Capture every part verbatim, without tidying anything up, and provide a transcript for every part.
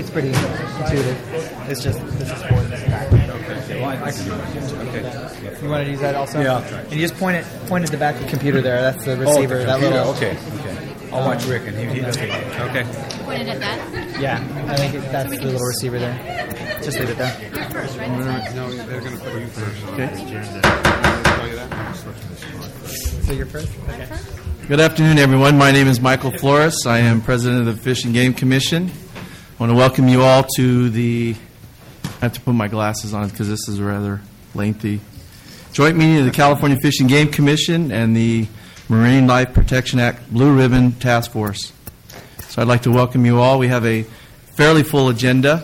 it's pretty intuitive. It's just this is for this back. Okay. Well, I, I can do it. Okay. Yeah. You want to use that also? Yeah, I'll try. And you just point it point at the back of the computer there. That's the receiver. Oh, the that computer. little. Okay. Okay. I'll watch Rick, and he, he does it. Okay. Pointed at that? Yeah, I think it, that's the little receiver there. Just leave it there. You're first, right? No, they're going to put you first. Okay. So you're first? Okay. Good afternoon, everyone. My name is Michael Flores. I am president of the Fish and Game Commission. I want to welcome you all to the, I have to put my glasses on because this is rather lengthy, joint meeting of the California Fish and Game Commission and the Marine Life Protection Act Blue Ribbon Task Force. So I'd like to welcome you all. We have a fairly full agenda.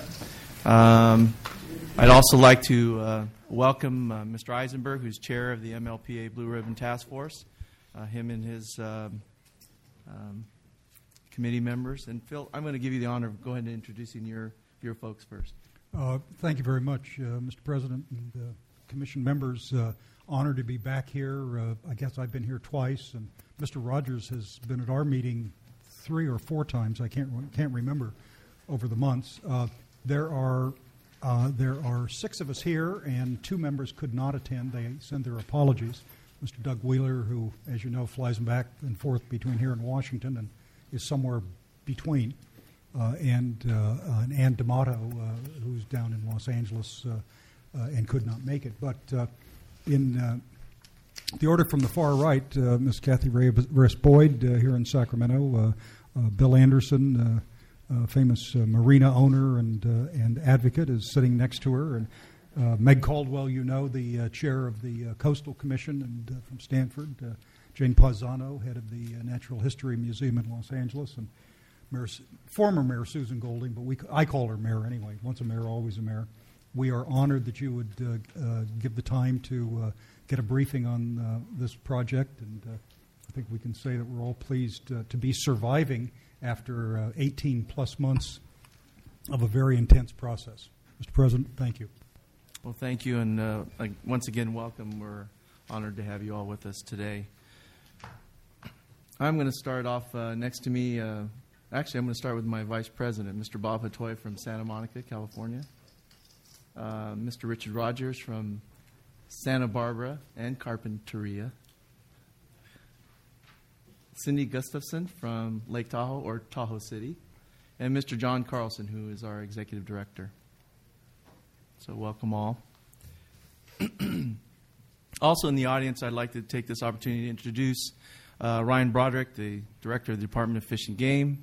Um, I'd also like to uh, welcome uh, Mister Eisenberg, who's chair of the M L P A Blue Ribbon Task Force, uh, him and his um, um, committee members. And Phil, I'm going to give you the honor of go ahead and introducing your, your folks first. Uh, thank you very much, uh, Mister President and uh, Commission members. Uh, honored to be back here. Uh, I guess I've been here twice, and Mister Rogers has been at our meeting three or four times. I can't can't remember over the months. Uh, there are uh, there are six of us here, and two members could not attend. They send their apologies. Mister Doug Wheeler, who, as you know, flies back and forth between here and Washington, and is somewhere between, uh, and uh, and Ann D'Amato, uh, who's down in Los Angeles uh, uh, and could not make it, but. Uh, In uh, the order from the far right, uh, Miz Kathy Reyes-Boyd uh, here in Sacramento, uh, uh, Bill Anderson, uh, uh, famous uh, marina owner and uh, and advocate, is sitting next to her, and uh, Meg Caldwell, you know, the uh, chair of the uh, Coastal Commission, and uh, from Stanford, uh, Jane Pausano, head of the uh, Natural History Museum in Los Angeles, and Mayor, former Mayor Susan Golding, but we I call her mayor anyway. Once a mayor, always a mayor. We are honored that you would uh, uh, give the time to uh, get a briefing on uh, this project, and uh, I think we can say that we're all pleased uh, to be surviving after uh, eighteen plus months of a very intense process. Mister President, thank you. Well, thank you, and uh, like, once again, welcome. We're honored to have you all with us today. I'm going to start off uh, next to me. Uh, actually, I'm going to start with my Vice President, Mister Bob Hatoy from Santa Monica, California. Uh, Mister Richard Rogers from Santa Barbara and Carpinteria. Cindy Gustafson from Lake Tahoe or Tahoe City. And Mister John Carlson, who is our Executive Director. So welcome all. Also in the audience, I'd like to take this opportunity to introduce uh, Ryan Broderick, the Director of the Department of Fish and Game.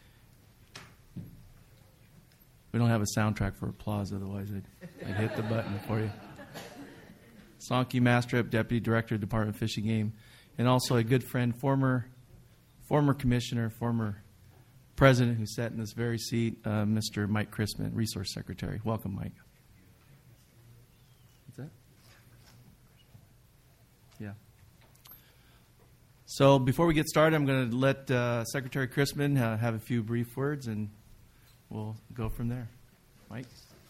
We don't have a soundtrack for applause, otherwise I'd, I'd hit the button for you. Sonky Mastrip, Deputy Director of Department of Fish and Game, and also a good friend, former former commissioner, former president who sat in this very seat, uh, Mister Mike Chrisman, Resource Secretary. Welcome, Mike. What's that? Yeah. So before we get started, I'm going to let uh, Secretary Chrisman uh, have a few brief words, and we'll go from there. Mike?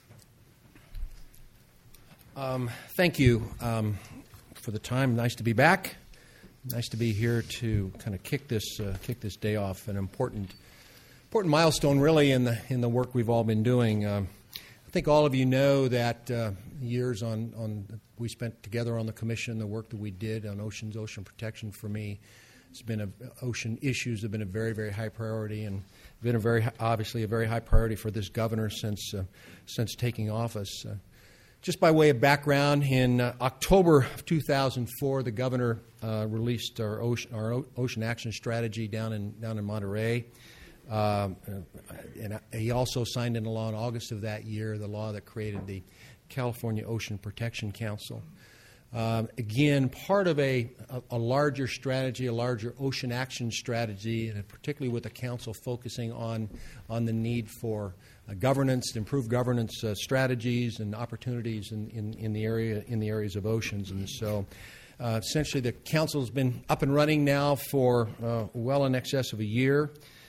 Um, thank you um, for the time. Nice to be back. Nice to be here to kind of kick this uh, kick this day off. An important important milestone, really, in the in the work we've all been doing. Um, I think all of you know that uh, years on on we spent together on the commission, the work that we did on oceans, ocean protection. For me, it's been a, ocean issues have been a very very high priority, and been a very obviously a very high priority for this governor since uh, since taking office. Uh, just by way of background, in uh, October of two thousand four, the governor uh, released our ocean, our o- ocean action strategy down in down in Monterey, uh, and he also signed into law in August of that year the law that created the California Ocean Protection Council. Um, again, part of a, a, a larger strategy, a larger ocean action strategy, and particularly with the council focusing on on the need for uh, governance, improved governance uh, strategies and opportunities in, in, in the area in the areas of oceans. And so, uh, essentially, the council has been up and running now for uh, well in excess of a year.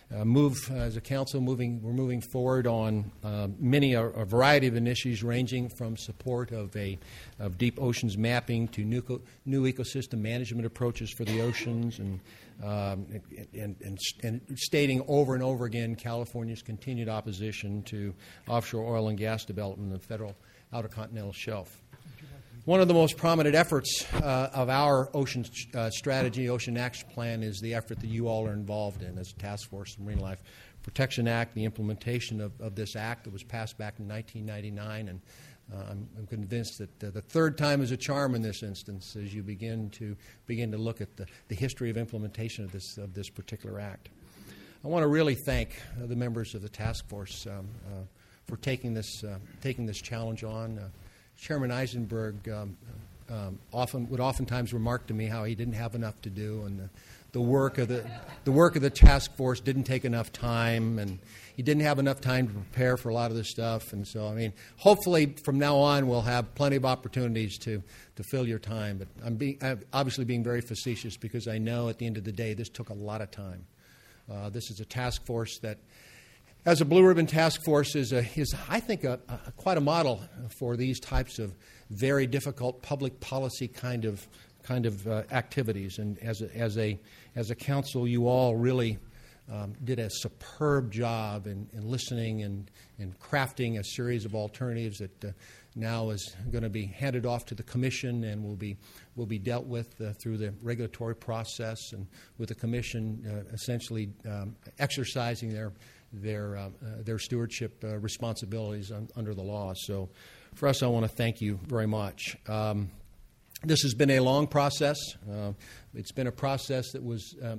uh, move uh, as a council. Moving, we're moving forward on uh, many a, a variety of initiatives, ranging from support of a of deep oceans mapping to new co- new ecosystem management approaches for the oceans, and, um, and, and and stating over and over again California's continued opposition to offshore oil and gas development in the federal outer continental shelf. One of the most prominent efforts uh, of our ocean uh, strategy, Ocean Action Plan, is the effort that you all are involved in as a Task Force Marine Life Protection Act, the implementation of, of this act that was passed back in nineteen ninety-nine. And uh, I'm, I'm convinced that uh, the third time is a charm in this instance as you begin to begin to look at the, the history of implementation of this, of this particular act. I want to really thank uh, the members of the task force um, uh, for taking this, uh, taking this challenge on. Uh, Chairman Eisenberg um, um, often would oftentimes remark to me how he didn't have enough to do, and the, the work of the the work of the task force didn't take enough time, and he didn't have enough time to prepare for a lot of this stuff. And so, I mean, hopefully from now on we'll have plenty of opportunities to to fill your time. But I'm, being, I'm obviously being very facetious because I know at the end of the day this took a lot of time. Uh, this is a task force that, as a Blue Ribbon Task Force, is, a, is I think, a, a, quite a model for these types of very difficult public policy kind of kind of uh, activities. And as a, as a as a council, you all really um, did a superb job in, in listening and, and crafting a series of alternatives that uh, now is going to be handed off to the Commission and will be will be dealt with uh, through the regulatory process, and with the Commission uh, essentially um, exercising their their uh, uh, their stewardship uh, responsibilities un- under the law. So for us, I want to thank you very much. Um, this has been a long process. Uh, it's been a process that was um,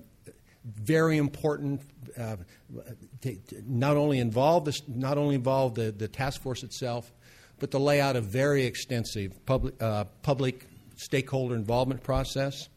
very important. Uh, to, to not only involve this, not only involve the, the task force itself, but to lay out a very extensive public uh, public stakeholder involvement process.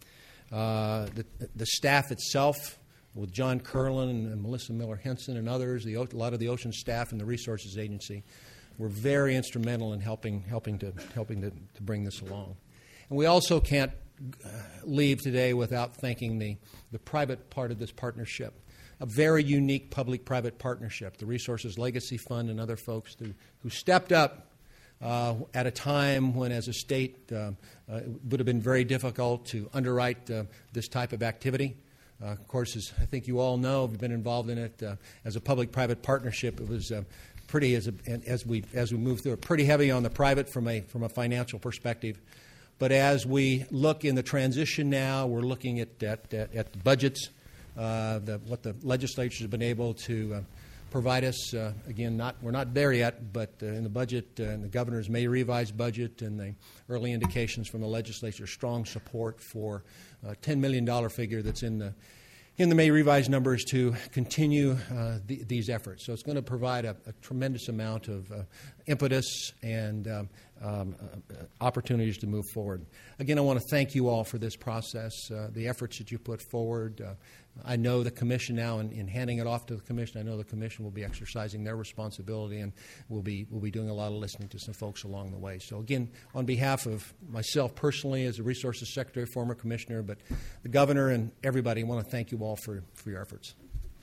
Uh, the, the staff itself, with John Curlin and Melissa Miller-Henson and others, the, a lot of the ocean staff and the Resources Agency were very instrumental in helping helping to helping to, to bring this along. And we also can't uh, leave today without thanking the, the private part of this partnership, a very unique public-private partnership, the Resources Legacy Fund and other folks who, who stepped up uh, at a time when, as a state, uh, uh, it would have been very difficult to underwrite uh, this type of activity. Uh, of course, as I think you all know, have been involved in it uh, as a public-private partnership. It was uh, pretty, as, a, as we as we moved through it, pretty heavy on the private from a from a financial perspective. But as we look in the transition now, we're looking at at, at, at the budgets, uh, the, what the legislature has been able to uh, provide us. Uh, again, not we're not there yet, but uh, in the budget, uh, and the governor's May revised budget, and the early indications from the legislature, strong support for a ten million dollars figure that's in the in the May revised numbers to continue uh, the, these efforts. So it's going to provide a, a tremendous amount of uh, impetus and um, um, uh, opportunities to move forward. Again, I want to thank you all for this process, uh, the efforts that you put forward. Uh, I know the Commission now, in, in handing it off to the Commission, I know the Commission will be exercising their responsibility, and we'll be we'll be doing a lot of listening to some folks along the way. So again, on behalf of myself personally as a Resources Secretary, former Commissioner, but the Governor and everybody, I want to thank you all for, for your efforts.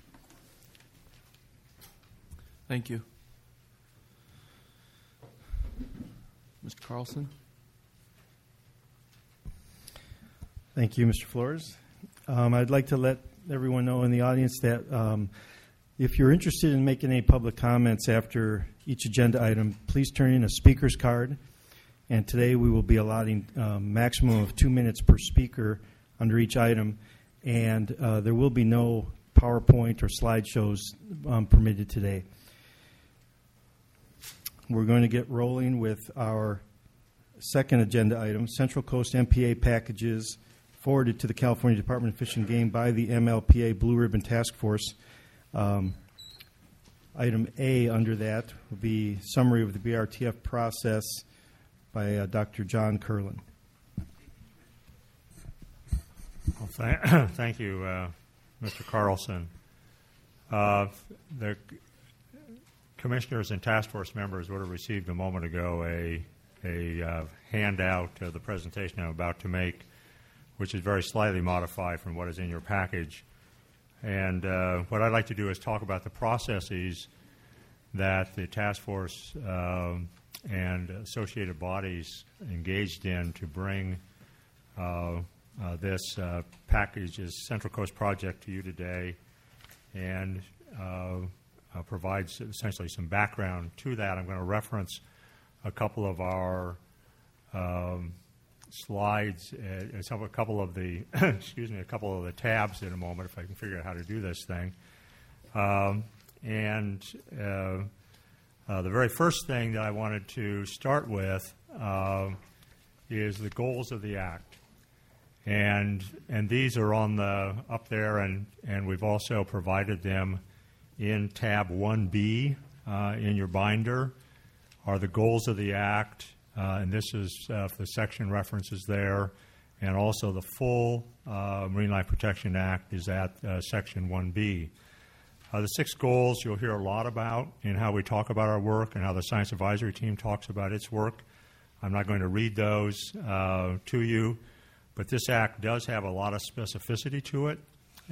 Thank you. Mister Carlson. Thank you, Mister Flores. Um, I'd like to let everyone know in the audience that um, if you're interested in making any public comments after each agenda item, please turn in a speaker's card. And today we will be allotting a um, maximum of two minutes per speaker under each item. And uh, there will be no PowerPoint or slideshows um, permitted today. We're going to get rolling with our second agenda item, Central Coast M P A packages forwarded to the California Department of Fish and Game by the M L P A Blue Ribbon Task Force. Um, item A under that will be summary of the B R T F process by uh, Doctor John Curlin. Well, th- thank you, uh, Mister Carlson. Uh, the commissioners and task force members would have received a moment ago a, a uh, handout of the presentation I'm about to make, which is very slightly modified from what is in your package. And uh, what I'd like to do is talk about the processes that the task force um, and associated bodies engaged in to bring uh, uh, this uh, package, this Central Coast project, to you today, and uh, uh, provides essentially some background to that. I'm going to reference a couple of our um, slides, uh, some, a couple of the excuse me, a couple of the tabs in a moment, if I can figure out how to do this thing. Um, and uh, uh, the very first thing that I wanted to start with uh, is the goals of the Act. And and these are on the up there, and, and we've also provided them in tab one B uh, in your binder, are the goals of the Act, uh, and this is uh, the section references there, and also the full uh, Marine Life Protection Act is at uh, section one B. Uh, the six goals you'll hear a lot about in how we talk about our work and how the Science Advisory Team talks about its work. I'm not going to read those uh, to you. But this Act does have a lot of specificity to it,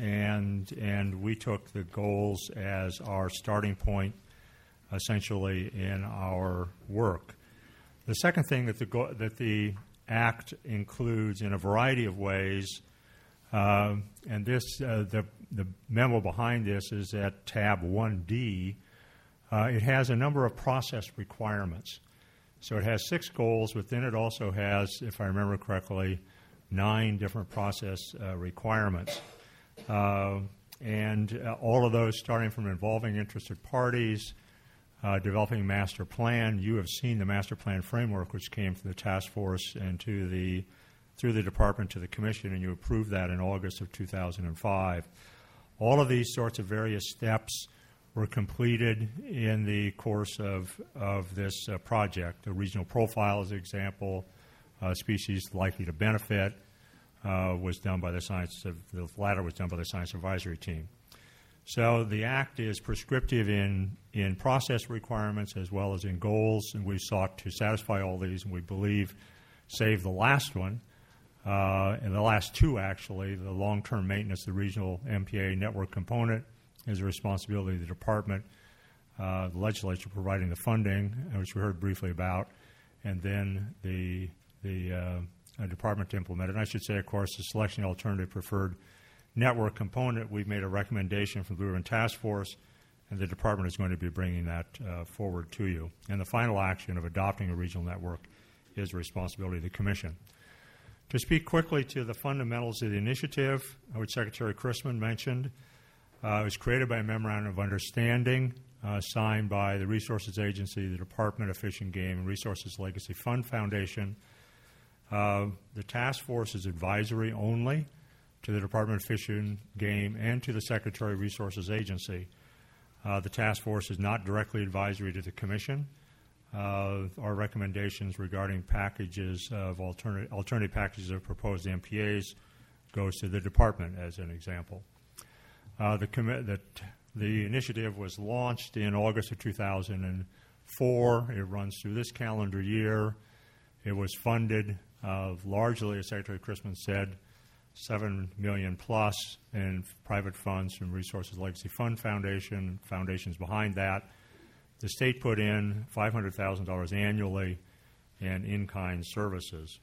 and and we took the goals as our starting point, essentially, in our work. The second thing that the go- that the Act includes in a variety of ways, uh, and this uh, the the memo behind this is at tab one D. Uh, it has a number of process requirements. So it has six goals. Within it also has, if I remember correctly, nine different process uh, requirements. Uh, and uh, all of those starting from involving interested parties, uh, developing master plan. You have seen the master plan framework, which came from the task force and to the through the department to the commission, and you approved that in August of two thousand five. All of these sorts of various steps were completed in the course of, of this uh, project. The regional profile, as an example, Uh, species likely to benefit uh, was done by the science. Of, the latter was done by the Science Advisory Team. So the Act is prescriptive in in process requirements as well as in goals, and we sought to satisfy all these, and we believe, save the last one, uh, and the last two actually, the long-term maintenance of the regional M P A network component is the responsibility of the department, uh, the legislature providing the funding, which we heard briefly about, and then the the uh, uh, department to implement it. And I should say, of course, the selection of alternative preferred network component, we've made a recommendation from the Blue Ribbon Task Force, and the department is going to be bringing that uh, forward to you. And the final action of adopting a regional network is the responsibility of the Commission. To speak quickly to the fundamentals of the initiative, which Secretary Christman mentioned, uh, it was created by a memorandum of understanding uh, signed by the Resources Agency, the Department of Fish and Game, and Resources Legacy Fund Foundation. Uh, the task force is advisory only to the Department of Fish and Game and to the Secretary of Resources Agency. Uh, the task force is not directly advisory to the Commission. Uh, our recommendations regarding packages of alternative, alternative packages of proposed M P As goes to the Department, as an example. Uh, the, commi- the, the initiative was launched in August of two thousand four. It runs through this calendar year. It was funded uh, largely, as Secretary Christman said, seven million plus in private funds from Resources Legacy Fund Foundation, foundations behind that. The state put in five hundred thousand dollars annually in in-kind services.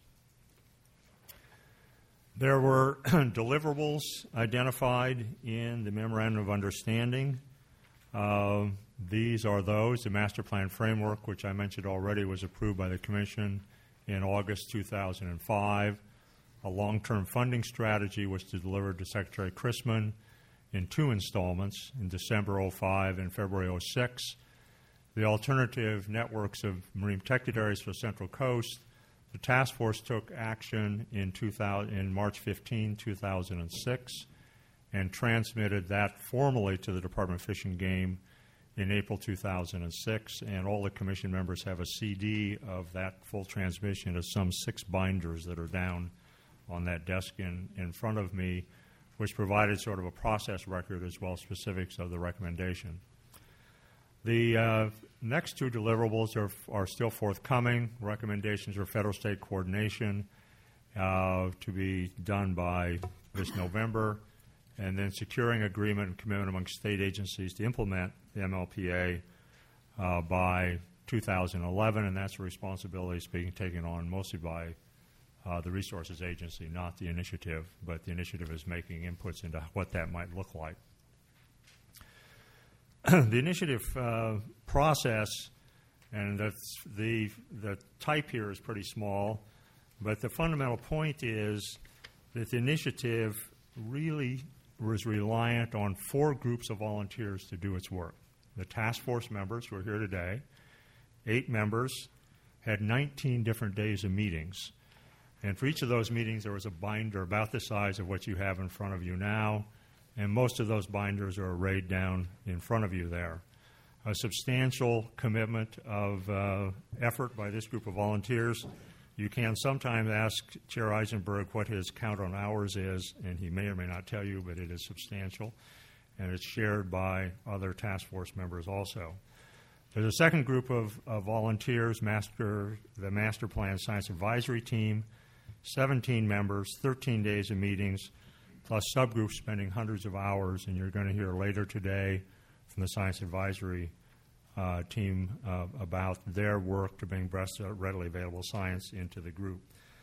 There were deliverables identified in the Memorandum of Understanding. Uh, these are those. The Master Plan Framework, which I mentioned already, was approved by the Commission in August two thousand five. A long-term funding strategy was delivered to Secretary Christman in two installments, in December oh five and February oh six. The alternative networks of marine protected areas for the Central Coast, the task force took action in, two thousand, in March fifteenth, two thousand six, and transmitted that formally to the Department of Fish and Game in April two thousand six, and all the Commission members have a C D of that full transmission of some six binders that are down on that desk in, in front of me, which provided sort of a process record as well as specifics of the recommendation. The uh, next two deliverables are, are still forthcoming. Recommendations for federal-state coordination uh, to be done by this November, and then securing agreement and commitment among state agencies to implement the M L P A uh, by two thousand eleven, and that's a responsibility that's being taken on mostly by uh, the Resources Agency, not the initiative, but the initiative is making inputs into what that might look like. The initiative uh, process, and that's the, the type here is pretty small, but the fundamental point is that the initiative really was reliant on four groups of volunteers to do its work. The task force members who are here today, eight members, had nineteen different days of meetings. And for each of those meetings, there was a binder about the size of what you have in front of you now, and most of those binders are arrayed down in front of you there. A substantial commitment of uh, effort by this group of volunteers. You can sometimes ask Chair Eisenberg what his count on hours is, and he may or may not tell you, but it is substantial, and it's shared by other task force members also. There's a second group of, of volunteers, master, the Master Plan Science Advisory Team, seventeen members, thirteen days of meetings, plus subgroups spending hundreds of hours, and you're going to hear later today from the Science Advisory uh, Team uh, about their work to bring best uh, readily available science into the group,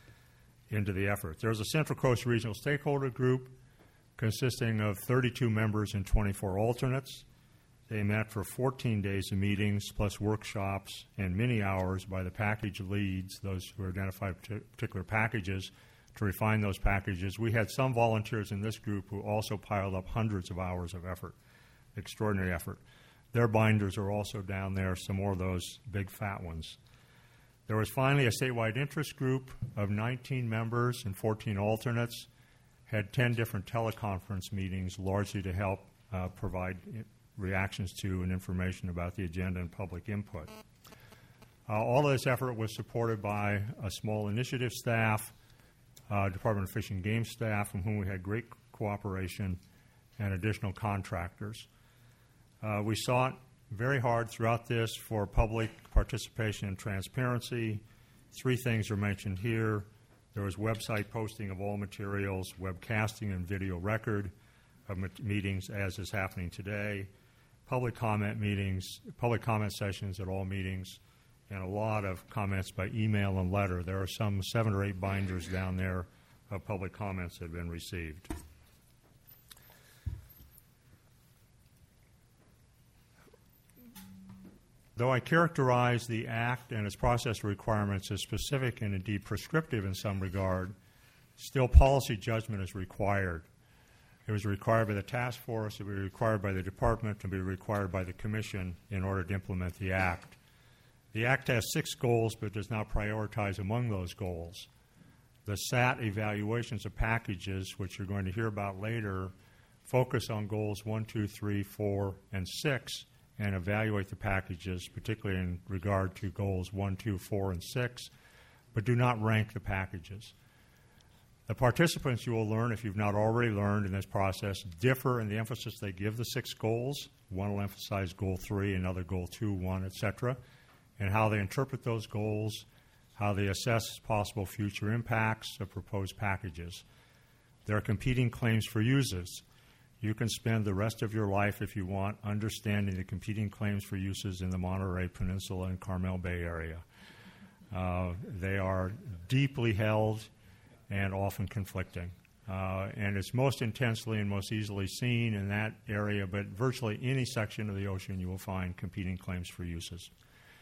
into the effort. There's a Central Coast Regional Stakeholder Group consisting of thirty-two members and twenty-four alternates. They met for fourteen days of meetings, plus workshops and many hours by the package leads, those who identified particular packages, to refine those packages. We had some volunteers in this group who also piled up hundreds of hours of effort, extraordinary effort. Their binders are also down there, some more of those big fat ones. There was finally a statewide interest group of nineteen members and fourteen alternates, had ten different teleconference meetings, largely to help uh, provide reactions to and information about the agenda and public input. Uh, all of this effort was supported by a small initiative staff, uh, Department of Fish and Game staff, from whom we had great cooperation, and additional contractors. Uh, we sought very hard throughout this for public participation and transparency. Three things are mentioned here. There was website posting of all materials, webcasting and video record of meetings as is happening today, public comment meetings, public comment sessions at all meetings, and a lot of comments by email and letter. There are some seven or eight binders down there of public comments that have been received. Though I characterize the Act and its process requirements as specific and indeed prescriptive in some regard, still policy judgment is required. It was required by the task force, it would be required by the department, and be required by the commission in order to implement the Act. The Act has six goals, but does not prioritize among those goals. The S A T evaluations of packages, which you're going to hear about later, focus on goals one, two, three, four, and six, and evaluate the packages, particularly in regard to goals one, two, four, and six, but do not rank the packages. The participants, you will learn, if you've not already learned in this process, differ in the emphasis they give the six goals. One will emphasize goal three, another goal two, one, et cetera, and how they interpret those goals, how they assess possible future impacts of proposed packages. There are competing claims for uses. You can spend the rest of your life, if you want, understanding the competing claims for uses in the Monterey Peninsula and Carmel Bay area. Uh, they are deeply held and often conflicting. Uh, and it's most intensely and most easily seen in that area, but virtually any section of the ocean you will find competing claims for uses.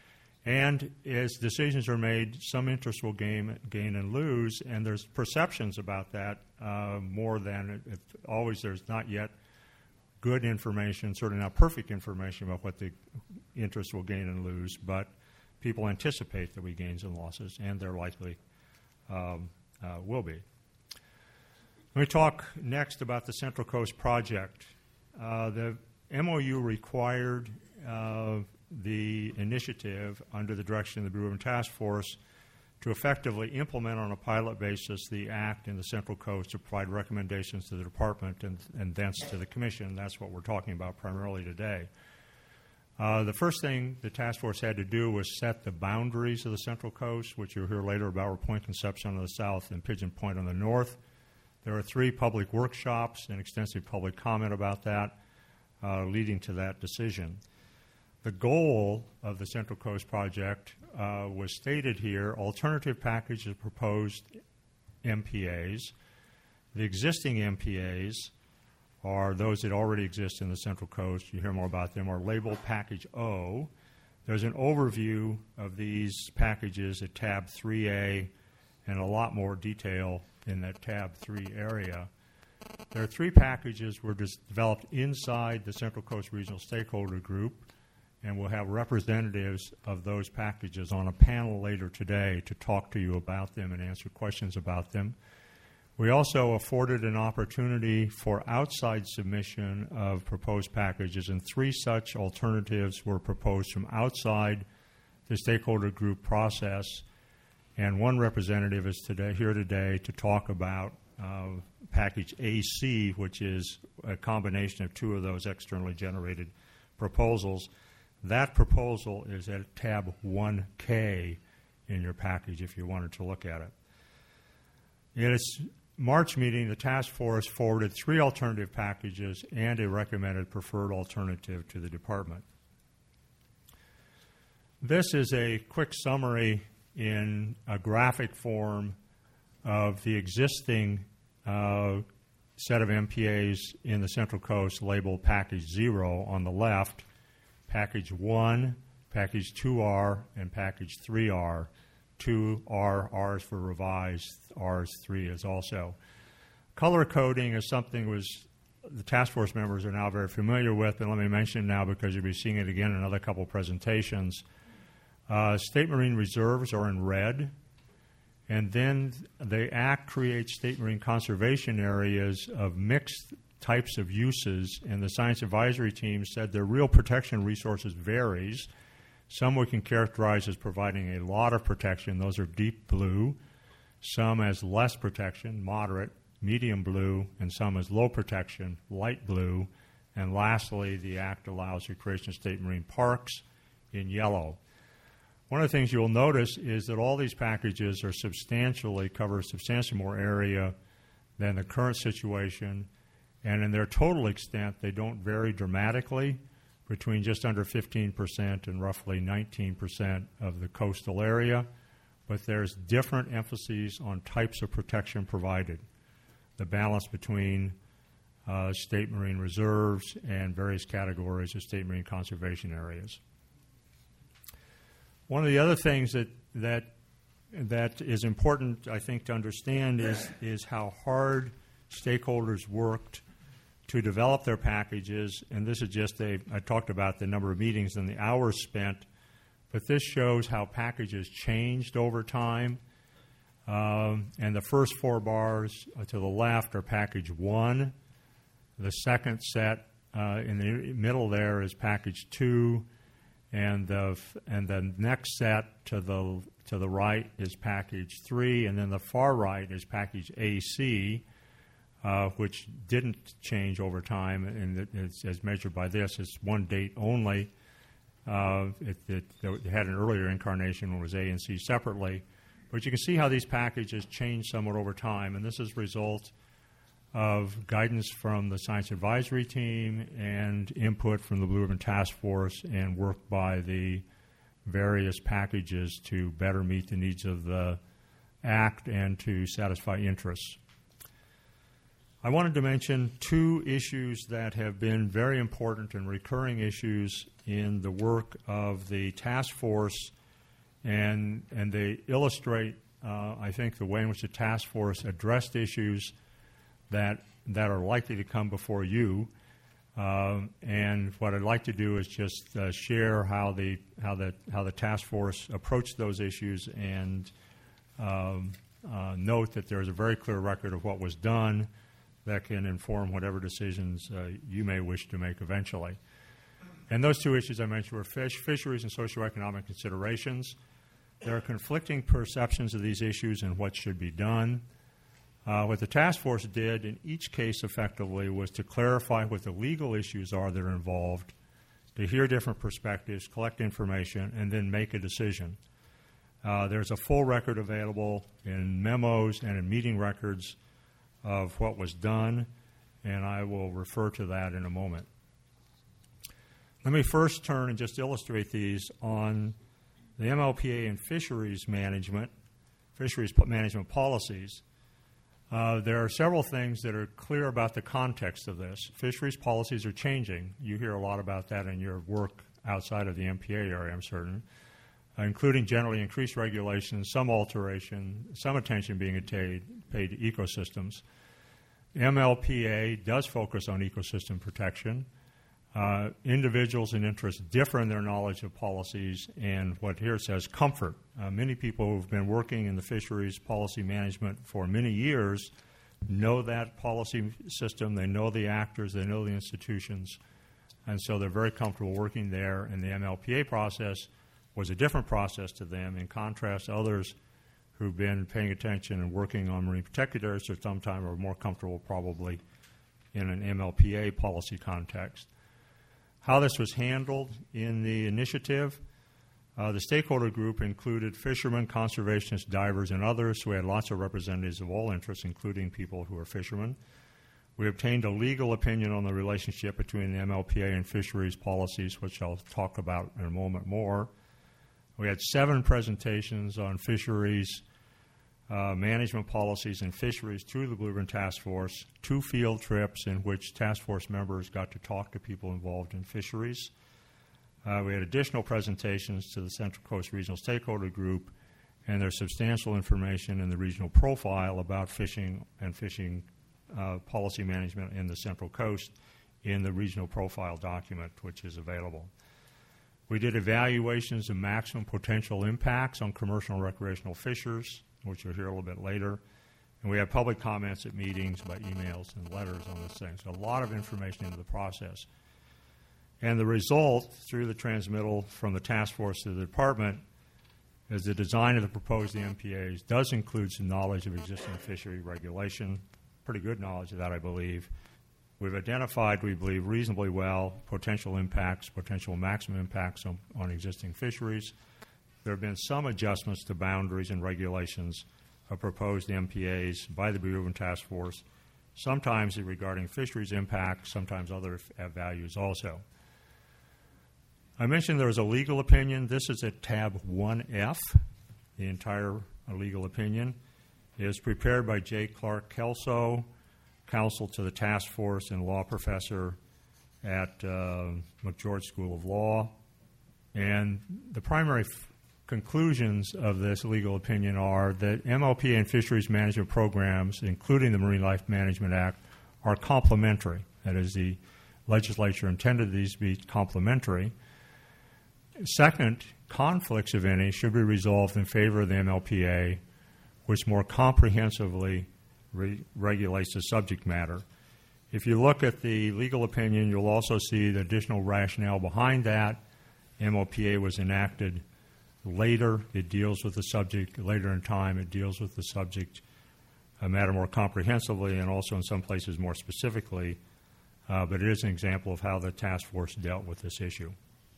And as decisions are made, some interest will gain, gain and lose, and there's perceptions about that uh, more than, if always there's not yet good information, certainly not perfect information about what the interest will gain and lose, but people anticipate there'll be gains and losses, and there likely um, uh, will be. Let me talk next about the Central Coast Project. Uh, the M O U required uh, the initiative under the direction of the Blue Ribbon Task Force to effectively implement on a pilot basis the Act in the Central Coast to provide recommendations to the Department and, and thence to the Commission. That's what we're talking about primarily today. Uh, the first thing the task force had to do was set the boundaries of the Central Coast, which you'll hear later about, were Point Conception on the south and Pigeon Point on the north. There are three public workshops and extensive public comment about that, uh, leading to that decision. The goal of the Central Coast Project uh, was stated here: alternative packages of proposed M P As. The existing M P As are those that already exist in the Central Coast. You hear more about them, are labeled Package O. There's an overview of these packages at tab three A and a lot more detail in that tab three area. There are three packages were dis- developed inside the Central Coast Regional Stakeholder Group, and we'll have representatives of those packages on a panel later today to talk to you about them and answer questions about them. We also afforded an opportunity for outside submission of proposed packages, and three such alternatives were proposed from outside the stakeholder group process. And one representative is today here today to talk about uh, package A C, which is a combination of two of those externally generated proposals. That proposal is at tab one K in your package if you wanted to look at it. In its March meeting, the task force forwarded three alternative packages and a recommended preferred alternative to the department. This is a quick summary in a graphic form of the existing uh, set of M P As in the Central Coast labeled Package zero on the left, Package one, Package two R, and Package three R. two R, R is for revised, R is three is also. Color coding is something was the task force members are now very familiar with, and let me mention it now because you'll be seeing it again in another couple presentations. Uh, state marine reserves are in red, and then the Act creates state marine conservation areas of mixed types of uses, and the science advisory team said their real protection resources varies. Some we can characterize as providing a lot of protection. Those are deep blue. Some as less protection, moderate, medium blue, and some as low protection, light blue. And lastly, the Act allows the creation of state marine parks in yellow. One of the things you'll notice is that all these packages are substantially, cover substantially more area than the current situation, and in their total extent, they don't vary dramatically between just under fifteen percent and roughly nineteen percent of the coastal area, but there's different emphases on types of protection provided, the balance between uh, state marine reserves and various categories of state marine conservation areas. One of the other things that that that is important, I think, to understand is is how hard stakeholders worked to develop their packages, and this is just a, I talked about the number of meetings and the hours spent, but this shows how packages changed over time. Um, and the first four bars uh, to the left are package one. The second set uh, in the middle there is package two, and the and the next set to the to the right is package three, and then the far right is package A C. Uh, which didn't change over time, and it, it's, as measured by this, it's one date only. Uh, it, it, it had an earlier incarnation when it was A and C separately. But you can see how these packages change somewhat over time, and this is a result of guidance from the Science Advisory Team and input from the Blue Ribbon Task Force and work by the various packages to better meet the needs of the Act and to satisfy interests. I wanted to mention two issues that have been very important and recurring issues in the work of the task force, and and they illustrate, uh, I think, the way in which the task force addressed issues that that are likely to come before you. Uh, and what I'd like to do is just uh, share how the how the how the task force approached those issues, and um, uh, note that there is a very clear record of what was done that can inform whatever decisions uh, you may wish to make eventually. And those two issues I mentioned were fish, fisheries and socioeconomic considerations. There are conflicting perceptions of these issues and what should be done. Uh, what the task force did in each case effectively was to clarify what the legal issues are that are involved, to hear different perspectives, collect information, and then make a decision. Uh, there's a full record available in memos and in meeting records of what was done, and I will refer to that in a moment. Let me first turn and just illustrate these on the M L P A and fisheries management, fisheries management policies. Uh, there are several things that are clear about the context of this. Fisheries policies are changing. You hear a lot about that in your work outside of the M P A area, I'm certain, uh, including generally increased regulations, some alteration, some attention being paid, paid to ecosystems. M L P A does focus on ecosystem protection. Uh, individuals and interests differ in their knowledge of policies and what here says comfort. Uh, many people who have been working in the fisheries policy management for many years know that policy system, they know the actors, they know the institutions, and so they're very comfortable working there, and the M L P A process was a different process to them, in contrast to others who've been paying attention and working on marine protected areas for some time are more comfortable probably in an M L P A policy context. How this was handled in the initiative, uh, the stakeholder group included fishermen, conservationists, divers, and others. So we had lots of representatives of all interests, including people who are fishermen. We obtained a legal opinion on the relationship between the M L P A and fisheries policies, which I'll talk about in a moment more. We had seven presentations on fisheries uh, management policies and fisheries through the Blue Ribbon Task Force, two field trips in which task force members got to talk to people involved in fisheries. Uh, we had additional presentations to the Central Coast Regional Stakeholder Group, and there's substantial information in the regional profile about fishing and fishing uh, policy management in the Central Coast in the regional profile document, which is available. We did evaluations of maximum potential impacts on commercial and recreational fishers, which you'll hear a little bit later. And we have public comments at meetings by emails and letters on this thing. So a lot of information into the process. And the result, through the transmittal from the task force to the department, is the design of the proposed M P As does include some knowledge of existing fishery regulation, pretty good knowledge of that, I believe. We've identified, we believe, reasonably well potential impacts, potential maximum impacts on, on existing fisheries. There have been some adjustments to boundaries and regulations of proposed M P As by the Blue Ribbon Task Force, sometimes regarding fisheries impacts, sometimes other f- values also. I mentioned there was a legal opinion. This is at tab one F. The entire legal opinion is prepared by J. Clark Kelso, counsel to the task force and law professor at uh, McGeorge School of Law. And the primary f- conclusions of this legal opinion are that M L P A and fisheries management programs, including the Marine Life Management Act, are complementary. That is, the legislature intended these to be complementary. Second, conflicts, if any, should be resolved in favor of the M L P A, which more comprehensively re- regulates the subject matter. If you look at the legal opinion, you'll also see the additional rationale behind that. M L P A was enacted later. It deals with the subject later in time. It deals with the subject uh, matter more comprehensively and also in some places more specifically. Uh, but it is an example of how the task force dealt with this issue.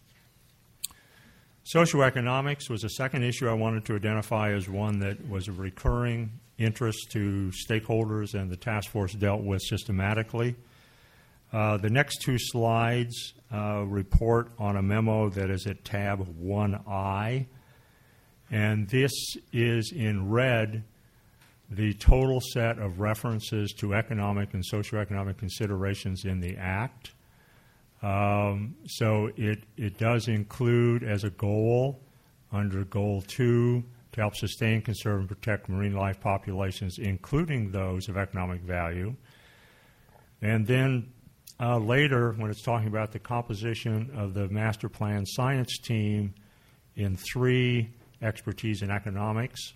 Socioeconomics was a second issue I wanted to identify as one that was of recurring interest to stakeholders and the task force dealt with systematically. Uh, the next two slides uh, report on a memo that is at tab one I, and this is in red the total set of references to economic and socioeconomic considerations in the Act. Um, so it, it does include as a goal under Goal two to help sustain, conserve, and protect marine life populations, including those of economic value. And then uh, later, when it's talking about the composition of the master plan science team in three, expertise in economics.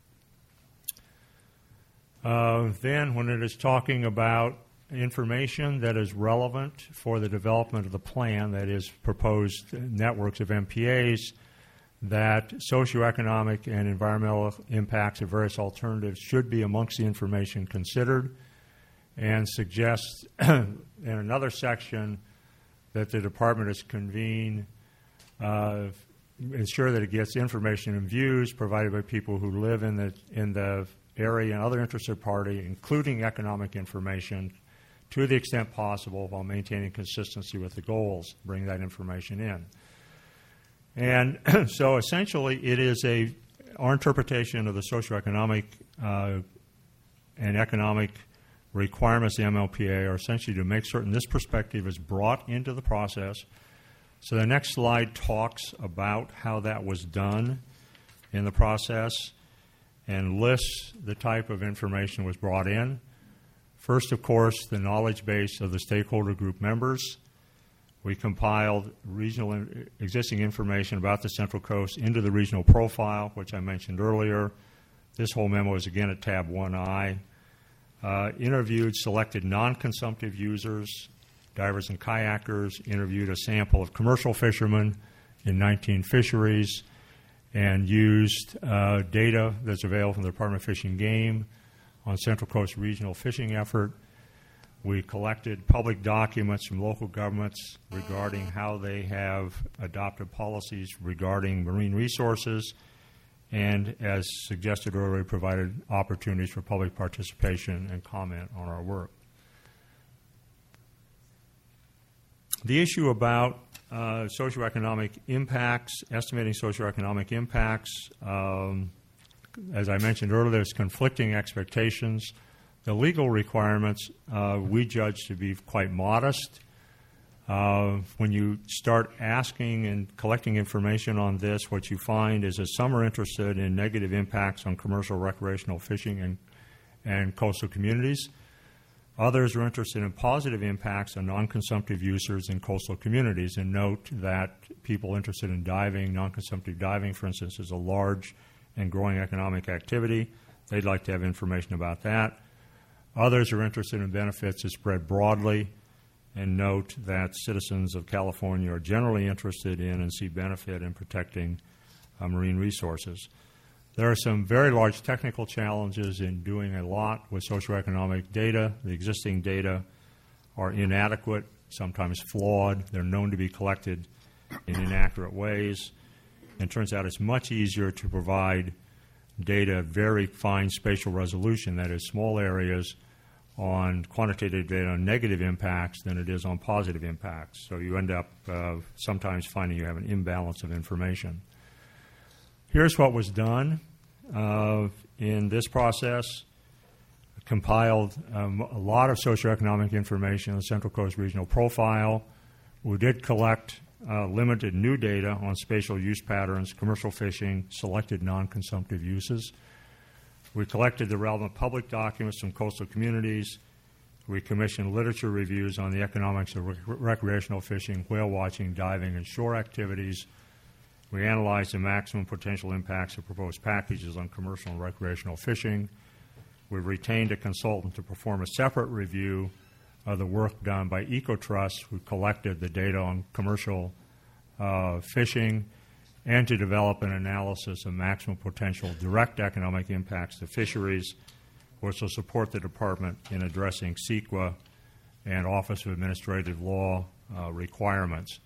Uh, then when it is talking about information that is relevant for the development of the plan, that is proposed networks of M P As, that socioeconomic and environmental impacts of various alternatives should be amongst the information considered, and suggests in another section that the department is convene, uh, ensure that it gets information and views provided by people who live in the in the area and other interested party, including economic information, to the extent possible while maintaining consistency with the goals, bring that information in. And so essentially it is a, our interpretation of the socioeconomic uh, and economic requirements of the M L P A are essentially to make certain this perspective is brought into the process. So the next slide talks about how that was done in the process and lists the type of information was brought in. First, of course, the knowledge base of the stakeholder group members. We compiled regional in, existing information about the Central Coast into the regional profile, which I mentioned earlier. This whole memo is again at tab one I. Uh, interviewed selected non-consumptive users, divers and kayakers, interviewed a sample of commercial fishermen in nineteen fisheries, and used uh, data that's available from the Department of Fish and Game on Central Coast regional fishing effort. We collected public documents from local governments regarding how they have adopted policies regarding marine resources, and as suggested earlier, provided opportunities for public participation and comment on our work. The issue about uh, socioeconomic impacts, estimating socioeconomic impacts, um, as I mentioned earlier, there's conflicting expectations. The legal requirements uh, we judge to be quite modest. Uh, when you start asking and collecting information on this, what you find is that some are interested in negative impacts on commercial recreational fishing and, and coastal communities. Others are interested in positive impacts on non-consumptive users in coastal communities. And note that people interested in diving, non-consumptive diving, for instance, is a large and growing economic activity. They'd like to have information about that. Others are interested in benefits that spread broadly, and note that citizens of California are generally interested in and see benefit in protecting uh, marine resources. There are some very large technical challenges in doing a lot with socioeconomic data. The existing data are inadequate, sometimes flawed. They're known to be collected in inaccurate ways. And it turns out it's much easier to provide data of very fine spatial resolution, that is, small areas, on quantitative data on negative impacts than it is on positive impacts. So you end up uh, sometimes finding you have an imbalance of information. Here's what was done uh, in this process. Compiled um, a lot of socioeconomic information in the Central Coast Regional Profile. We did collect uh, limited new data on spatial use patterns, commercial fishing, selected non-consumptive uses. We collected the relevant public documents from coastal communities. We commissioned literature reviews on the economics of rec- recreational fishing, whale watching, diving, and shore activities. We analyzed the maximum potential impacts of proposed packages on commercial and recreational fishing. We've retained a consultant to perform a separate review of the work done by EcoTrust, who collected the data on commercial uh, fishing, and to develop an analysis of maximum potential direct economic impacts to fisheries, which will support the Department in addressing C E Q A and Office of Administrative Law uh, requirements.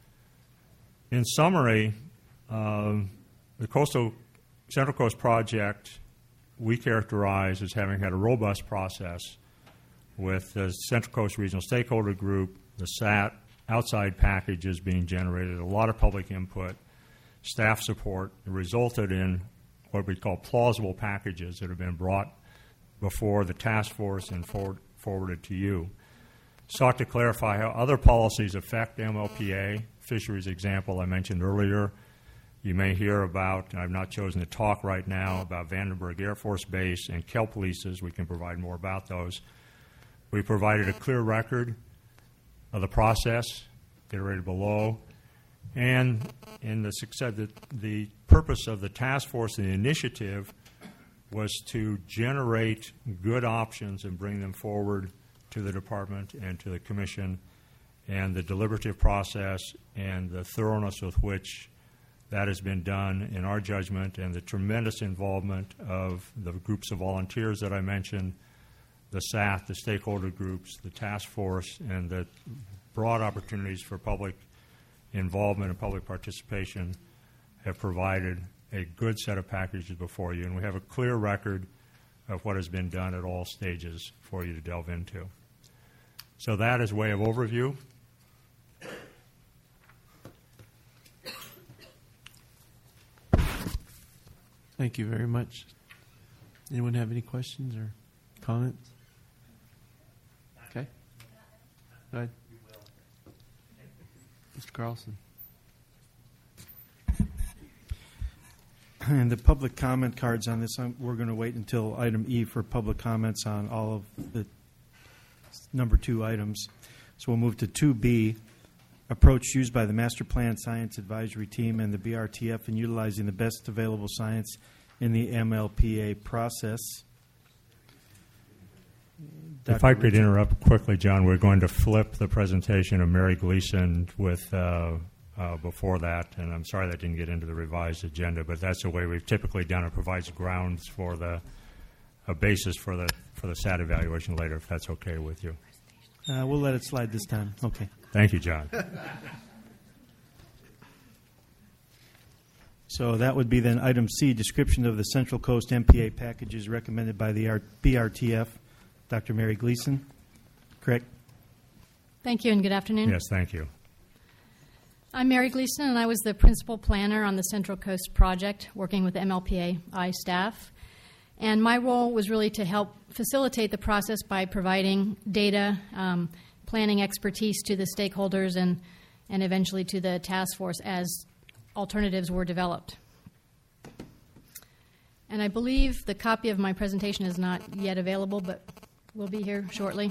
In summary, uh, the Coastal Central Coast Project we characterize as having had a robust process with the Central Coast Regional Stakeholder Group, the S A T, outside packages being generated, a lot of public input, staff support. It resulted in what we call plausible packages that have been brought before the task force and forward, forwarded to you. Sought to clarify how other policies affect M L P A. Fisheries example I mentioned earlier. You may hear about, and I've not chosen to talk right now, about Vandenberg Air Force Base and kelp leases. We can provide more about those. We provided a clear record of the process, iterated below, and in the success, the, the purpose of the task force and the initiative was to generate good options and bring them forward to the department and to the commission, and the deliberative process and the thoroughness with which that has been done in our judgment, and the tremendous involvement of the groups of volunteers that I mentioned, the S A T, the stakeholder groups, the task force, and the broad opportunities for public involvement and public participation have provided a good set of packages before you. And we have a clear record of what has been done at all stages for you to delve into. So that is way of overview. Thank you very much. Anyone have any questions or comments? Okay. Go ahead. Mister Carlson. And the public comment cards on this, um, we're going to wait until item E for public comments on all of the number two items. So we'll move to two B, approach used by the Master Plan Science Advisory Team and the B R T F in utilizing the best available science in the M L P A process. If I could interrupt quickly, John, we're going to flip the presentation of Mary Gleason with uh, uh, before that, and I'm sorry that didn't get into the revised agenda, but that's the way we've typically done it. Provides grounds for the a basis for the for the S A T evaluation later, if that's okay with you. Uh, we'll let it slide this time. Okay. Thank you, John. So that would be then item C, description of the Central Coast M P A packages recommended by the B R T F. Doctor Mary Gleason, correct? Thank you and good afternoon. Yes, thank you. I'm Mary Gleason, and I was the principal planner on the Central Coast project, working with M L P A I staff. And my role was really to help facilitate the process by providing data, um, planning expertise to the stakeholders, and, and eventually to the task force as alternatives were developed. And I believe the copy of my presentation is not yet available, but will be here shortly.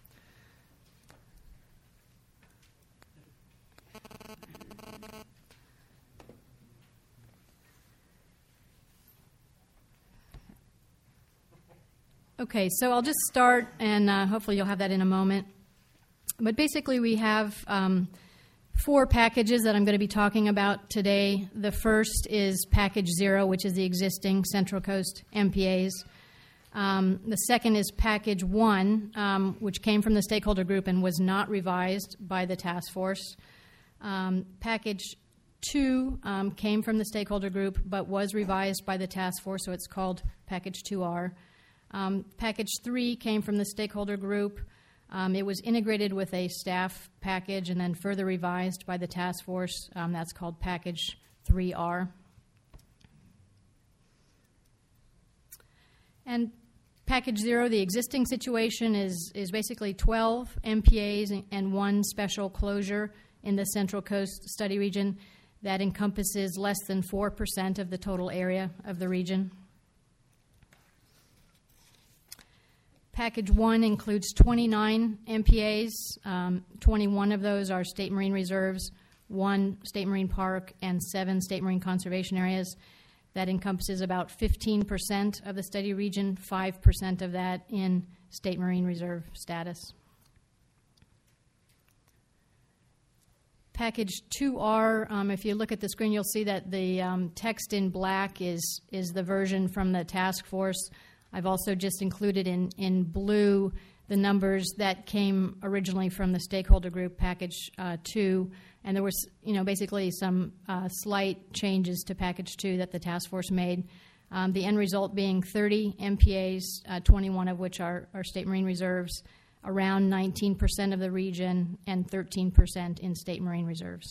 Okay, so I'll just start, and uh, hopefully you'll have that in a moment. But basically we have um, four packages that I'm going to be talking about today. The first is Package Zero, which is the existing Central Coast M P As. Um, the second is Package One, um, which came from the stakeholder group and was not revised by the task force. Um, package Two um, came from the stakeholder group but was revised by the task force, so it's called Package two R. Um, package Three came from the stakeholder group. Um, it was integrated with a staff package and then further revised by the task force. Um, that's called Package three R. And Package Zero, the existing situation is, is basically twelve M P As and one special closure in the Central Coast study region that encompasses less than four percent of the total area of the region. Package One includes twenty-nine M P As. Um, twenty-one of those are state marine reserves, one state marine park, and seven state marine conservation areas. That encompasses about fifteen percent of the study region, five percent of that in state marine reserve status. Package two R, um, if you look at the screen, you'll see that the um, text in black is, is the version from the task force. I've also just included in, in blue the numbers that came originally from the stakeholder group, Package uh, two, and there was, you know, basically some uh, slight changes to Package two that the task force made. Um, the end result being thirty M P As, uh, twenty-one of which are, are state marine reserves, around nineteen percent of the region, and thirteen percent in state marine reserves.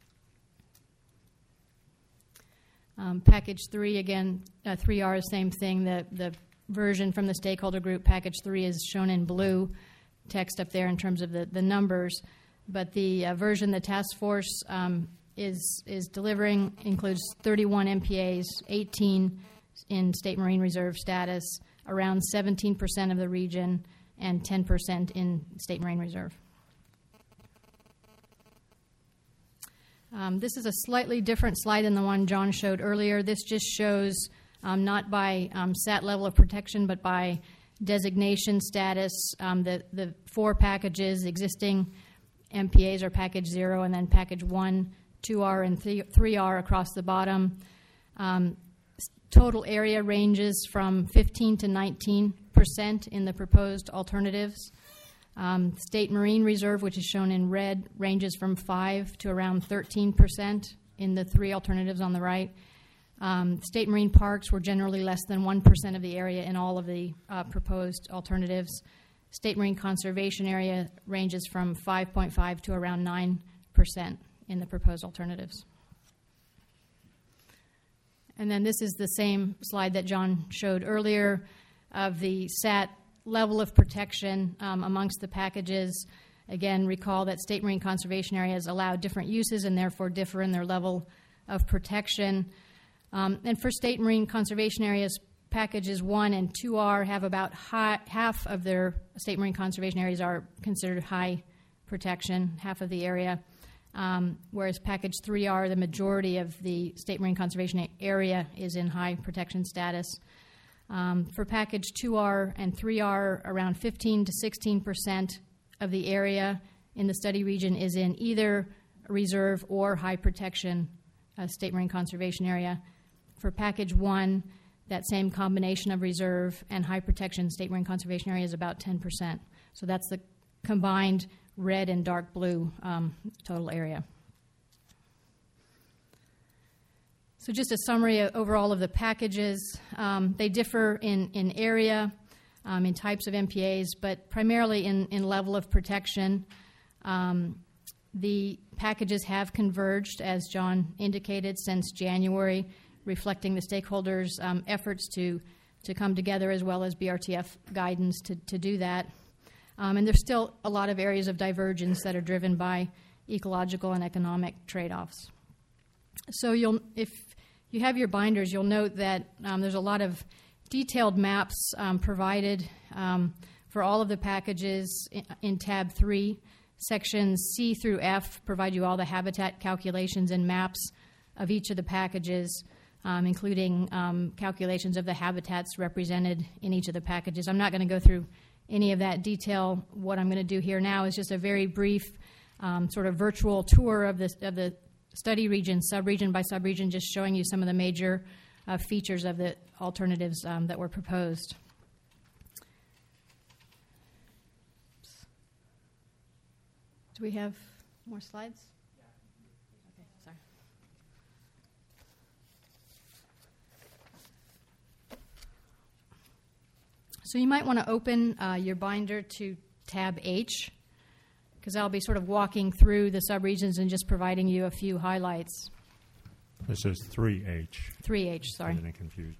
Um, package three, again, uh, three R, same thing. The, the version from the stakeholder group, Package three, is shown in blue text up there in terms of the, the numbers. But the uh, version the task force um, is, is delivering includes thirty-one M P As, eighteen in state marine reserve status, around seventeen percent of the region, and ten percent in state marine reserve. Um, this is a slightly different slide than the one John showed earlier. This just shows um, not by um, S A T level of protection, but by designation status. Um, the, the four packages, existing M P As are Package Zero, and then Package One, two R, and three R across the bottom. Um, total area ranges from fifteen to nineteen percent in the proposed alternatives. Um, State Marine Reserve, which is shown in red, ranges from five to around thirteen percent in the three alternatives on the right. Um, state marine parks were generally less than one percent of the area in all of the uh, proposed alternatives. State marine conservation area ranges from five point five to around nine percent in the proposed alternatives. And then this is the same slide that John showed earlier of the S A T level of protection um, amongst the packages. Again, recall that state marine conservation areas allow different uses and therefore differ in their level of protection. Um, and for state marine conservation areas, packages one and two R have about high, half of their state marine conservation areas are considered high protection, half of the area. Um, whereas package three R, the majority of the state marine conservation area is in high protection status. Um, for package two R and three R, around fifteen to sixteen percent of the area in the study region is in either reserve or high protection uh, state marine conservation area. For package one, that same combination of reserve and high protection state marine conservation area is about ten percent. So that's the combined red and dark blue um, total area. So just a summary of, overall of the packages. Um, they differ in, in area, um, in types of M P As, but primarily in, in level of protection. Um, the packages have converged, as John indicated, since January, reflecting the stakeholders' um, efforts to, to come together as well as B R T F guidance to, to do that. Um, and there's still a lot of areas of divergence that are driven by ecological and economic trade-offs. So you'll, if you have your binders, you'll note that um, there's a lot of detailed maps um, provided um, for all of the packages in, in tab three. Sections C through F provide you all the habitat calculations and maps of each of the packages, um, including um, calculations of the habitats represented in each of the packages. I'm not going to go through any of that detail. What I'm going to do here now is just a very brief um, sort of virtual tour of the, of the study region, sub-region by sub-region, just showing you some of the major uh, features of the alternatives um, that were proposed. Oops. Do we have more slides? Okay, sorry. So you might want to open uh, your binder to tab H, because I'll be sort of walking through the subregions and just providing you a few highlights. This is three H. three H, sorry. I'm getting confused.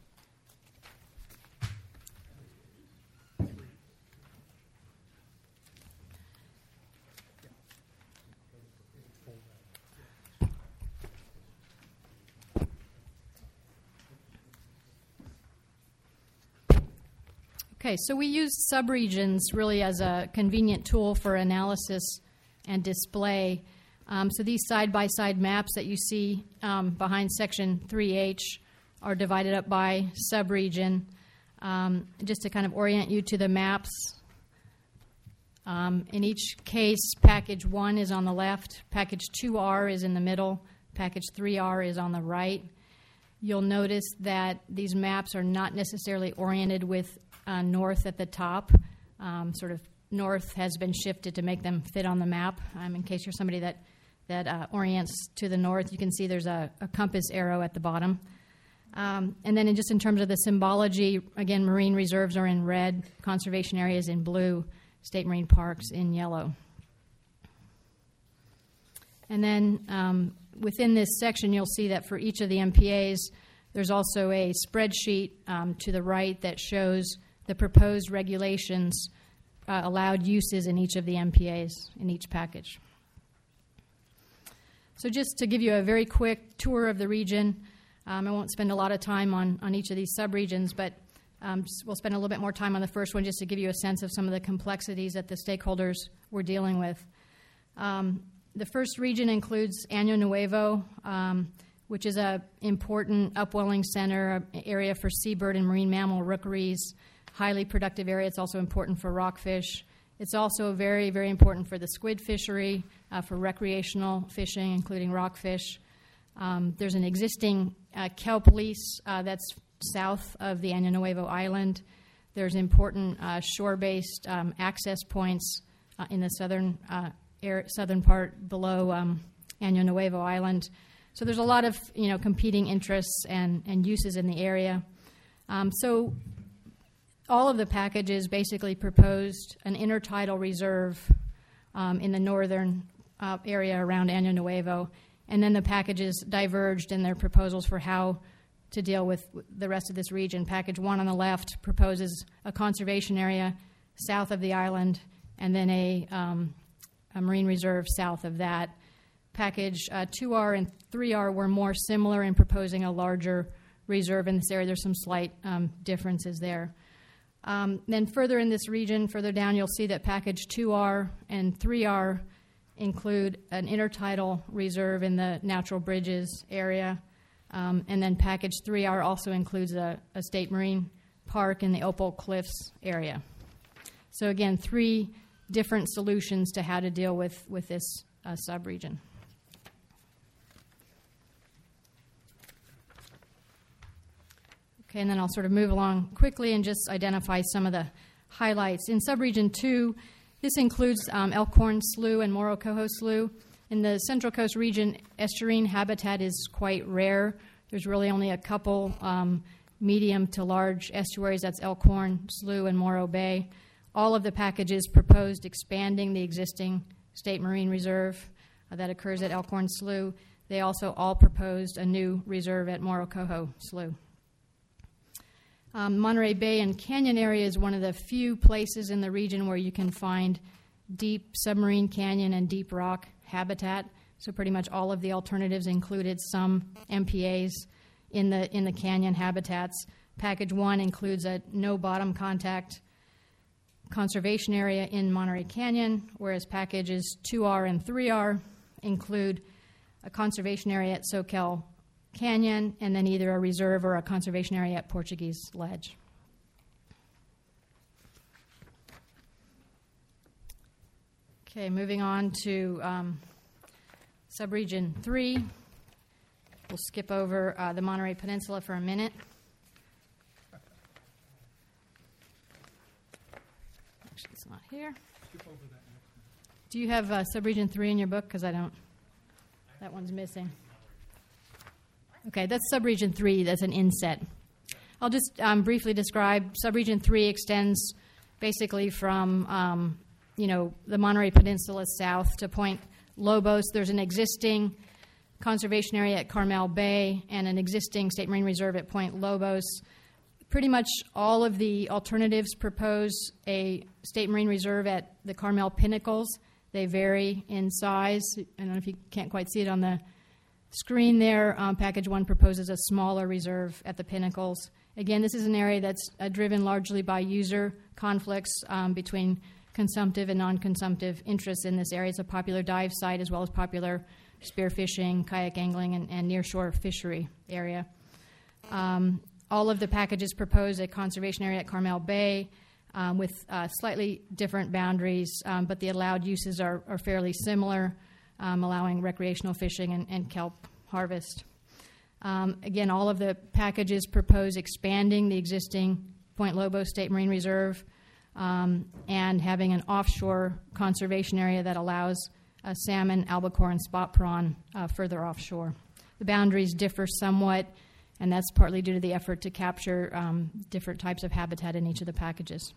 Okay, so we use subregions really as a convenient tool for analysis and display. Um, so these side-by-side maps that you see um, behind section three H are divided up by subregion. Um, just to kind of orient you to the maps, um, in each case, package one is on the left, package two R is in the middle, package three R is on the right. You'll notice that these maps are not necessarily oriented with Uh, north at the top. Um, sort of north has been shifted to make them fit on the map. Um, in case you're somebody that, that uh, orients to the north, you can see there's a, a compass arrow at the bottom. Um, and then in just in terms of the symbology, again, marine reserves are in red, conservation areas in blue, state marine parks in yellow. And then um, within this section, you'll see that for each of the M P As, there's also a spreadsheet um, to the right that shows the proposed regulations, uh, allowed uses in each of the M P As, in each package. So just to give you a very quick tour of the region, um, I won't spend a lot of time on, on each of these subregions, but um, just, we'll spend a little bit more time on the first one just to give you a sense of some of the complexities that the stakeholders were dealing with. Um, the first region includes Año Nuevo, um, which is an important upwelling center, an area for seabird and marine mammal rookeries, highly productive area. It's also important for rockfish. It's also very, very important for the squid fishery, uh, for recreational fishing, including rockfish. Um, there's an existing uh, kelp lease uh, that's south of the Año Nuevo Island. There's important uh, shore-based um, access points uh, in the southern uh, air, southern part below um, Año Nuevo Island. So there's a lot of, you know, competing interests and, and uses in the area. Um, so all of the packages basically proposed an intertidal reserve um, in the northern uh, area around Año Nuevo, and then the packages diverged in their proposals for how to deal with the rest of this region. Package one on the left proposes a conservation area south of the island, and then a, um, a marine reserve south of that. Package uh, two R and three R were more similar in proposing a larger reserve in this area. There's some slight um, differences there. Um, then further in this region, further down, you'll see that package two R and three R include an intertidal reserve in the Natural Bridges area. Um, and then package three R also includes a, a state marine park in the Opal Cliffs area. So again, three different solutions to how to deal with, with this uh, subregion. Okay, and then I'll sort of move along quickly and just identify some of the highlights. In subregion two, this includes um, Elkhorn Slough and Morocoho Slough. In the Central Coast region, estuarine habitat is quite rare. There's really only a couple um, medium to large estuaries. That's Elkhorn, Slough, and Morro Bay. All of the packages proposed expanding the existing state marine reserve uh, that occurs at Elkhorn Slough. They also all proposed a new reserve at Morocoho Slough. Um, Monterey Bay and Canyon area is one of the few places in the region where you can find deep submarine canyon and deep rock habitat. So pretty much all of the alternatives included some M P As in the in the canyon habitats. Package one includes a no bottom contact conservation area in Monterey Canyon, whereas packages two R and three R include a conservation area at Soquel Canyon, and then either a reserve or a conservation area at Portuguese Ledge. Okay, moving on to um, subregion three. We'll skip over uh, the Monterey Peninsula for a minute. Actually, it's not here. Do you have uh, subregion three in your book? Because I don't. That one's missing. Okay, that's subregion three. That's an inset. I'll just um, briefly describe. Subregion three extends basically from, um, you know, the Monterey Peninsula south to Point Lobos. There's an existing conservation area at Carmel Bay and an existing state marine reserve at Point Lobos. Pretty much all of the alternatives propose a state marine reserve at the Carmel Pinnacles. They vary in size. I don't know if you can't quite see it on the screen there. Um, package one proposes a smaller reserve at the Pinnacles. Again, this is an area that's uh, driven largely by user conflicts um, between consumptive and non-consumptive interests in this area. It's a popular dive site as well as popular spearfishing, kayak angling, and, and nearshore fishery area. Um, all of the packages propose a conservation area at Carmel Bay um, with uh, slightly different boundaries, um, but the allowed uses are, are fairly similar, um, allowing recreational fishing and, and kelp harvest. Um, again, all of the packages propose expanding the existing Point Lobos State Marine Reserve um, and having an offshore conservation area that allows uh, salmon, albacore, and spot prawn uh, further offshore. The boundaries differ somewhat, and that's partly due to the effort to capture um, different types of habitat in each of the packages.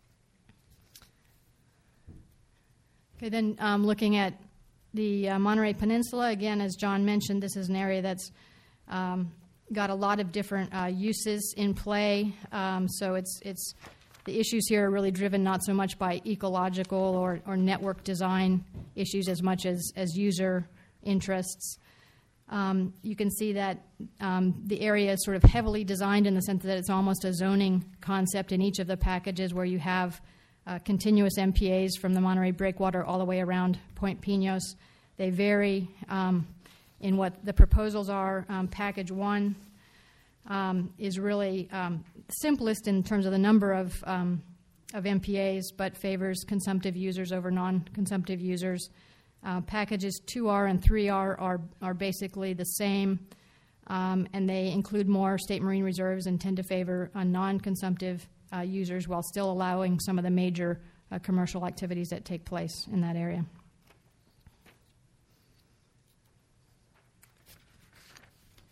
Okay, then um, looking at the uh, Monterey Peninsula, again, as John mentioned, this is an area that's um, got a lot of different uh, uses in play. Um, so it's it's the issues here are really driven not so much by ecological or, or network design issues as much as, as user interests. Um, you can see that um, the area is sort of heavily designed in the sense that it's almost a zoning concept in each of the packages where you have uh, continuous M P As from the Monterey Breakwater all the way around Point Pinos. They vary um, in what the proposals are. Um, package one um, is really um, simplest in terms of the number of, um, of M P As, but favors consumptive users over non-consumptive users. Uh, packages two R and three R are, are basically the same, um, and they include more state marine reserves and tend to favor uh, non-consumptive uh, users while still allowing some of the major uh, commercial activities that take place in that area.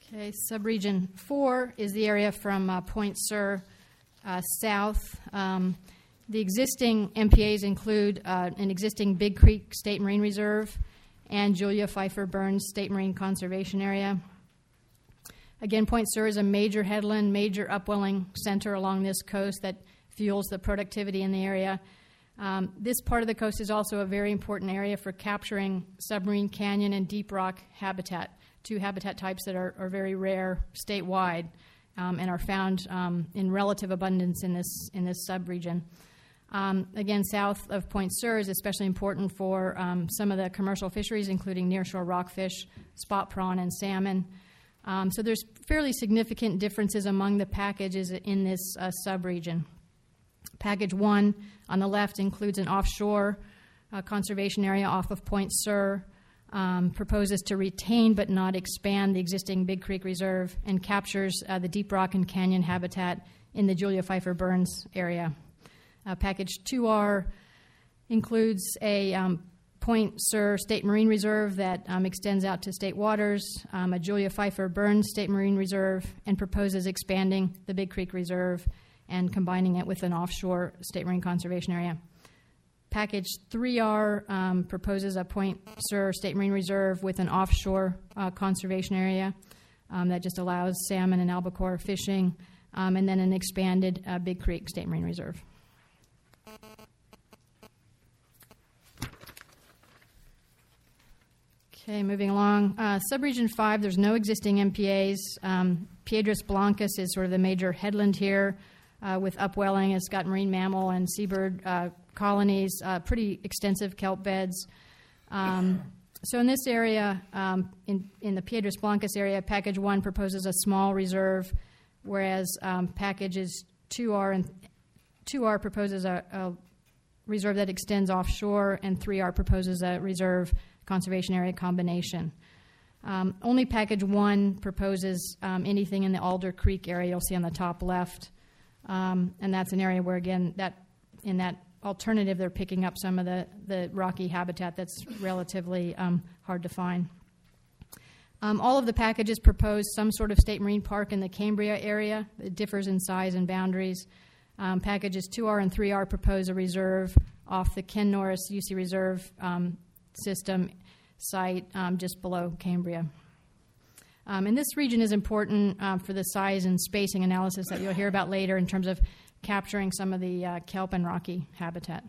Okay, subregion four is the area from uh, Point Sur uh, south. Um, the existing M P As include uh, an existing Big Creek State Marine Reserve and Julia Pfeiffer Burns State Marine Conservation Area. Again, Point Sur is a major headland, major upwelling center along this coast that fuels the productivity in the area. Um, this part of the coast is also a very important area for capturing submarine canyon and deep rock habitat, two habitat types that are, are very rare statewide um, and are found um, in relative abundance in this in this subregion. Um, again, south of Point Sur is especially important for um, some of the commercial fisheries, including nearshore rockfish, spot prawn, and salmon. Um, so there's fairly significant differences among the packages in this uh, subregion. Package one on the left includes an offshore uh, conservation area off of Point Sur, um, proposes to retain but not expand the existing Big Creek Reserve, and captures uh, the deep rock and canyon habitat in the Julia Pfeiffer Burns area. Uh, package two R includes a um, Point Sur State Marine Reserve that um, extends out to state waters, um, a Julia Pfeiffer Burns State Marine Reserve, and proposes expanding the Big Creek Reserve and combining it with an offshore state marine conservation area. Package three R um, proposes a Point Sur State Marine Reserve with an offshore uh, conservation area um, that just allows salmon and albacore fishing, um, and then an expanded uh, Big Creek State Marine Reserve. Okay, moving along. Uh, Subregion five, there's no existing M P As. Um, Piedras Blancas is sort of the major headland here uh, with upwelling. It's got marine mammal and seabird uh, colonies, uh, pretty extensive kelp beds. Um, so in this area, um, in, in the Piedras Blancas area, Package one proposes a small reserve, whereas um, Packages two R and two R proposes a, a reserve that extends offshore, and three R proposes a reserve conservation area combination. Um, only Package one proposes um, anything in the Alder Creek area you'll see on the top left, um, and that's an area where, again, that in that alternative, they're picking up some of the, the rocky habitat that's relatively um, hard to find. Um, all of the packages propose some sort of state marine park in the Cambria area. It differs in size and boundaries. Um, packages two R and three R propose a reserve off the Ken Norris U C Reserve um, system site um, just below Cambria. Um, and this region is important um, for the size and spacing analysis that you'll hear about later in terms of capturing some of the uh, kelp and rocky habitat.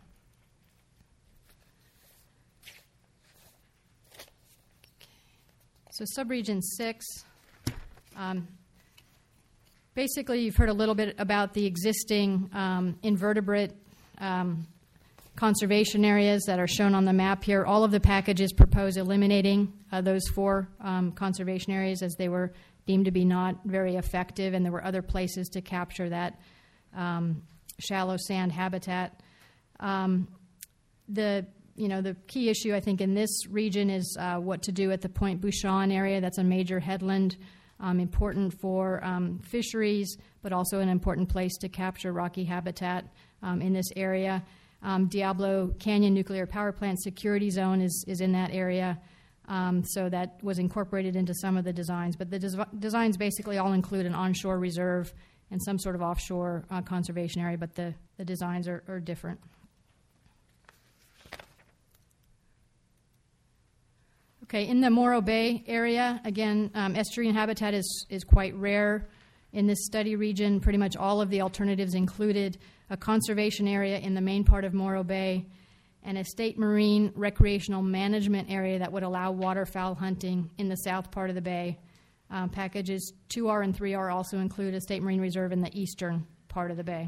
So subregion six, um, basically you've heard a little bit about the existing um, invertebrate um, conservation areas that are shown on the map here. All of the packages propose eliminating uh, those four um, conservation areas as they were deemed to be not very effective, and there were other places to capture that um, shallow sand habitat. Um, the you know the key issue I think in this region is uh, what to do at the Point Bouchon area. That's a major headland, um, important for um, fisheries, but also an important place to capture rocky habitat um, in this area. Um, Diablo Canyon Nuclear Power Plant Security Zone is, is in that area, um, so that was incorporated into some of the designs. But the des- designs basically all include an onshore reserve and some sort of offshore uh, conservation area, but the, the designs are, are different. Okay, in the Morro Bay area, again, um, estuarine habitat is, is quite rare in this study region. Pretty much all of the alternatives included a conservation area in the main part of Morro Bay, and a state marine recreational management area that would allow waterfowl hunting in the south part of the bay. Um, packages two R and three R also include a state marine reserve in the eastern part of the bay.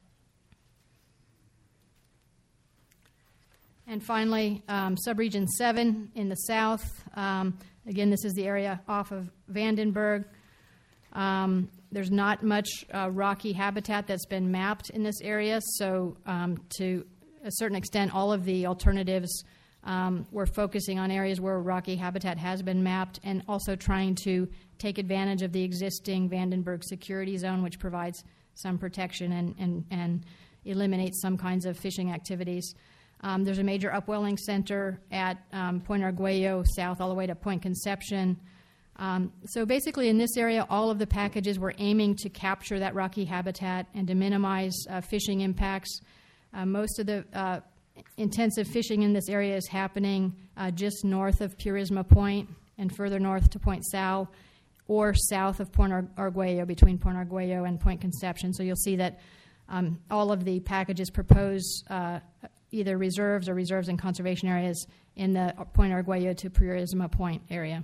And finally, um, subregion seven in the south. Um, again, this is the area off of Vandenberg. Um, There's not much uh, rocky habitat that's been mapped in this area, so um, to a certain extent, all of the alternatives um, we're focusing on areas where rocky habitat has been mapped, and also trying to take advantage of the existing Vandenberg Security Zone, which provides some protection and, and, and eliminates some kinds of fishing activities. Um, there's a major upwelling center at um, Point Arguello south all the way to Point Conception. Um, so basically, in this area, all of the packages were aiming to capture that rocky habitat and to minimize uh, fishing impacts. Uh, most of the uh, intensive fishing in this area is happening uh, just north of Purisma Point and further north to Point Sal, or south of Point Arguello, between Point Arguello and Point Conception. So you'll see that um, all of the packages propose uh, either reserves or reserves and conservation areas in the Point Arguello to Purisma Point area.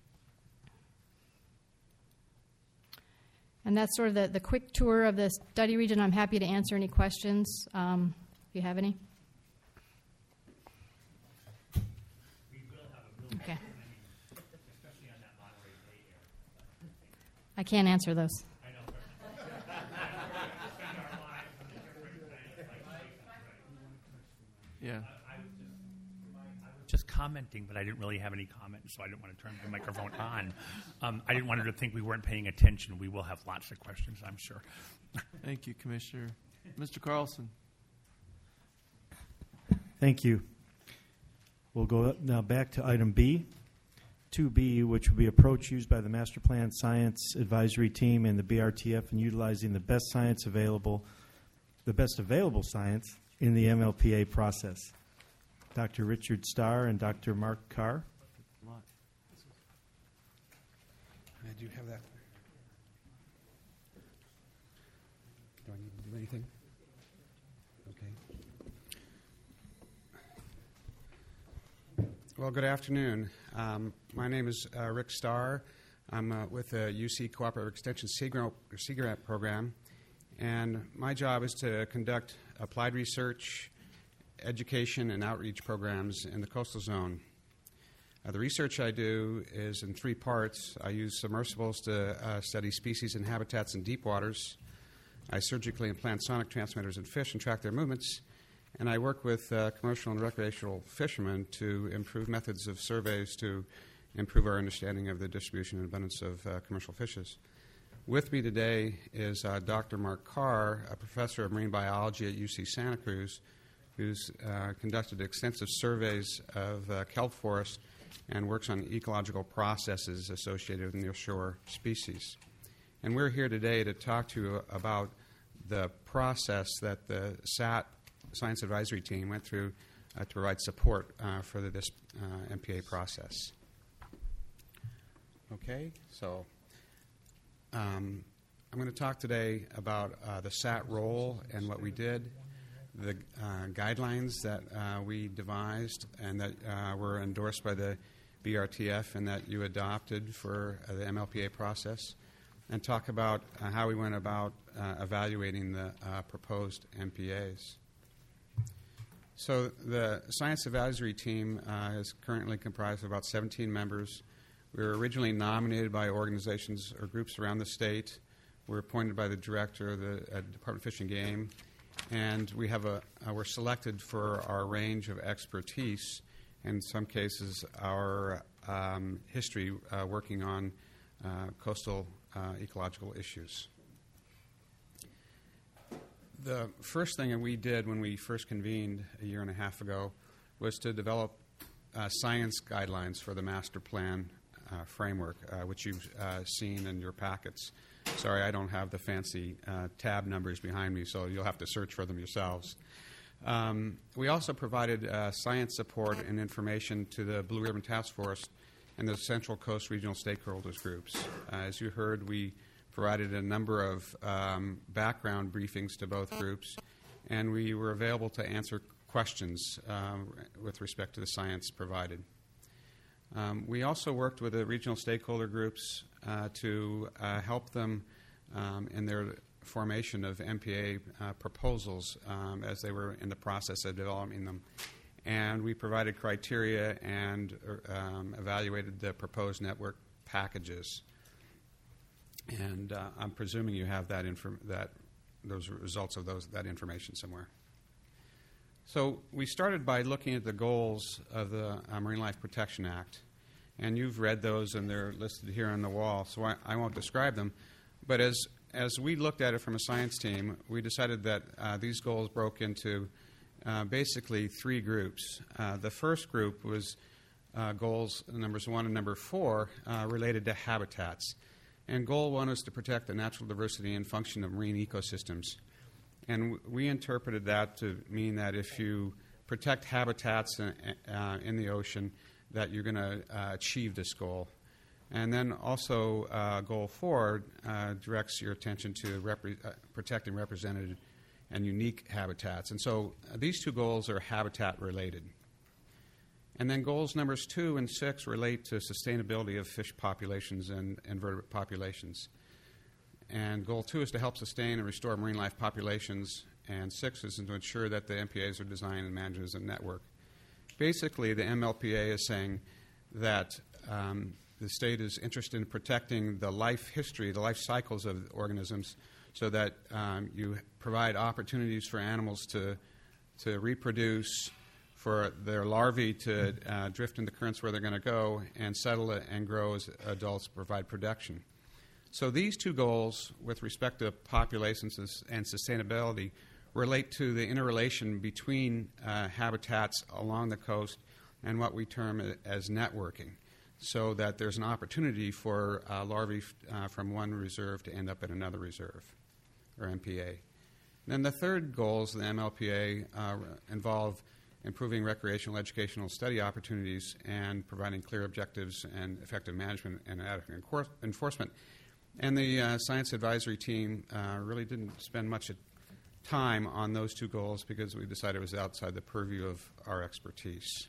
And that's sort of the, the quick tour of the study region. I'm happy to answer any questions um, if you have any. Okay. I can't answer those. Yeah. Just commenting, but I didn't really have any comments, so I didn't want to turn the microphone on. Um, I didn't want her to think we weren't paying attention. We will have lots of questions, I'm sure. Thank you, Commissioner. Mister Carlson. Thank you. We'll go now back to item B, two B, which will be approach used by the Master Plan Science Advisory Team and the B R T F in utilizing the best science available, the best available science in the M L P A process. Doctor Richard Starr and Doctor Mark Carr. I do have that. Do I need to do anything? Okay. Well, good afternoon. Um, my name is uh, Rick Starr. I'm uh, with the U C Cooperative Extension Sea Grant, Sea Grant program, and my job is to conduct applied research, education, and outreach programs in the coastal zone. Uh, the research I do is in three parts. I use submersibles to uh, study species and habitats in deep waters. I surgically implant sonic transmitters in fish and track their movements. And I work with uh, commercial and recreational fishermen to improve methods of surveys to improve our understanding of the distribution and abundance of uh, commercial fishes. With me today is uh, Doctor Mark Carr, a professor of marine biology at U C Santa Cruz, who's uh, conducted extensive surveys of uh, kelp forest and works on ecological processes associated with nearshore species. And we're here today to talk to you about the process that the S A T Science Advisory Team went through uh, to provide support uh, for the, this uh, M P A process. Okay, so um, I'm going to talk today about uh, the S A T role and what we did, the uh, guidelines that uh, we devised and that uh, were endorsed by the B R T F and that you adopted for uh, the M L P A process, and talk about uh, how we went about uh, evaluating the uh, proposed M P As. So the Science Advisory Team uh, is currently comprised of about seventeen members. We were originally nominated by organizations or groups around the state. We were appointed by the director of the uh, Department of Fish and Game, and we have a uh, we're selected for our range of expertise. In some cases, our um, history uh, working on uh, coastal uh, ecological issues. The first thing that we did when we first convened a year and a half ago was to develop uh, science guidelines for the master plan uh, framework, uh, which you've uh, seen in your packets. Sorry, I don't have the fancy uh, tab numbers behind me, so you'll have to search for them yourselves. Um, we also provided uh, science support and information to the Blue Ribbon Task Force and the Central Coast Regional Stakeholders Groups. Uh, as you heard, we provided a number of um, background briefings to both groups, and we were available to answer questions um, with respect to the science provided. Um, we also worked with the regional stakeholder groups uh, to uh, help them um, in their formation of M P A uh, proposals um, as they were in the process of developing them. And we provided criteria and um, evaluated the proposed network packages. And uh, I'm presuming you have that, inform- that those results of those that information somewhere. So we started by looking at the goals of the uh, Marine Life Protection Act. And you've read those, and they're listed here on the wall, so I, I won't describe them. But as As we looked at it from a science team, we decided that uh, these goals broke into uh, basically three groups. Uh, the first group was uh, goals, numbers one and number four, uh, related to habitats. And goal one is to protect the natural diversity and function of marine ecosystems. And w- we interpreted that to mean that if you protect habitats in, uh, in the ocean, that you're going to uh, achieve this goal. And then also uh, goal four uh, directs your attention to repre- uh, protecting represented and unique habitats. And so uh, these two goals are habitat related. And then goals numbers two and six relate to sustainability of fish populations and invertebrate populations. And goal two is to help sustain and restore marine life populations, and six is to ensure that the M P As are designed and managed as a network. Basically, the M L P A is saying that um, the state is interested in protecting the life history, the life cycles of organisms, so that um, you provide opportunities for animals to to reproduce, for their larvae to uh, drift in the currents where they're going to go and settle and grow as adults, provide production. So these two goals, with respect to populations and sustainability, relate to the interrelation between uh, habitats along the coast and what we term as networking, so that there's an opportunity for uh, larvae f- uh, from one reserve to end up at another reserve, or M P A. And then the third goals of the M L P A uh, involve improving recreational educational study opportunities and providing clear objectives and effective management and adequate encor- enforcement. And the uh, science advisory team uh, really didn't spend much time on those two goals because we decided it was outside the purview of our expertise.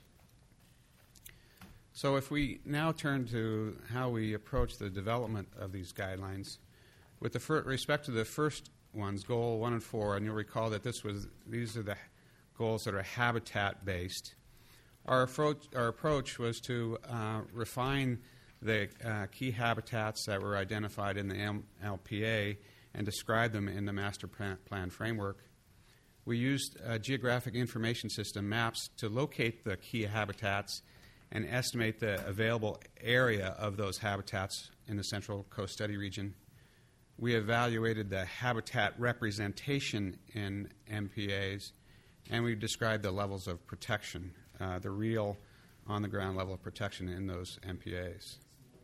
So if we now turn to how we approach the development of these guidelines, with the fir- respect to the first ones, goal one and four, and you'll recall that this was these are the goals that are habitat-based. Our approach, our approach was to uh, refine the uh, key habitats that were identified in the M L P A and describe them in the master plan framework. We used a geographic information system, maps, to locate the key habitats and estimate the available area of those habitats in the Central Coast Study Region. We evaluated the habitat representation in M P As, and we described the levels of protection, uh, the real on-the-ground level of protection in those M P As.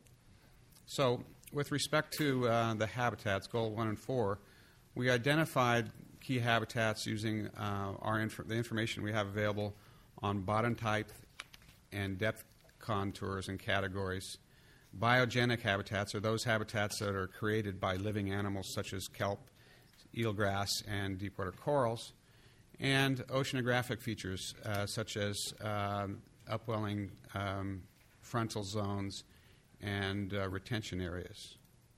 So with respect to uh, the habitats, goal one and four, we identified key habitats using uh, our inf- the information we have available on bottom type and depth contours and categories. Biogenic habitats are those habitats that are created by living animals such as kelp, eelgrass, and deepwater corals. And oceanographic features uh, such as um, upwelling um, frontal zones and uh, retention areas.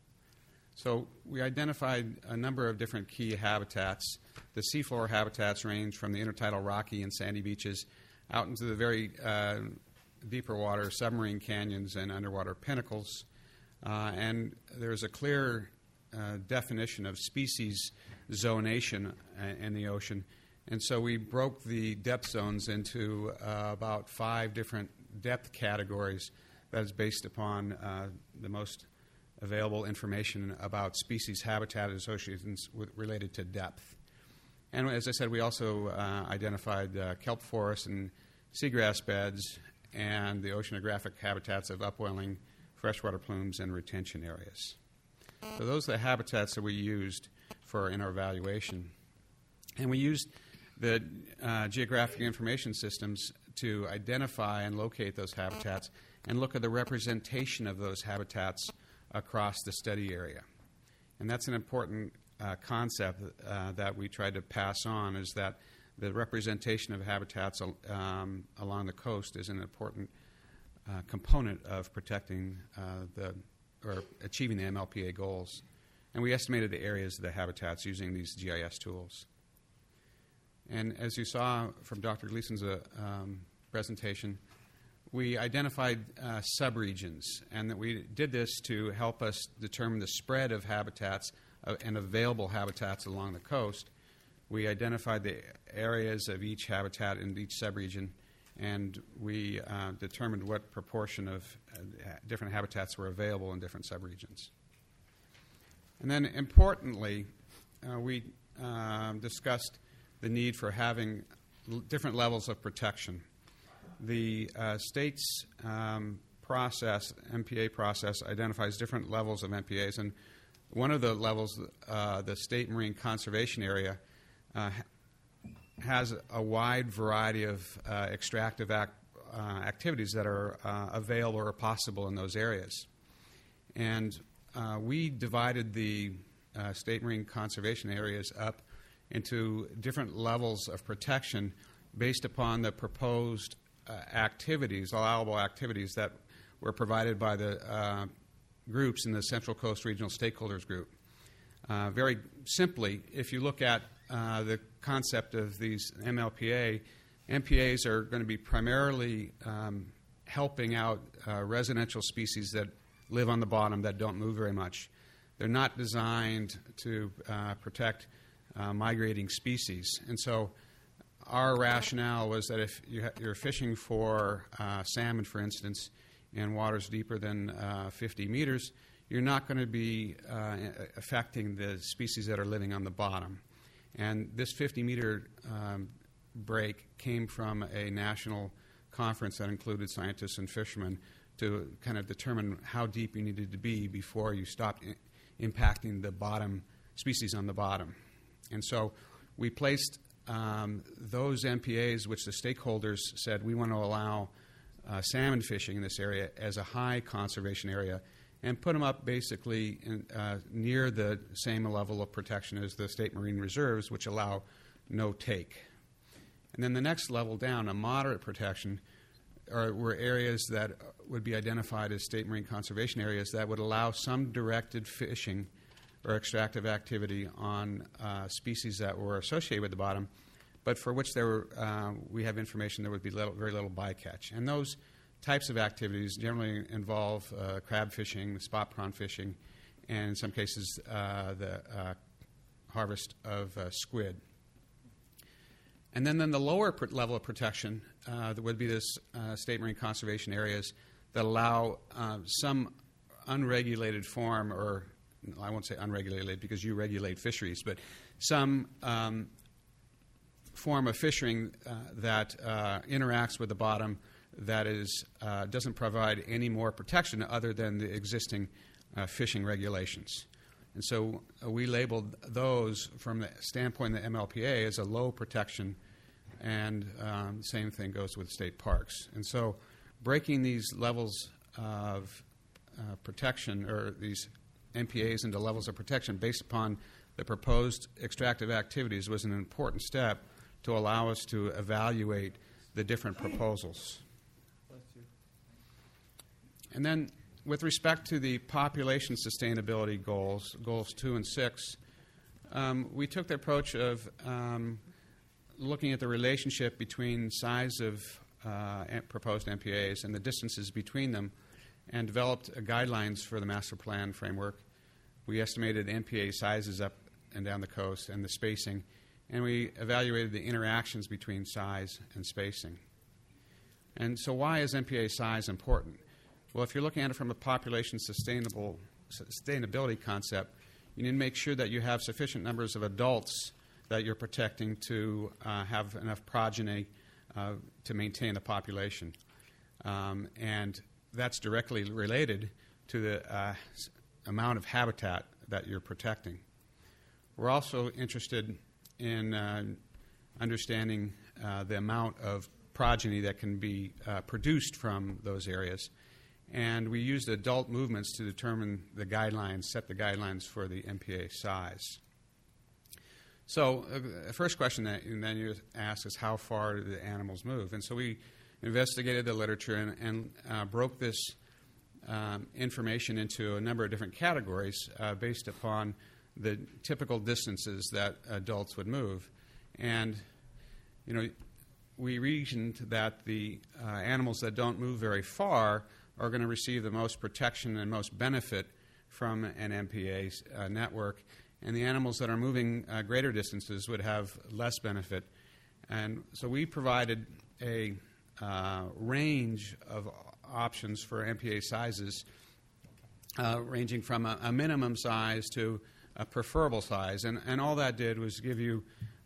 So we identified a number of different key habitats. The seafloor habitats range from the intertidal rocky and sandy beaches out into the very uh, deeper water, submarine canyons, and underwater pinnacles. Uh, and there's a clear uh, definition of species zonation uh, in the ocean. And so we broke the depth zones into uh, about five different depth categories that is based upon uh, the most available information about species habitat associations with, related to depth. And as I said, we also uh, identified uh, kelp forests and seagrass beds and the oceanographic habitats of upwelling freshwater plumes and retention areas. So those are the habitats that we used for in our evaluation. And we used the uh, geographic information systems to identify and locate those habitats and look at the representation of those habitats across the study area. And that's an important uh, concept uh, that we tried to pass on, is that the representation of habitats um, along the coast is an important uh, component of protecting uh, the or achieving the M L P A goals. And we estimated the areas of the habitats using these G I S tools. And as you saw from Doctor Gleason's uh, um, presentation, we identified uh, subregions, and that we did this to help us determine the spread of habitats uh, and available habitats along the coast. We identified the areas of each habitat in each subregion, and we uh, determined what proportion of uh, different habitats were available in different subregions. And then, importantly, uh, we uh, discussed the need for having l- different levels of protection. the uh, state's um, process, M P A process, identifies different levels of M P As, and one of the levels, uh, the State Marine Conservation Area, uh, has a wide variety of uh, extractive act, uh, activities that are uh, available or possible in those areas. And uh, we divided the uh, State Marine Conservation Areas up into different levels of protection based upon the proposed uh, activities, allowable activities that were provided by the uh, groups in the Central Coast Regional Stakeholders Group. Uh, very simply, if you look at uh, the concept of these M L P A, M P As are going to be primarily um, helping out uh, residential species that live on the bottom that don't move very much. They're not designed to uh, protect uh, migrating species. And so our rationale was that if you ha- you're fishing for uh, salmon, for instance, in waters deeper than uh, fifty meters, you're not going to be uh, affecting the species that are living on the bottom. And this fifty-meter um, break came from a national conference that included scientists and fishermen to kind of determine how deep you needed to be before you stopped I- impacting the bottom species on the bottom. And so we placed um, those M P As, which the stakeholders said we want to allow Uh, salmon fishing in this area as a high conservation area, and put them up basically in, uh, near the same level of protection as the state marine reserves, which allow no take. And then the next level down, a moderate protection, are, were areas that would be identified as state marine conservation areas that would allow some directed fishing or extractive activity on uh, species that were associated with the bottom, but for which there were, uh, we have information there would be little, very little bycatch. And those types of activities generally involve uh, crab fishing, spot prawn fishing, and in some cases uh, the uh, harvest of uh, squid. And then, then the lower pr- level of protection uh, there would be this uh, state marine conservation areas that allow uh, some unregulated form, or I won't say unregulated because you regulate fisheries, but some um, form of fishing uh, that uh, interacts with the bottom that is uh, doesn't provide any more protection other than the existing uh, fishing regulations. And so uh, we labeled those from the standpoint of the M L P A as a low protection, and um, the same thing goes with state parks. And so breaking these levels of uh, protection, or these M P As into levels of protection based upon the proposed extractive activities, was an important step to allow us to evaluate the different proposals. And then with respect to the population sustainability goals, goals two and six, um, we took the approach of um, looking at the relationship between size of uh, proposed M P As and the distances between them, and developed uh, guidelines for the master plan framework. We estimated M P A sizes up and down the coast and the spacing, and we evaluated the interactions between size and spacing. And so why is M P A size important? Well, if you're looking at it from a population sustainable sustainability concept, you need to make sure that you have sufficient numbers of adults that you're protecting to uh, have enough progeny uh, to maintain the population. Um, and that's directly related to the uh, amount of habitat that you're protecting. We're also interested in uh, understanding uh, the amount of progeny that can be uh, produced from those areas. And we used adult movements to determine the guidelines, set the guidelines for the M P A size. So uh, the first question that and then you ask is, how far do the animals move? And so we investigated the literature and, and uh, broke this um, information into a number of different categories uh, based upon the typical distances that adults would move. And, you know, we reasoned that the uh, animals that don't move very far are going to receive the most protection and most benefit from an M P A uh, network, and the animals that are moving uh, greater distances would have less benefit. And so we provided a uh, range of options for M P A sizes, uh, ranging from a, a minimum size to a preferable size. And, and all that did was give you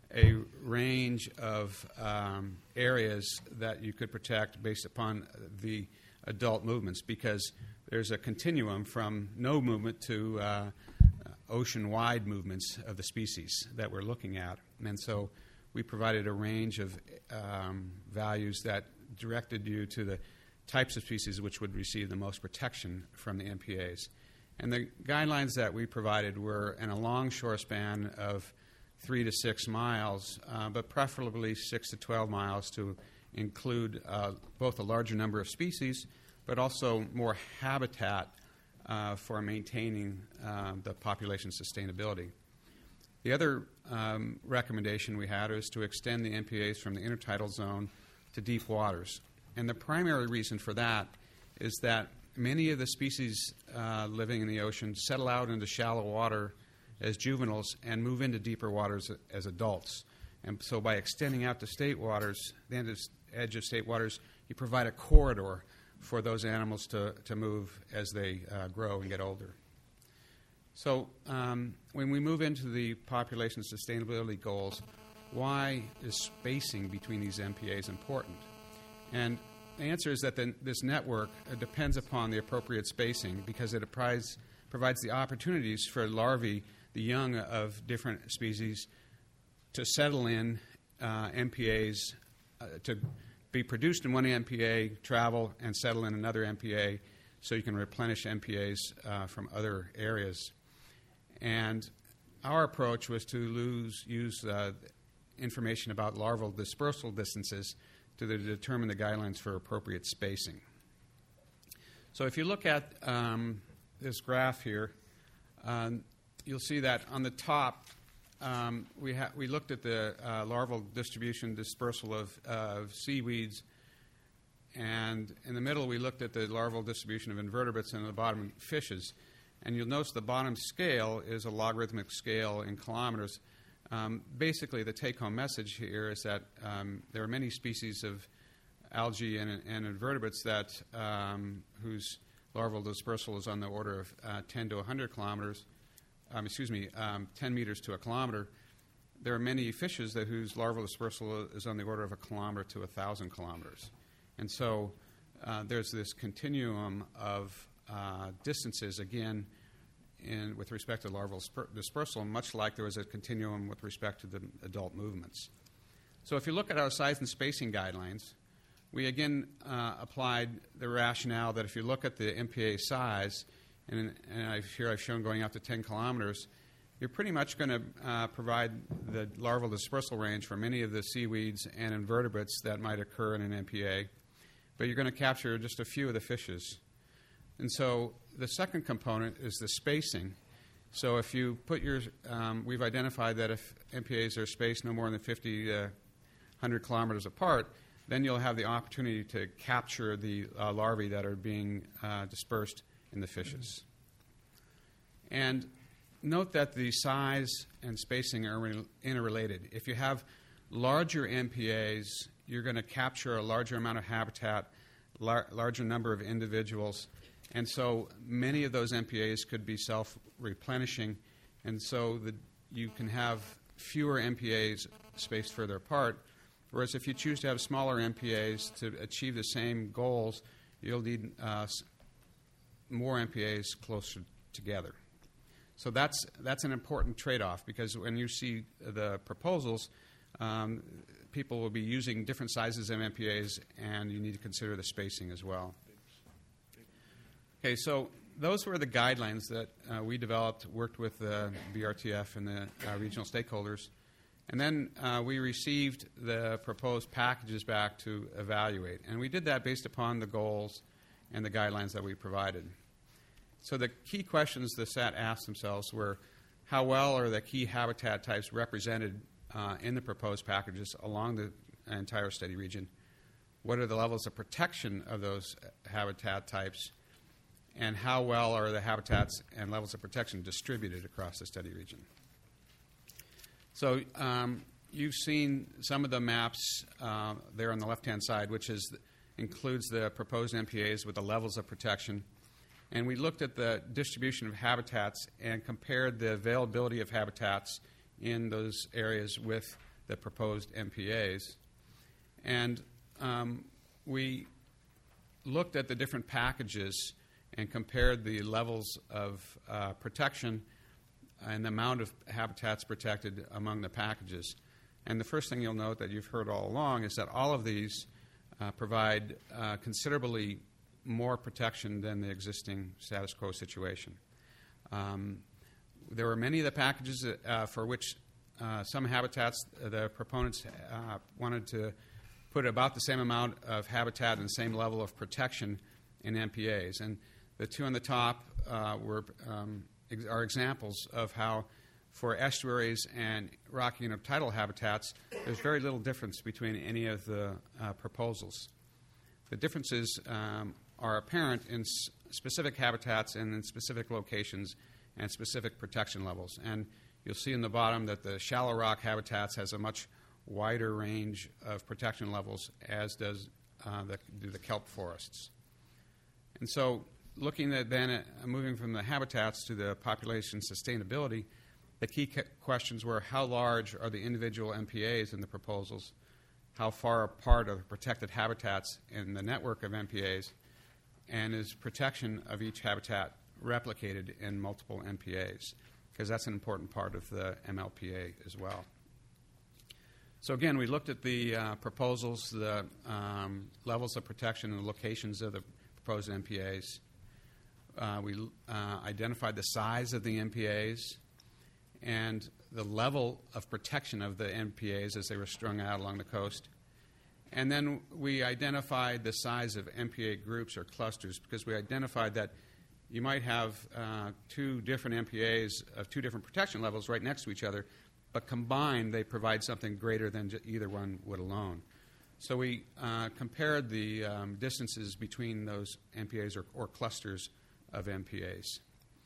a range of um, areas that you could protect based upon the adult movements, because there's a continuum from no movement to uh, ocean-wide movements of the species that we're looking at. And so we provided a range of um, values that directed you to the types of species which would receive the most protection from the M P As. And the guidelines that we provided were in a long shore span of three to six miles, uh, but preferably six to twelve miles to include uh, both a larger number of species, but also more habitat uh, for maintaining uh, the population sustainability. The other um, recommendation we had was to extend the M P As from the intertidal zone to deep waters. And the primary reason for that is that many of the species uh, living in the ocean settle out into shallow water as juveniles and move into deeper waters as adults. And so by extending out to state waters, the end of, edge of state waters, you provide a corridor for those animals to, to move as they uh, grow and get older. So um, when we move into the population sustainability goals, why is spacing between these M P As important? And the answer is that the, this network uh, depends upon the appropriate spacing, because it provides, provides the opportunities for larvae, the young of different species, to settle in uh, M P As, uh, to be produced in one M P A, travel and settle in another M P A, so you can replenish M P As uh, from other areas. And our approach was to lose, use uh, information about larval dispersal distances to the, determine the guidelines for appropriate spacing. So if you look at um, this graph here, um, you'll see that on the top, um, we, ha- we looked at the uh, larval distribution dispersal of, uh, of seaweeds, and in the middle we looked at the larval distribution of invertebrates, and at the bottom fishes. And you'll notice the bottom scale is a logarithmic scale in kilometers. Um, basically, the take-home message here is that um, there are many species of algae and, and invertebrates that um, whose larval dispersal is on the order of uh, ten to one hundred kilometers. Um, excuse me, um, ten meters to a kilometer. There are many fishes that whose larval dispersal is on the order of a kilometer to a thousand kilometers, and so uh, there's this continuum of uh, distances again. In, with respect to larval sper- dispersal, much like there was a continuum with respect to the adult movements. So if you look at our size and spacing guidelines, we again uh, applied the rationale that if you look at the M P A size, and, and I've, here I've shown going out to ten kilometers, you're pretty much going to uh, provide the larval dispersal range for many of the seaweeds and invertebrates that might occur in an M P A, but you're going to capture just a few of the fishes. And so the second component is the spacing. So if you put your, um, we've identified that if M P As are spaced no more than fifty, uh, one hundred kilometers apart, then you'll have the opportunity to capture the uh, larvae that are being uh, dispersed in the fishes. And note that the size and spacing are re- interrelated. If you have larger M P As, you're going to capture a larger amount of habitat, lar- larger number of individuals. And so many of those M P As could be self-replenishing, and so the, you can have fewer M P As spaced further apart, whereas if you choose to have smaller M P As to achieve the same goals, you'll need uh, more M P As closer together. So that's, that's an important trade-off, because when you see the proposals, um, people will be using different sizes of M P As, and you need to consider the spacing as well. Okay, so those were the guidelines that uh, we developed, worked with the B R T F and the uh, regional stakeholders. And then uh, we received the proposed packages back to evaluate. And we did that based upon the goals and the guidelines that we provided. So the key questions the S A T asked themselves were, how well are the key habitat types represented uh, in the proposed packages along the entire study region? What are the levels of protection of those habitat types? And how well are the habitats and levels of protection distributed across the study region? So um, you've seen some of the maps uh, there on the left-hand side, which is includes the proposed M P As with the levels of protection. And we looked at the distribution of habitats and compared the availability of habitats in those areas with the proposed M P As. And um, we looked at the different packages and compared the levels of uh, protection and the amount of habitats protected among the packages. And the first thing you'll note that you've heard all along is that all of these uh, provide uh, considerably more protection than the existing status quo situation. Um, there were many of the packages that, uh, for which uh, some habitats, uh, the proponents uh, wanted to put about the same amount of habitat and the same level of protection in M P As. And the two on the top uh, were um, ex- are examples of how for estuaries and rocky intertidal habitats, there's very little difference between any of the uh, proposals. The differences um, are apparent in s- specific habitats and in specific locations and specific protection levels. And you'll see in the bottom that the shallow rock habitats has a much wider range of protection levels, as does uh, the, do the kelp forests. And so looking at then at moving from the habitats to the population sustainability, the key ca- questions were how large are the individual M P As in the proposals, how far apart are the protected habitats in the network of M P As, and is protection of each habitat replicated in multiple M P As, because that's an important part of the M L P A as well. So again, we looked at the uh, proposals, the um, levels of protection and the locations of the proposed M P As. Uh, we uh, identified the size of the M P As and the level of protection of the M P As as they were strung out along the coast. And then we identified the size of M P A groups or clusters, because we identified that you might have uh, two different M P As of two different protection levels right next to each other, but combined they provide something greater than j- either one would alone. So we uh, compared the um, distances between those M P As or, or clusters of M P As.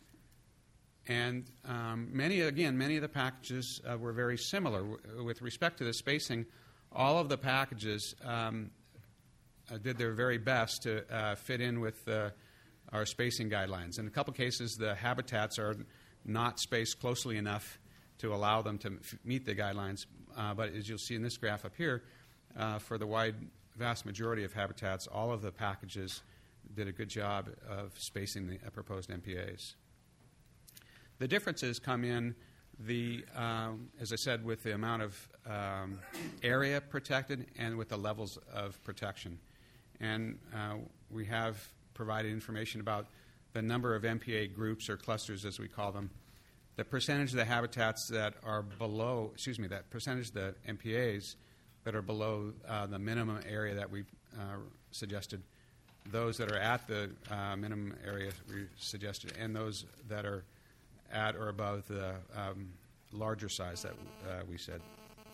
And um, many, again, many of the packages uh, were very similar. W- with respect to the spacing, all of the packages um, uh, did their very best to uh, fit in with uh, our spacing guidelines. In a couple cases, the habitats are not spaced closely enough to allow them to f- meet the guidelines. Uh, but as you'll see in this graph up here, uh, for the wide, vast majority of habitats, all of the packages did a good job of spacing the uh, proposed M P As. The differences come in the, um, as I said, with the amount of um, area protected and with the levels of protection. And uh, we have provided information about the number of M P A groups or clusters, as we call them, the percentage of the habitats that are below, excuse me, that percentage of the M P As that are below uh, the minimum area that we uh, suggested, those that are at the uh, minimum area we suggested, and those that are at or above the um, larger size that uh, we said.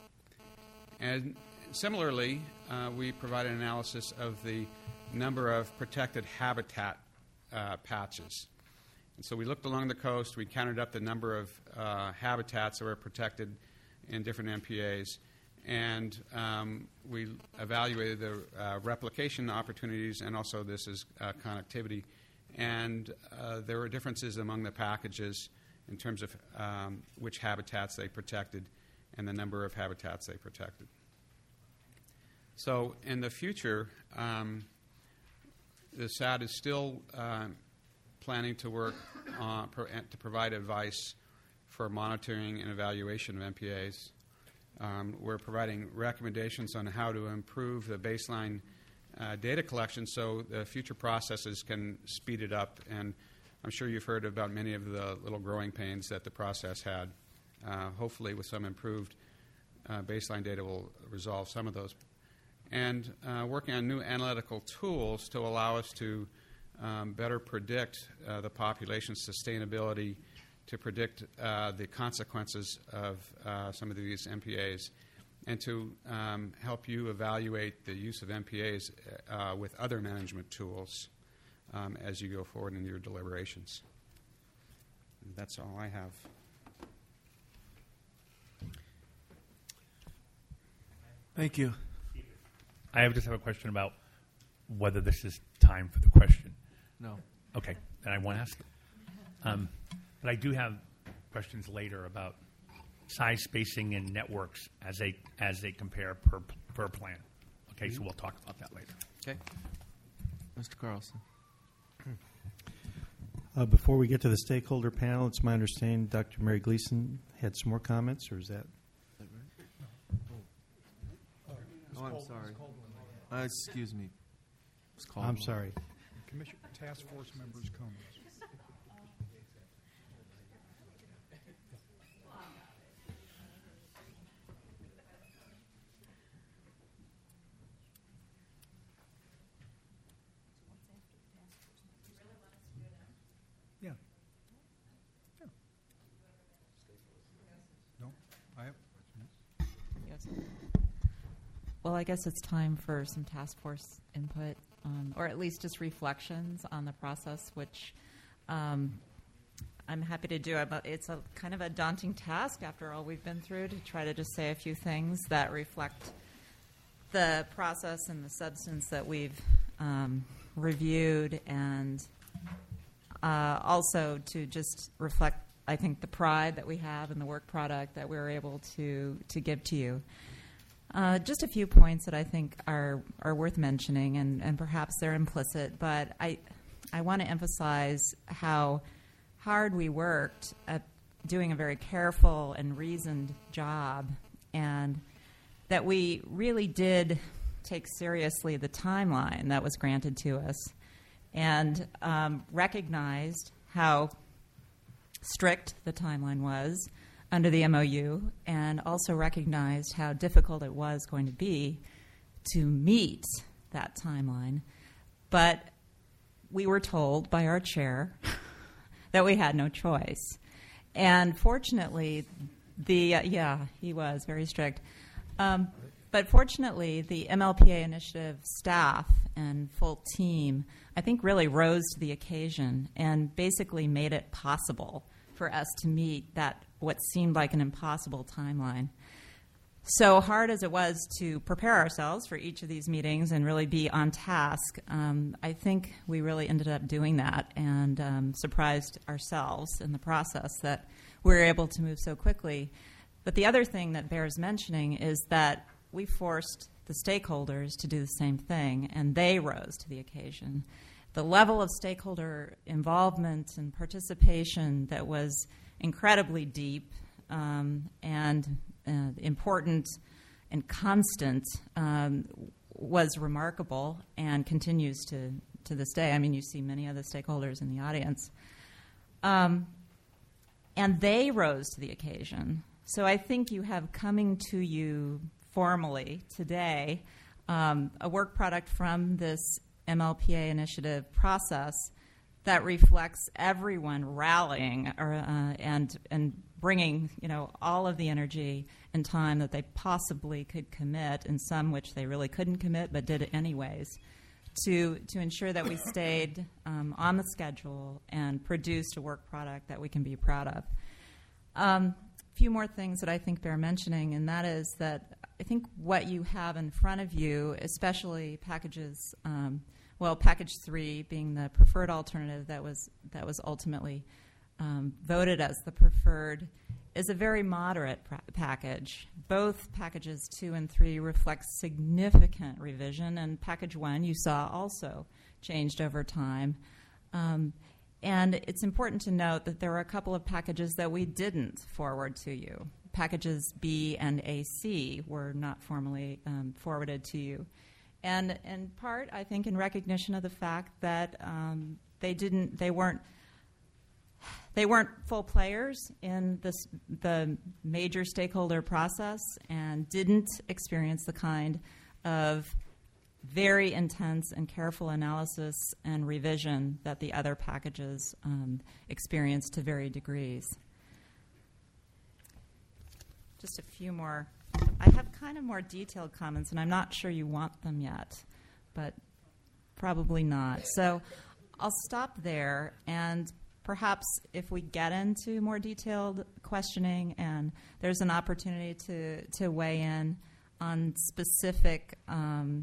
And similarly, uh, we provided an analysis of the number of protected habitat uh, patches. And so we looked along the coast, we counted up the number of uh, habitats that were protected in different M P As, and um, we evaluated the uh, replication opportunities, and also this is uh, connectivity. And uh, there were differences among the packages in terms of um, which habitats they protected and the number of habitats they protected. So in the future, um, the S A D is still uh, planning to work uh, pro- to provide advice for monitoring and evaluation of M P As. Um, we're providing recommendations on how to improve the baseline uh, data collection so the future processes can speed it up. And I'm sure you've heard about many of the little growing pains that the process had. Uh, hopefully, with some improved uh, baseline data, will resolve some of those. And uh, working on new analytical tools to allow us to um, better predict uh, the population's sustainability, to predict uh, the consequences of uh, some of these M P As, and to um, help you evaluate the use of M P As uh, with other management tools um, as you go forward in your deliberations. And that's all I have. Thank you. I have just have a question about whether this is time for the question. No. Okay, then I won't ask it. Um, but I do have questions later about size, spacing, and networks as they as they compare per per plan. Okay, so we'll talk about that later. Okay. Mister Carlson. Uh, before we get to the stakeholder panel, it's my understanding Doctor Mary Gleason had some more comments, or is that? Oh, I'm sorry. Uh, excuse me. I'm sorry. Commission task force members' comments. Yeah. Yeah. No, I have. Well, I guess it's time for some task force input, um, or at least just reflections on the process, which um, I'm happy to do. It's a kind of a daunting task after all we've been through to try to just say a few things that reflect the process and the substance that we've um, reviewed, and uh, also to just reflect, I think, the pride that we have in the work product that we're able to to give to you. Uh, just a few points that I think are are worth mentioning, and, and perhaps they're implicit, but I I want to emphasize how hard we worked at doing a very careful and reasoned job, and that we really did take seriously the timeline that was granted to us, and um, recognized how strict the timeline was under the M O U, and also recognized how difficult it was going to be to meet that timeline. But we were told by our chair that we had no choice. And fortunately, the, uh, yeah, he was very strict. Um, but fortunately, the M L P A initiative staff and full team, I think, really rose to the occasion and basically made it possible for us to meet that what seemed like an impossible timeline. So hard as it was to prepare ourselves for each of these meetings and really be on task, um, I think we really ended up doing that and um, surprised ourselves in the process that we were able to move so quickly. But the other thing that bears mentioning is that we forced the stakeholders to do the same thing, and they rose to the occasion. The level of stakeholder involvement and participation that was incredibly deep um, and uh, important and constant um, was remarkable and continues to, to this day. I mean, you see many of the stakeholders in the audience. Um, and they rose to the occasion. So I think you have coming to you formally today um, a work product from this M L P A initiative process that reflects everyone rallying or, uh, and and bringing, you know, all of the energy and time that they possibly could commit, and some which they really couldn't commit but did it anyways, to to ensure that we stayed um, on the schedule and produced a work product that we can be proud of. Um, a few more things that I think bear mentioning, and that is that I think what you have in front of you, especially packages, um, well, package three being the preferred alternative that was that was ultimately um, voted as the preferred, is a very moderate pra- package. Both packages two and three reflect significant revision, and package one you saw also changed over time. Um, and it's important to note that there were a couple of packages that we didn't forward to you. Packages B and A C were not formally um, forwarded to you. And in part, I think, in recognition of the fact that um, they didn't, they weren't, they weren't full players in this, the major stakeholder process, and didn't experience the kind of very intense and careful analysis and revision that the other packages um, experienced to varying degrees. Just a few more. I have kind of more detailed comments, and I'm not sure you want them yet, but probably not. So I'll stop there, and perhaps if we get into more detailed questioning and there's an opportunity to, to weigh in on specific um,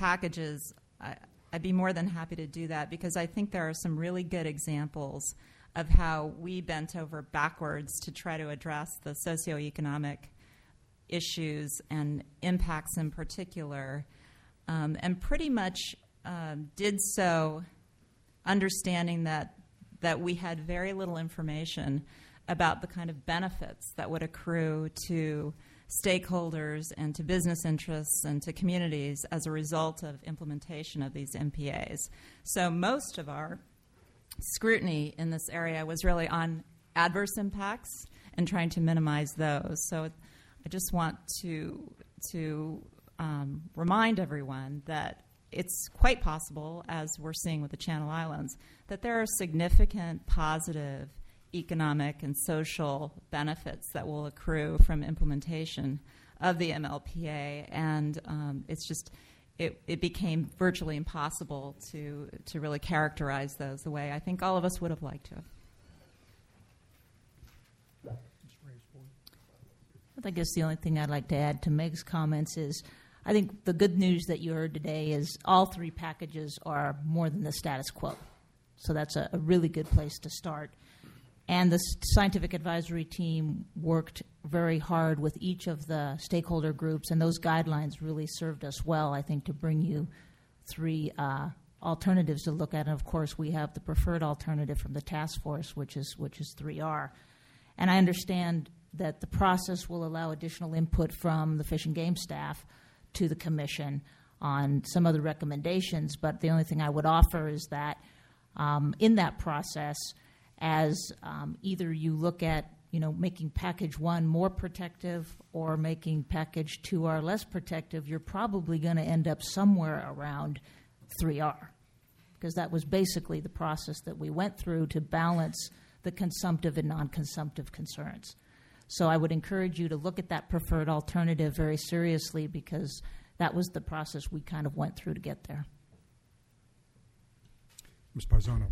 packages, I, I'd be more than happy to do that, because I think there are some really good examples of how we bent over backwards to try to address the socioeconomic issues and impacts in particular, um, and pretty much um, did so understanding that that we had very little information about the kind of benefits that would accrue to stakeholders and to business interests and to communities as a result of implementation of these M P As. So most of our scrutiny in this area was really on adverse impacts and trying to minimize those. So I just want to, to um, remind everyone that it's quite possible, as we're seeing with the Channel Islands, that there are significant positive economic and social benefits that will accrue from implementation of the M L P A, and um, it's just it, it became virtually impossible to to really characterize those the way I think all of us would have liked to have. I guess the only thing I'd like to add to Meg's comments is I think the good news that you heard today is all three packages are more than the status quo. So that's a, a really good place to start. And the scientific advisory team worked very hard with each of the stakeholder groups, and those guidelines really served us well, I think, to bring you three uh, alternatives to look at. And, of course, we have the preferred alternative from the task force, which is which is three R. And I understand that the process will allow additional input from the Fish and Game staff to the Commission on some of the recommendations, but the only thing I would offer is that um, in that process, as um, either you look at, you know, making package one more protective or making package two R less protective, you're probably going to end up somewhere around three R, because that was basically the process that we went through to balance the consumptive and non-consumptive concerns. So I would encourage you to look at that preferred alternative very seriously, because that was the process we kind of went through to get there. Miz Barzano.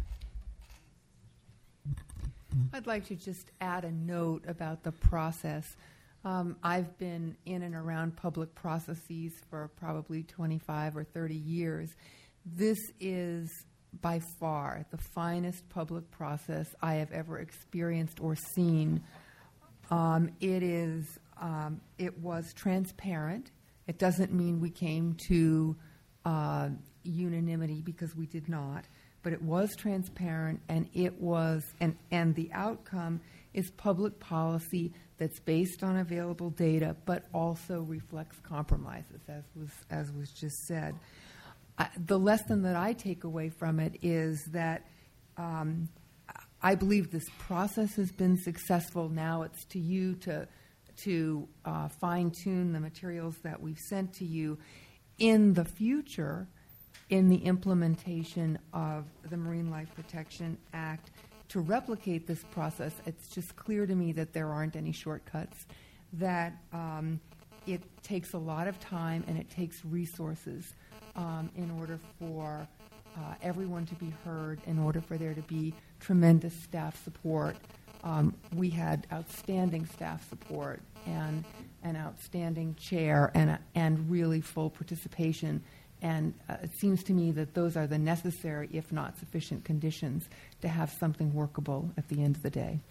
I'd like to just add a note about the process. Um, I've been in and around public processes for probably twenty-five or thirty years. This is by far the finest public process I have ever experienced or seen. Um, it is. Um, it was transparent. It doesn't mean we came to uh, unanimity, because we did not. But it was transparent, and it was, and, and the outcome is public policy that's based on available data, but also reflects compromises, as was as was just said. I, the lesson that I take away from it is that um, I believe this process has been successful. Now it's to you to to uh, fine-tune the materials that we've sent to you. In the future, in the implementation of the Marine Life Protection Act, to replicate this process, it's just clear to me that there aren't any shortcuts, that um, it takes a lot of time and it takes resources um, in order for uh, everyone to be heard, in order for there to be tremendous staff support. Um, we had outstanding staff support and an outstanding chair and, a, and really full participation. And uh, it seems to me that those are the necessary, if not sufficient, conditions to have something workable at the end of the day.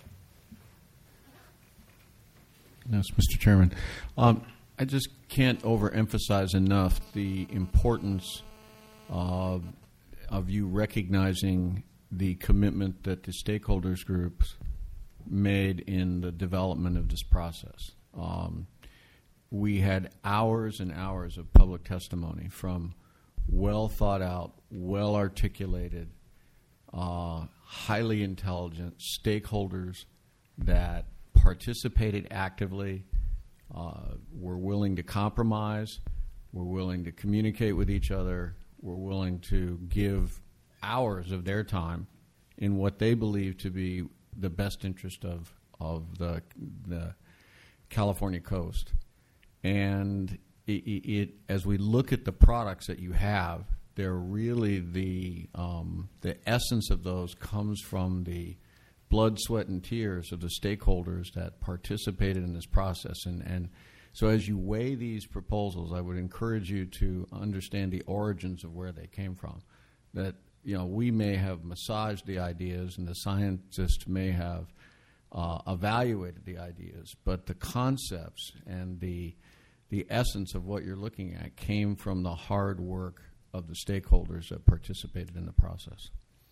Yes, Mister Chairman. Um, I just can't overemphasize enough the importance uh, of you recognizing the commitment that the stakeholders groups made in the development of this process. Um, we had hours and hours of public testimony from well thought out, well articulated, uh, highly intelligent stakeholders that participated actively, uh, were willing to compromise, were willing to communicate with each other, were willing to give hours of their time in what they believe to be the best interest of, of the, the California coast. And it, it, as we look at the products that you have, they're really the um, the essence of those comes from the blood, sweat, and tears of the stakeholders that participated in this process. And, and so as you weigh these proposals, I would encourage you to understand the origins of where they came from. That you know, we may have massaged the ideas and the scientists may have uh, evaluated the ideas, but the concepts and the the essence of what you're looking at came from the hard work of the stakeholders that participated in the process.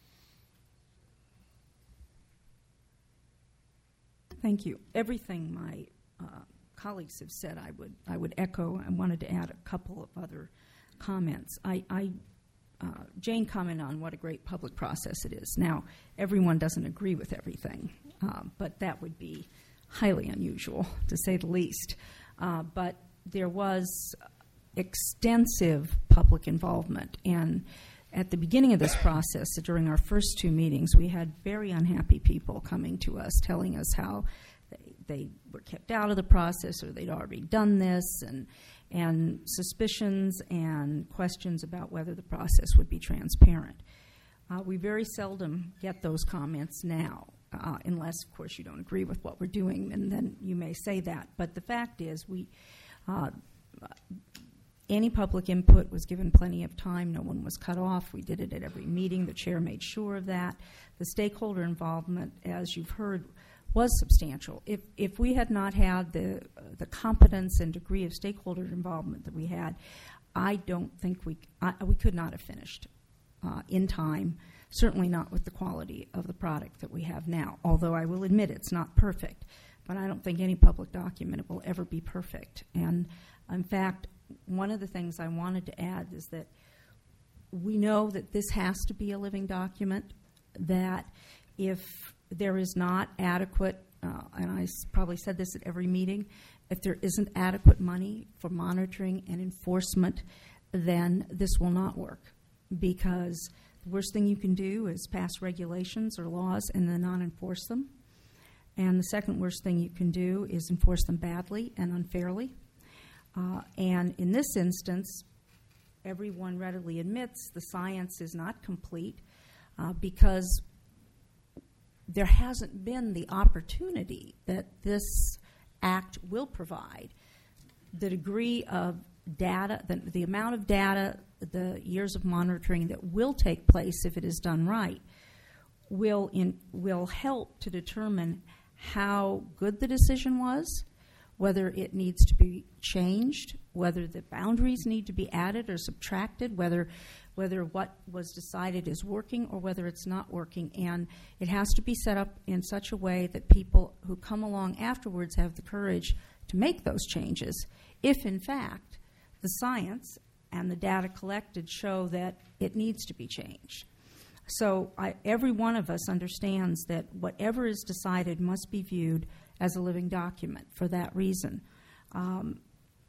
Thank you. Everything my uh, colleagues have said, I would I would echo. I wanted to add a couple of other comments. I, I uh, Jane commented on what a great public process it is. Now, everyone doesn't agree with everything, uh, but that would be highly unusual, to say the least. Uh, but there was extensive public involvement, and at the beginning of this process, during our first two meetings, we had very unhappy people coming to us telling us how they, they were kept out of the process or they'd already done this, and and suspicions and questions about whether the process would be transparent. Uh, we very seldom get those comments now, uh, unless, of course, you don't agree with what we're doing, and then you may say that. But the fact is, we uh, any public input was given plenty of time. No one was cut off. We did it at every meeting. The chair made sure of that. The stakeholder involvement, as you've heard, was substantial. If if we had not had the uh, the competence and degree of stakeholder involvement that we had, I don't think we I, we could not have finished uh, in time. Certainly not with the quality of the product that we have now. Although I will admit it's not perfect, but I don't think any public document will ever be perfect. And in fact, one of the things I wanted to add is that we know that this has to be a living document, that if there is not adequate, uh, and I s- probably said this at every meeting, if there isn't adequate money for monitoring and enforcement, then this will not work, because the worst thing you can do is pass regulations or laws and then not enforce them. And the second worst thing you can do is enforce them badly and unfairly. Uh, and in this instance, everyone readily admits the science is not complete uh, because there hasn't been the opportunity that this act will provide. The degree of data, the, the amount of data, the years of monitoring that will take place if it is done right, will in, will help to determine how good the decision was, whether it needs to be changed, whether the boundaries need to be added or subtracted, whether whether what was decided is working or whether it's not working. And it has to be set up in such a way that people who come along afterwards have the courage to make those changes, if in fact the science and the data collected show that it needs to be changed. So I, every one of us understands that whatever is decided must be viewed as a living document for that reason. Um,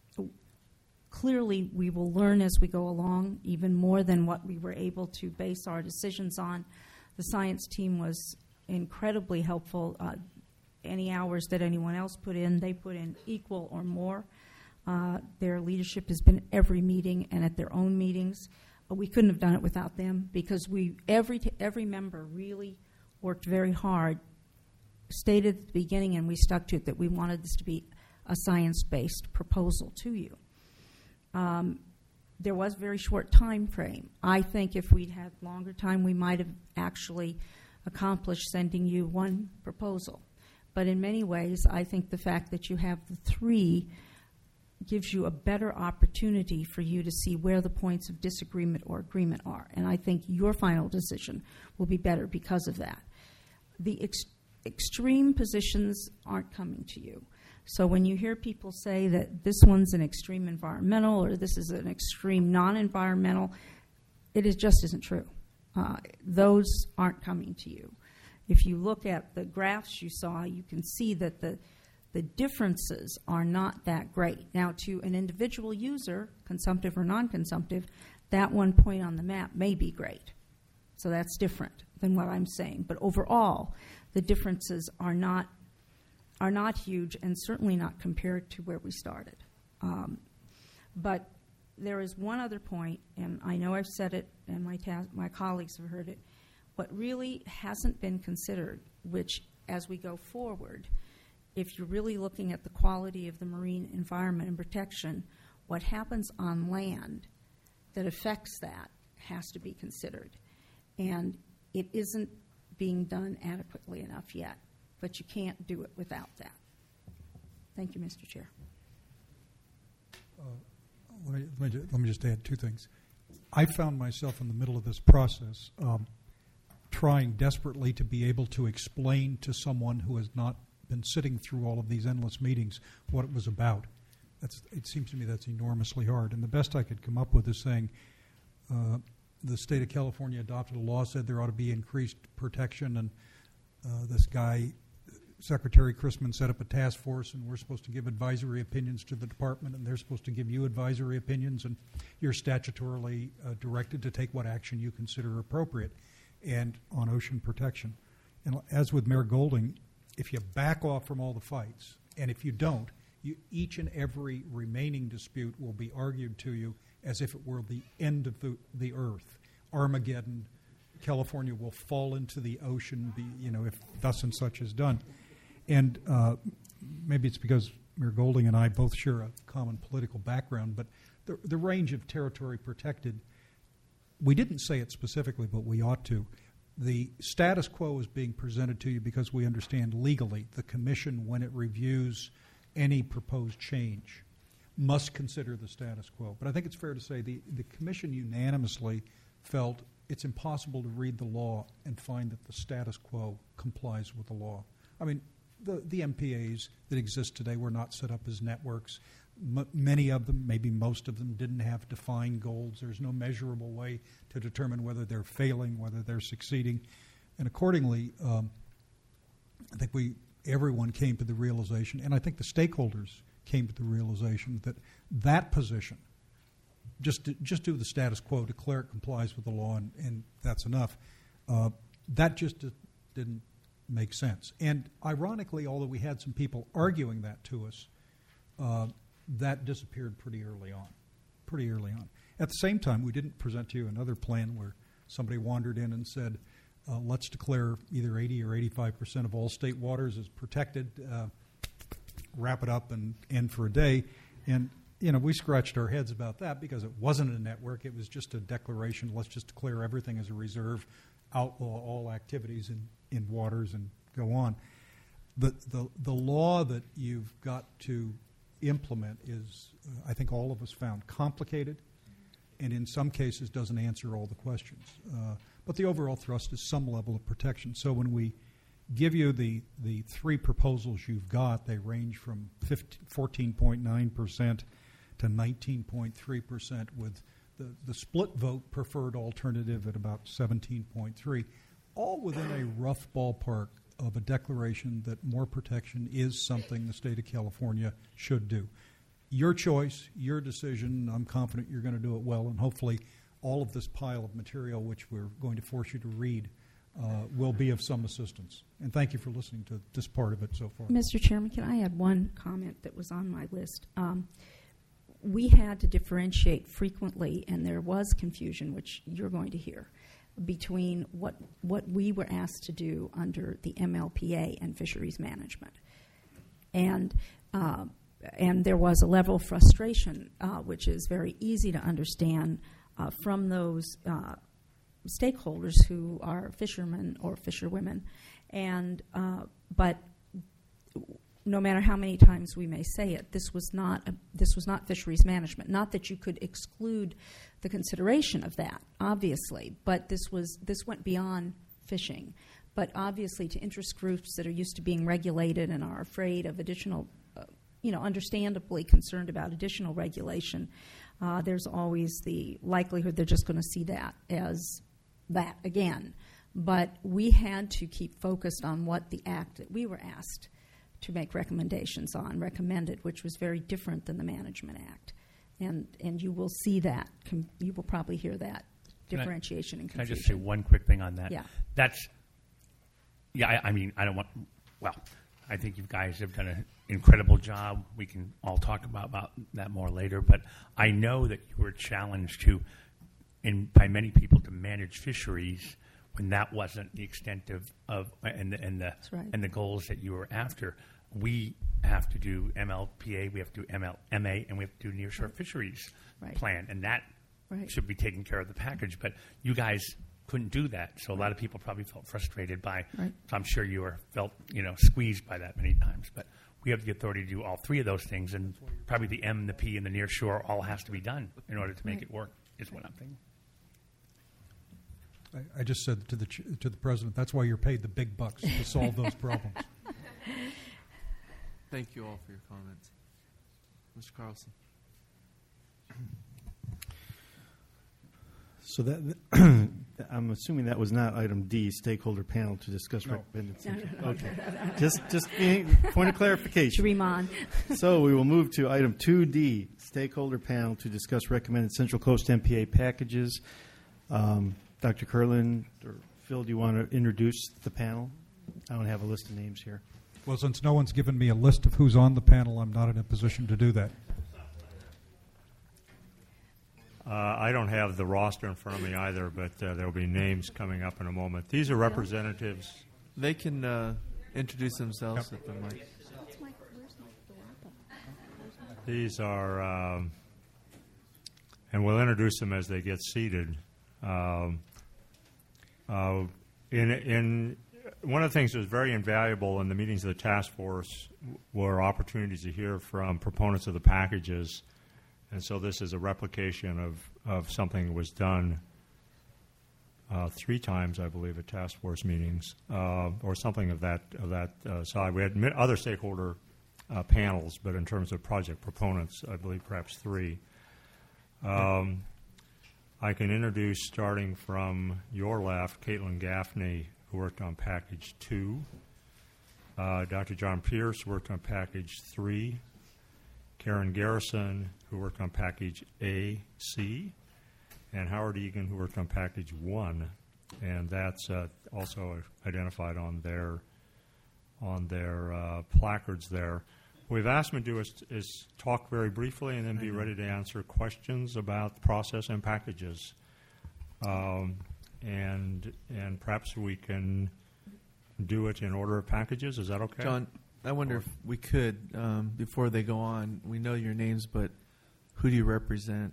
clearly, we will learn as we go along, even more than what we were able to base our decisions on. The science team was incredibly helpful. Uh, any hours that anyone else put in, they put in equal or more. Uh, their leadership has been at every meeting and at their own meetings. But we couldn't have done it without them, because we every t- every member really worked very hard, stated at the beginning, and we stuck to it, that we wanted this to be a science-based proposal to you. Um, there was a very short time frame. I think if we'd had longer time, we might have actually accomplished sending you one proposal. But in many ways, I think the fact that you have the three gives you a better opportunity for you to see where the points of disagreement or agreement are. And I think your final decision will be better because of that. The ex- extreme positions aren't coming to you. So when you hear people say that this one's an extreme environmental or this is an extreme non-environmental, it is just isn't true. Uh, those aren't coming to you. If you look at the graphs you saw, you can see that the the differences are not that great. Now, to an individual user, consumptive or non-consumptive, that one point on the map may be great. So that's different than what I'm saying. But overall, the differences are not are not huge, and certainly not compared to where we started. Um, but there is one other point, and I know I've said it, and my ta- my colleagues have heard it. What really hasn't been considered, which as we go forward, if you're really looking at the quality of the marine environment and protection, what happens on land that affects that has to be considered. and it isn't being done adequately enough yet, but you can't do it without that. Thank you, Mister Chair. Uh, let, me, let, me, let me just add two things. I found myself in the middle of this process um, trying desperately to be able to explain to someone who has not been sitting through all of these endless meetings what it was about. That's, it seems to me that's enormously hard. And the best I could come up with is saying uh, the state of California adopted a law, said there ought to be increased protection, and uh, this guy, Secretary Christman, set up a task force, and we're supposed to give advisory opinions to the department, and they're supposed to give you advisory opinions, and you're statutorily uh, directed to take what action you consider appropriate and on ocean protection. And as with Mayor Golding, if you back off from all the fights, and if you don't, you, each and every remaining dispute will be argued to you as if it were the end of the, the earth, Armageddon. California will fall into the ocean, be, you know, if thus and such is done. And uh, maybe it's because Mayor Golding and I both share a common political background, but the, the range of territory protected, we didn't say it specifically, but we ought to. The status quo is being presented to you because we understand legally the Commission, when it reviews any proposed change, must consider the status quo. But I think it's fair to say the, the Commission unanimously felt it's impossible to read the law and find that the status quo complies with the law. I mean, the, the M P As that exist today were not set up as networks. M- many of them, maybe most of them, didn't have defined goals. There's no measurable way to determine whether they're failing, whether they're succeeding. And accordingly, um, I think we everyone came to the realization, and I think the stakeholders came to the realization that that position, just to, just do the status quo, declare it complies with the law, and, and that's enough, uh, that just d- didn't make sense. And ironically, although we had some people arguing that to us, uh, that disappeared pretty early on, pretty early on. At the same time, we didn't present to you another plan where somebody wandered in and said, uh, let's declare either eighty or eighty-five percent of all state waters as protected, uh, wrap it up and end for a day. And, you know, we scratched our heads about that because it wasn't a network. It was just a declaration. Let's just declare everything as a reserve, outlaw all activities in, in waters, and go on. The, the, the law that you've got to implement is, uh, I think all of us found, complicated, and in some cases doesn't answer all the questions. Uh, but the overall thrust is some level of protection. So when we give you the, the three proposals you've got, they range from fourteen point nine percent to nineteen point three percent, with the, the split vote preferred alternative at about seventeen point three, all within a rough ballpark of a declaration that more protection is something the state of California should do. Your choice, your decision. I'm confident you're going to do it well, and hopefully all of this pile of material, which we're going to force you to read, uh, will be of some assistance. And thank you for listening to this part of it so far. Mister Chairman, can I add one comment that was on my list? Um, we had to differentiate frequently, and there was confusion, which you're going to hear, between what what we were asked to do under the M L P A and fisheries management. And uh, and there was a level of frustration, uh, which is very easy to understand uh, from those uh, stakeholders who are fishermen or fisherwomen. And uh, but no matter how many times we may say it, this was not a, this was not fisheries management. Not that you could exclude the consideration of that, obviously, but this was this went beyond fishing. But obviously, to interest groups that are used to being regulated and are afraid of additional, uh, you know, understandably concerned about additional regulation, uh, there's always the likelihood they're just going to see that as that again. But we had to keep focused on what the act that we were asked to make recommendations on recommended, which was very different than the Management Act. And and you will see that. Com- you will probably hear that Can differentiation I, and Can I confusion. just say one quick thing on that? Yeah. That's, yeah, I, I mean, I don't want, well, I think you guys have done an incredible job. We can all talk about, about that more later. But I know that you were challenged to, in, by many people, to manage fisheries when that wasn't the extent of, of and the, and the right. and the goals that you were after. We have to do M L P A, we have to do M L M A, and we have to do nearshore fisheries Right. plan, and that Right. should be taking care of the package. But you guys couldn't do that. So a lot of people probably felt frustrated by. Right. I'm sure you were felt you know squeezed by that many times. But we have the authority to do all three of those things, and probably the M, the P, and the near shore all has to be done in order to make Right. it work. Is what I'm thinking. I, I just said to the ch- to the president, that's why you're paid the big bucks to solve those problems. Thank you all for your comments. Mister Carlson. So that I'm assuming that was not item D, stakeholder panel to discuss No. recommendations. No, no. Okay, just just being, point of clarification. Dream on. So we will move to item two D, stakeholder panel to discuss recommended Central Coast M P A packages. Um, Doctor Curlin or Phil, do you want to introduce the panel? I don't have a list of names here. Well, since no one's given me a list of who's on the panel, I'm not in a position to do that. Uh, I don't have the roster in front of me either, but uh, there will be names coming up in a moment. These are representatives. They can uh, introduce themselves at the mic. These are, um, and we'll introduce them as they get seated. Um, uh, in in one of the things that was very invaluable in the meetings of the task force were opportunities to hear from proponents of the packages. And so this is a replication of, of something that was done uh, three times, I believe, at task force meetings, uh, or something of that of that uh, side. We had mi- other stakeholder uh, panels, but in terms of project proponents, I believe perhaps three. Um, I can introduce, starting from your left, Caitlin Gaffney, who worked on package two. Uh, Doctor John Pierce worked on package three. Karen Garrison, who worked on package A, C, and Howard Egan, who worked on package one, and that's uh, also identified on their on their uh, placards there. What we've asked them to do is, is talk very briefly and then be ready to answer questions about the process and packages, um, and and perhaps we can do it in order of packages. Is that okay? John, I wonder if we could, um, before they go on, we know your names, but who do you represent?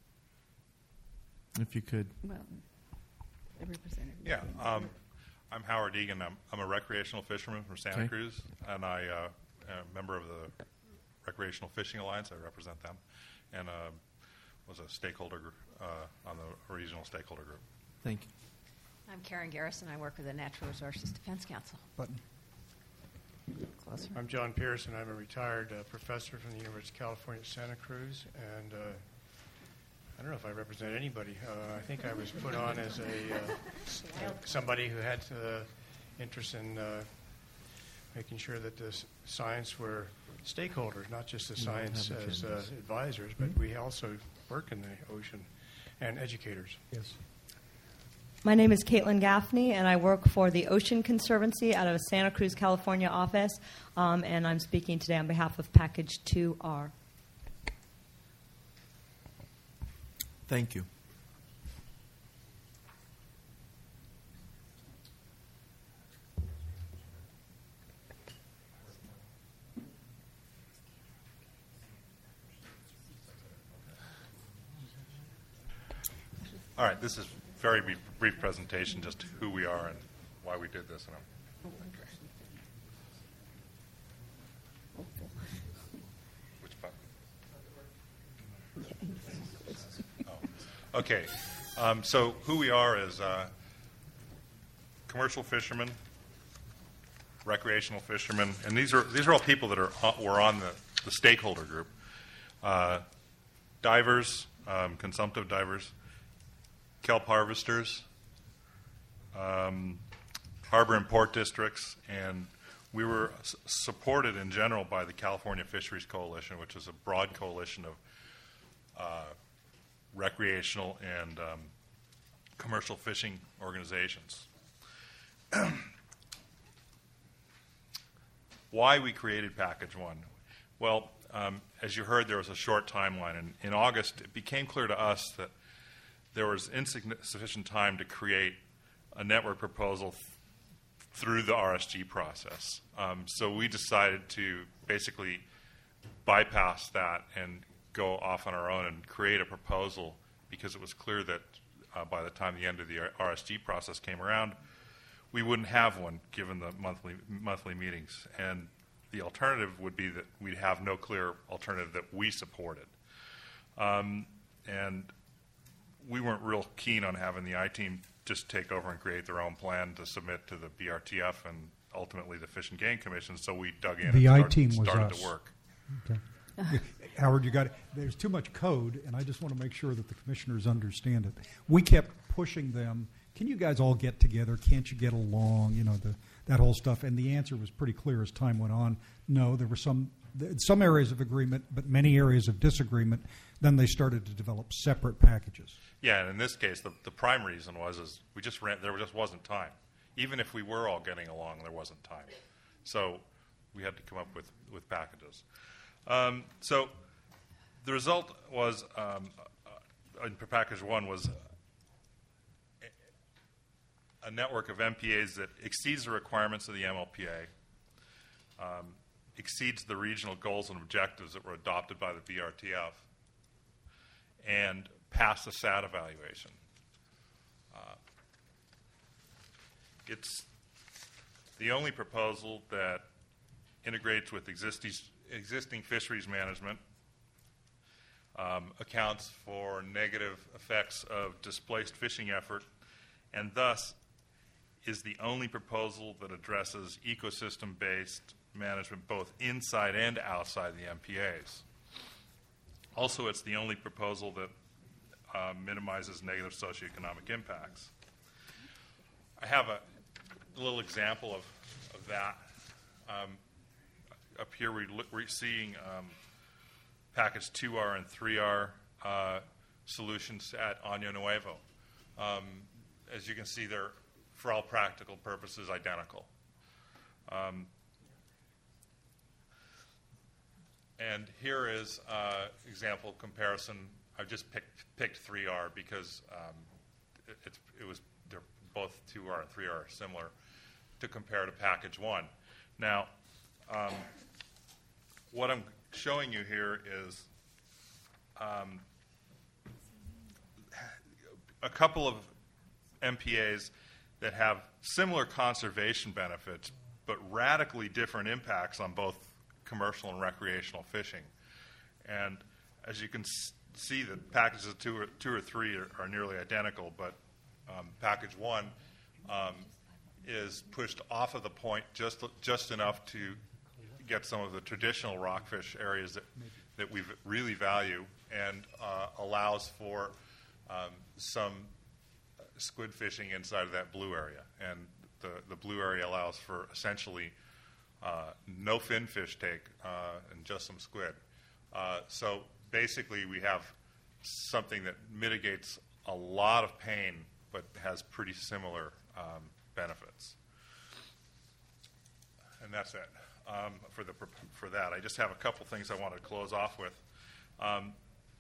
If you could. Well, a representative. Yeah, um, I'm Howard Egan. I'm, I'm a recreational fisherman from Santa Okay. Cruz, and I uh, am a member of the Recreational Fishing Alliance. I represent them, and uh, was a stakeholder group, uh, on the regional stakeholder group. Thank you. I'm Karen Garrison. I work with the Natural Resources Defense Council. Button. Closer. I'm John Pearson. I'm a retired uh, professor from the University of California, Santa Cruz, and uh, I don't know if I represent anybody. Uh, I think I was put on as a uh, uh, somebody who had uh, interest in uh, making sure that the s- science were stakeholders, not just the You don't science have as uh, agendas. advisors, but we also work in the ocean and educators. Yes. My name is Caitlin Gaffney, and I work for the Ocean Conservancy out of a Santa Cruz, California office, um, and I'm speaking today on behalf of Package two R. Thank you. All right, this is a very brief, brief presentation, just who we are and why we did this. And I'm, okay. Which button? Oh. Okay, um, so who we are is uh, commercial fishermen, recreational fishermen, and these are these are all people that are uh, were on the, the stakeholder group. Uh, divers, um, consumptive divers, kelp harvesters, um, harbor and port districts, and we were s- supported in general by the California Fisheries Coalition, which is a broad coalition of uh, recreational and um, commercial fishing organizations. Why we created Package One? Well, um, as you heard, there was a short timeline, and in August it became clear to us that there was insufficient time to create a network proposal th- through the R S G process. Um, so we decided to basically bypass that and go off on our own and create a proposal because it was clear that uh, by the time the end of the R S G process came around, we wouldn't have one given the monthly monthly meetings. And the alternative would be that we'd have no clear alternative that we supported. Um, and we weren't real keen on having the I-Team just take over and create their own plan to submit to the B R T F and ultimately the Fish and Game Commission, so we dug in the and I-Team start, was started us. to work. Okay. Howard, you got it. There's too much code, and I just want to make sure that the commissioners understand it. We kept pushing them. Can you guys all get together? Can't you get along? You know, the, that whole stuff. And the answer was pretty clear as time went on. No, there were some some areas of agreement, but many areas of disagreement. Then they started to develop separate packages. Yeah, and in this case, the, the prime reason was is we just ran, there just wasn't time. Even if we were all getting along, there wasn't time. So we had to come up with, with packages. Um, so the result was, um, uh, in package one, was a, a network of M P As that exceeds the requirements of the M L P A, um, exceeds the regional goals and objectives that were adopted by the B R T F, and pass the S A T evaluation. Uh, it's the only proposal that integrates with existing, existing fisheries management, um, accounts for negative effects of displaced fishing effort, and thus is the only proposal that addresses ecosystem-based management both inside and outside the M P As. Also, it's the only proposal that uh, minimizes negative socioeconomic impacts. I have a little example of, of that. Um, up here we look, we're seeing um, package two R and three R uh, solutions at Año Nuevo. Um, as you can see, they're, for all practical purposes, identical. Um, and here is uh, example comparison. I've just picked, picked three R because um, it, it's, it was they're both two R and three R are similar to compare to package one. Now, um, what I'm showing you here is um, a couple of M P As that have similar conservation benefits, but radically different impacts on both commercial and recreational fishing. And as you can s- see, the packages two or, two or three are, are nearly identical, but um, package one um, is pushed off of the point just just enough to get some of the traditional rockfish areas that that we really value, and uh, allows for um, some squid fishing inside of that blue area. And the, the blue area allows for essentially uh, no fin fish take uh, and just some squid. Uh, so basically we have something that mitigates a lot of pain but has pretty similar um, benefits. And that's it um, for, the, for that. I just have a couple things I want to close off with. Um,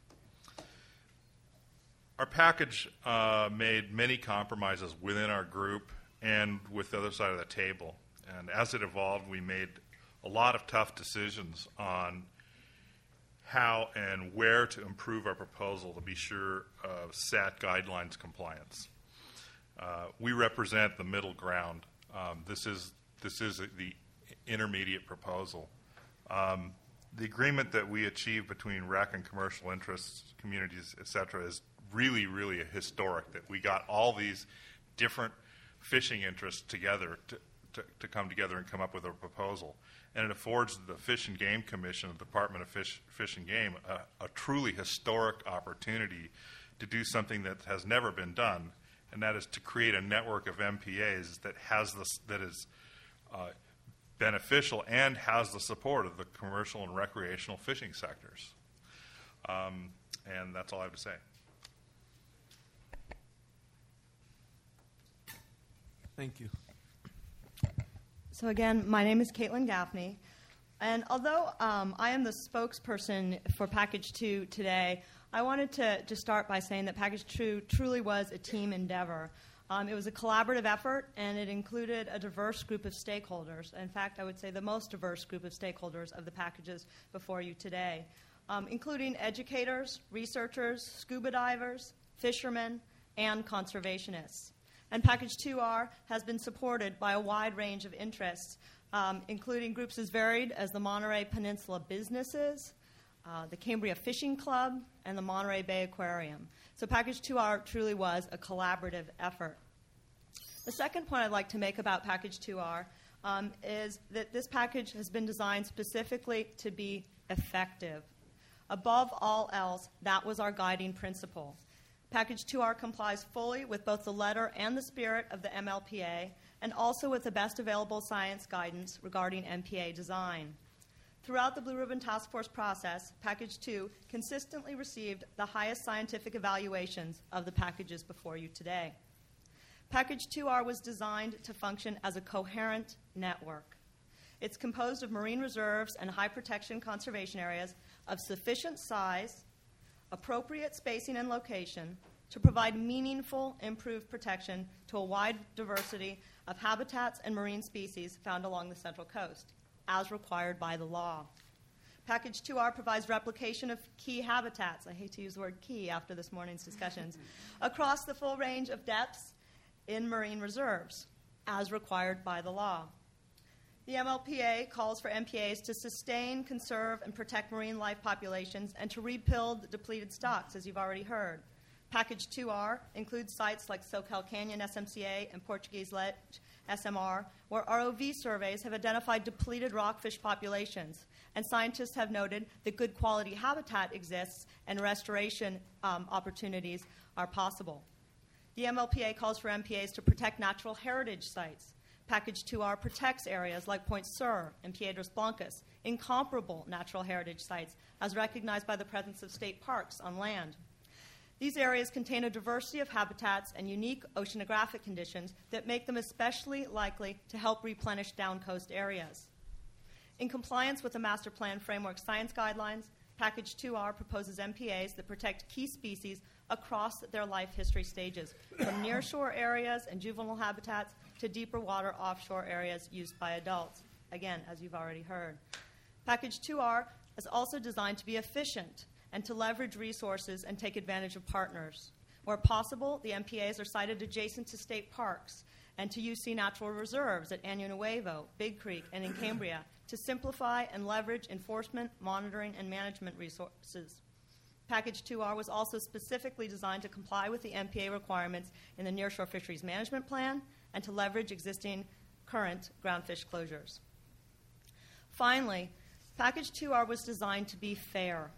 Our package uh, made many compromises within our group and with the other side of the table. And as it evolved, we made a lot of tough decisions on how and where to improve our proposal to be sure of S A T guidelines compliance. Uh, we represent the middle ground. Um, this is this is the intermediate proposal. Um, the agreement that we achieved between rec and commercial interests, communities, et cetera, is really, really historic, that we got all these different fishing interests together to, to, to come together and come up with a proposal. And it affords the Fish and Game Commission, the Department of Fish, Fish and Game, a, a truly historic opportunity to do something that has never been done, and that is to create a network of M P As that has this, that is uh, beneficial and has the support of the commercial and recreational fishing sectors. Um, and that's all I have to say. Thank you. So again, my name is Caitlin Gaffney, and although um, I am the spokesperson for Package two today, I wanted to just start by saying that Package two truly was a team endeavor. Um, it was a collaborative effort, and it included a diverse group of stakeholders. In fact, I would say the most diverse group of stakeholders of the packages before you today, um, including educators, researchers, scuba divers, fishermen, and conservationists. And Package two R has been supported by a wide range of interests, um, including groups as varied as the Monterey Peninsula Businesses, uh, the Cambria Fishing Club, and the Monterey Bay Aquarium. So Package two R truly was a collaborative effort. The second point I'd like to make about Package two R um, is that this package has been designed specifically to be effective. Above all else, that was our guiding principle. Package two R complies fully with both the letter and the spirit of the M L P A, and also with the best available science guidance regarding M P A design. Throughout the Blue Ribbon Task Force process, Package two consistently received the highest scientific evaluations of the packages before you today. Package two R was designed to function as a coherent network. It's composed of marine reserves and high protection conservation areas of sufficient size, appropriate spacing and location to provide meaningful, improved protection to a wide diversity of habitats and marine species found along the Central Coast, as required by the law. Package two R provides replication of key habitats, I hate to use the word key after this morning's discussions, across the full range of depths in marine reserves, as required by the law. The M L P A calls for M P As to sustain, conserve, and protect marine life populations and to rebuild depleted stocks, as you've already heard. Package two R includes sites like Soquel Canyon S M C A and Portuguese Ledge S M R, where R O V surveys have identified depleted rockfish populations, and scientists have noted that good quality habitat exists and restoration um, opportunities are possible. The M L P A calls for M P As to protect natural heritage sites. Package two R protects areas like Point Sur and Piedras Blancas, incomparable natural heritage sites, as recognized by the presence of state parks on land. These areas contain a diversity of habitats and unique oceanographic conditions that make them especially likely to help replenish down-coast areas. In compliance with the Master Plan Framework Science Guidelines, Package two R proposes M P As that protect key species across their life history stages, from nearshore areas and juvenile habitats to deeper water offshore areas used by adults, again, as you've already heard. Package two R is also designed to be efficient and to leverage resources and take advantage of partners. Where possible, the M P As are sited adjacent to state parks and to U C natural reserves at Año Nuevo, Big Creek, and in Cambria to simplify and leverage enforcement, monitoring, and management resources. Package two R was also specifically designed to comply with the M P A requirements in the Nearshore Fisheries Management Plan and to leverage existing current groundfish closures. Finally, Package two R was designed to be fair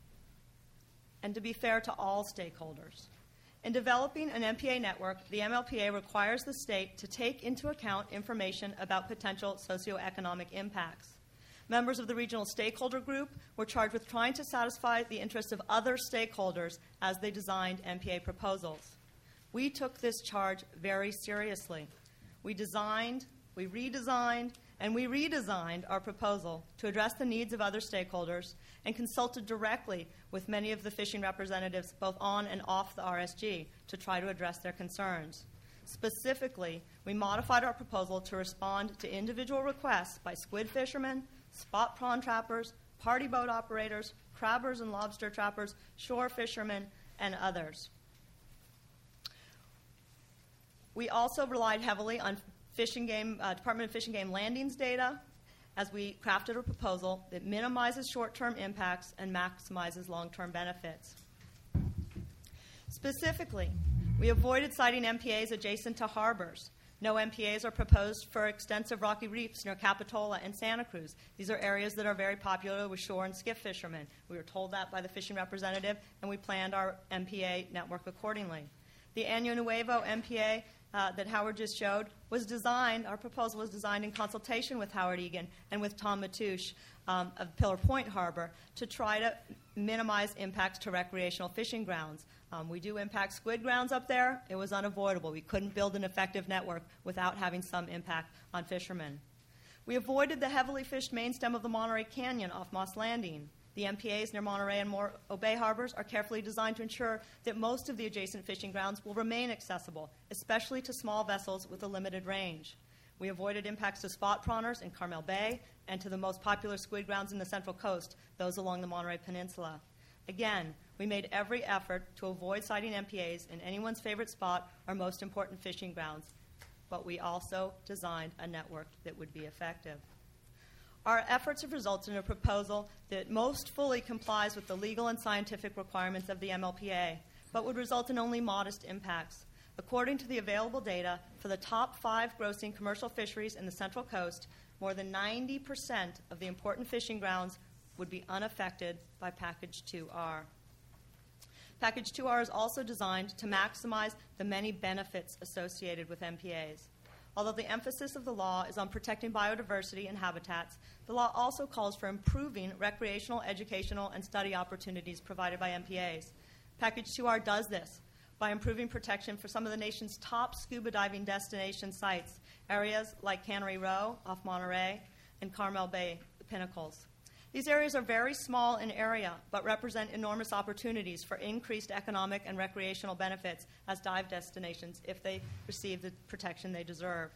and to be fair to all stakeholders. In developing an M P A network, the M L P A requires the state to take into account information about potential socioeconomic impacts. Members of the regional stakeholder group were charged with trying to satisfy the interests of other stakeholders as they designed M P A proposals. We took this charge very seriously. We designed, we redesigned, and we redesigned our proposal to address the needs of other stakeholders and consulted directly with many of the fishing representatives both on and off the R S G to try to address their concerns. Specifically, we modified our proposal to respond to individual requests by squid fishermen, spot prawn trappers, party boat operators, crabbers and lobster trappers, shore fishermen, and others. We also relied heavily on Fish and Game, uh, Department of Fish and Game landings data as we crafted a proposal that minimizes short-term impacts and maximizes long-term benefits. Specifically, we avoided siting M P As adjacent to harbors. No M P As are proposed for extensive rocky reefs near Capitola and Santa Cruz. These are areas that are very popular with shore and skiff fishermen. We were told that by the fishing representative, and we planned our M P A network accordingly. The Año Nuevo M P A uh, that Howard just showed was designed, our proposal was designed in consultation with Howard Egan and with Tom Matouche um, of Pillar Point Harbor to try to minimize impacts to recreational fishing grounds. Um, we do impact squid grounds up there. It was unavoidable. We couldn't build an effective network without having some impact on fishermen. We avoided the heavily fished main stem of the Monterey Canyon off Moss Landing. The M P As near Monterey and Morro Bay harbors are carefully designed to ensure that most of the adjacent fishing grounds will remain accessible, especially to small vessels with a limited range. We avoided impacts to spot prawners in Carmel Bay and to the most popular squid grounds in the Central Coast, those along the Monterey Peninsula. Again, we made every effort to avoid sighting M P As in anyone's favorite spot or most important fishing grounds, but we also designed a network that would be effective. Our efforts have resulted in a proposal that most fully complies with the legal and scientific requirements of the M L P A, but would result in only modest impacts. According to the available data, for the top five grossing commercial fisheries in the Central Coast, more than ninety percent of the important fishing grounds would be unaffected by Package two R. Package two R is also designed to maximize the many benefits associated with M P As. Although the emphasis of the law is on protecting biodiversity and habitats, the law also calls for improving recreational, educational, and study opportunities provided by M P As. Package two R does this by improving protection for some of the nation's top scuba diving destination sites, areas like Cannery Row off Monterey and Carmel Bay Pinnacles. These areas are very small in area, but represent enormous opportunities for increased economic and recreational benefits as dive destinations if they receive the protection they deserve.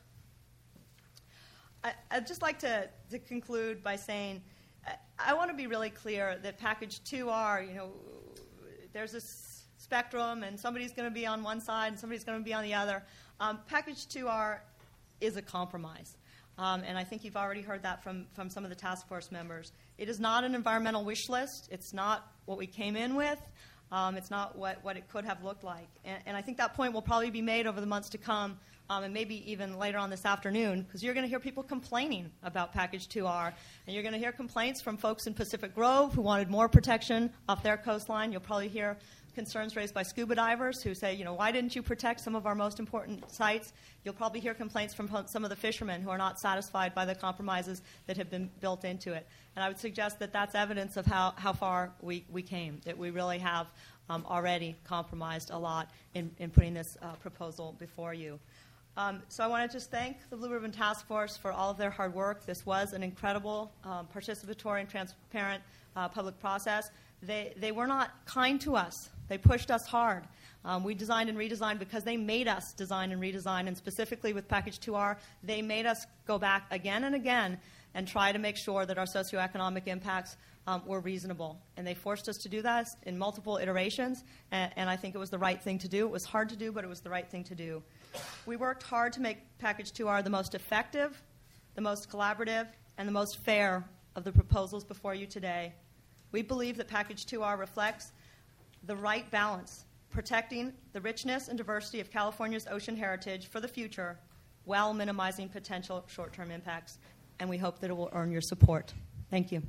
I, I'd just like to, to conclude by saying I, I want to be really clear that Package two R, you know, there's this spectrum and somebody's going to be on one side and somebody's going to be on the other. Um, Package two R is a compromise. Um, and I think you've already heard that from, from some of the task force members. It is not an environmental wish list. It's not what we came in with. Um, it's not what, what it could have looked like. And, and I think that point will probably be made over the months to come, um, and maybe even later on this afternoon, because you're going to hear people complaining about Package two R. And you're going to hear complaints from folks in Pacific Grove who wanted more protection off their coastline. You'll probably hear concerns raised by scuba divers who say, you know, why didn't you protect some of our most important sites? You'll probably hear complaints from some of the fishermen who are not satisfied by the compromises that have been built into it. And I would suggest that that's evidence of how, how far we, we came, that we really have um, already compromised a lot in, in putting this uh, proposal before you. Um, so I want to just thank the Blue Ribbon Task Force for all of their hard work. This was an incredible, um, participatory and transparent uh, public process. They, they were not kind to us. They pushed us hard. Um, we designed and redesigned because they made us design and redesign, and specifically with Package two R, they made us go back again and again and try to make sure that our socioeconomic impacts um, were reasonable. And they forced us to do that in multiple iterations, and, and I think it was the right thing to do. It was hard to do, but it was the right thing to do. We worked hard to make Package two R the most effective, the most collaborative, and the most fair of the proposals before you today. We believe that Package two R reflects the right balance, protecting the richness and diversity of California's ocean heritage for the future while minimizing potential short-term impacts. And we hope that it will earn your support. Thank you.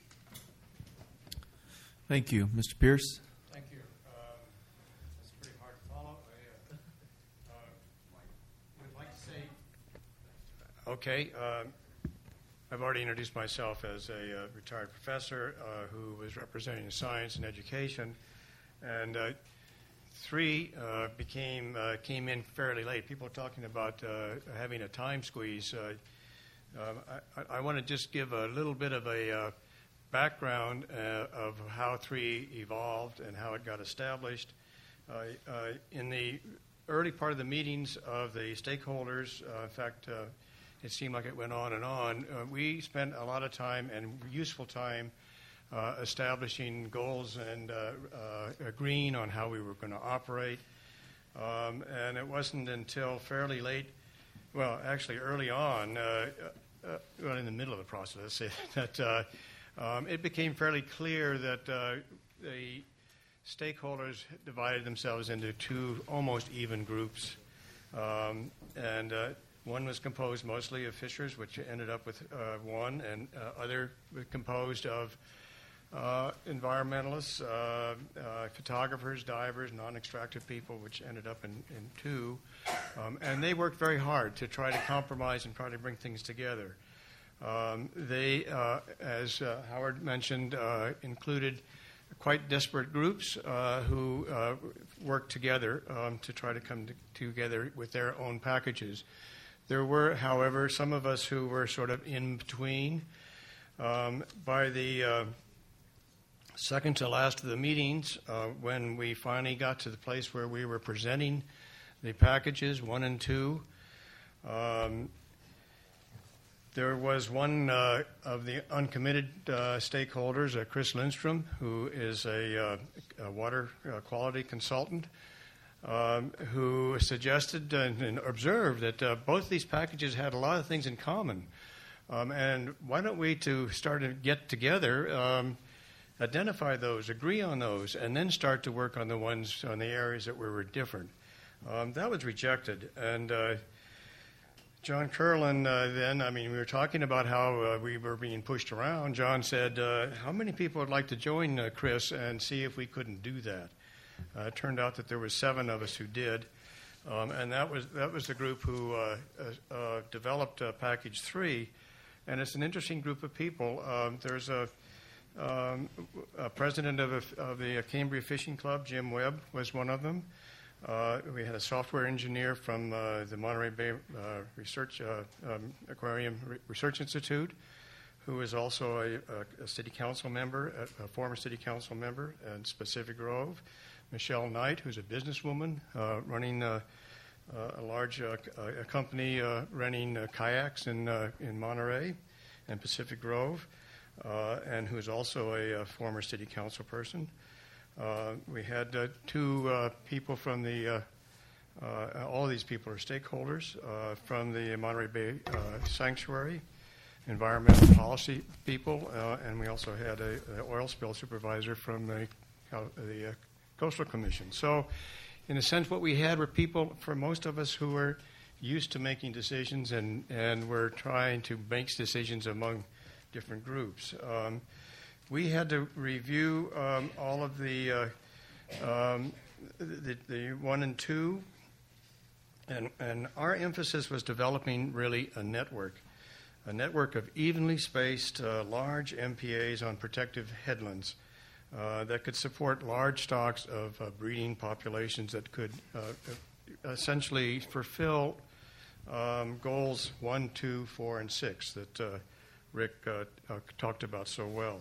Thank you. Mister Pierce? Thank you. Um, it's pretty hard to follow. I uh, uh, would like to say, okay, uh, I've already introduced myself as a uh, retired professor uh, who was representing science and education. And uh, three uh, became uh, came in fairly late. People are talking about uh, having a time squeeze. Uh, um, I, I want to just give a little bit of a uh, background uh, of how three evolved and how it got established. Uh, uh, in the early part of the meetings of the stakeholders, uh, in fact, uh, it seemed like it went on and on. Uh, we spent a lot of time and useful time Uh, establishing goals and uh, uh, agreeing on how we were going to operate. Um, and it wasn't until fairly late, well, actually early on, uh, uh, well, in the middle of the process, let's say, that uh, um, it became fairly clear that uh, the stakeholders divided themselves into two almost even groups. Um, and uh, one was composed mostly of fishers, which ended up with uh, one, and uh, other composed of Uh, environmentalists, uh, uh, photographers, divers, non-extractive people, which ended up in, in two. Um, and they worked very hard to try to compromise and try to bring things together. Um, they, uh, as uh, Howard mentioned, uh, included quite disparate groups uh, who uh, worked together um, to try to come to, together with their own packages. There were, however, some of us who were sort of in between. Um, by the uh, second to last of the meetings, uh, when we finally got to the place where we were presenting the packages, one and two, um, there was one uh, of the uncommitted uh, stakeholders, uh, Chris Lindstrom, who is a, uh, a water uh, quality consultant, um, who suggested and, and observed that uh, both these packages had a lot of things in common. Um, and why don't we to start to get together, um, identify those, agree on those, and then start to work on the ones, on the areas that were different. Um, that was rejected. And uh, John Curlin uh, then, I mean, we were talking about how uh, we were being pushed around. John said, uh, how many people would like to join uh, Chris and see if we couldn't do that? Uh, it turned out that there were seven of us who did. Um, and that was that was the group who uh, uh, uh, developed uh, Package three. And it's an interesting group of people. Um, there's a, um, a president of, a, of the Cambria Fishing Club, Jim Webb, was one of them. Uh, we had a software engineer from uh, the Monterey Bay uh, Research uh, um, Aquarium Re- Research Institute, who is also a, a, a city council member, a, a former city council member in Pacific Grove. Michelle Knight, who's a businesswoman uh, running uh, uh, a large uh, a company uh, renting uh, kayaks in uh, in Monterey and Pacific Grove, uh, and who's also a, a former city council person. Uh, we had uh, two uh, people from the, uh, uh, all of these people are stakeholders, uh, from the Monterey Bay uh, Sanctuary, environmental policy people, uh, and we also had an oil spill supervisor from the, uh, the uh, Coastal Commission. So, in a sense, what we had were people, for most of us, who were used to making decisions and, and were trying to make decisions among different groups. Um, We had to review um, all of the, uh, um, the the one and two, and and our emphasis was developing really a network, a network of evenly spaced uh, large M P As on protective headlands uh, that could support large stocks of uh, breeding populations that could uh, essentially fulfill um, goals one, two, four, and six that uh, Rick uh, uh, talked about so well.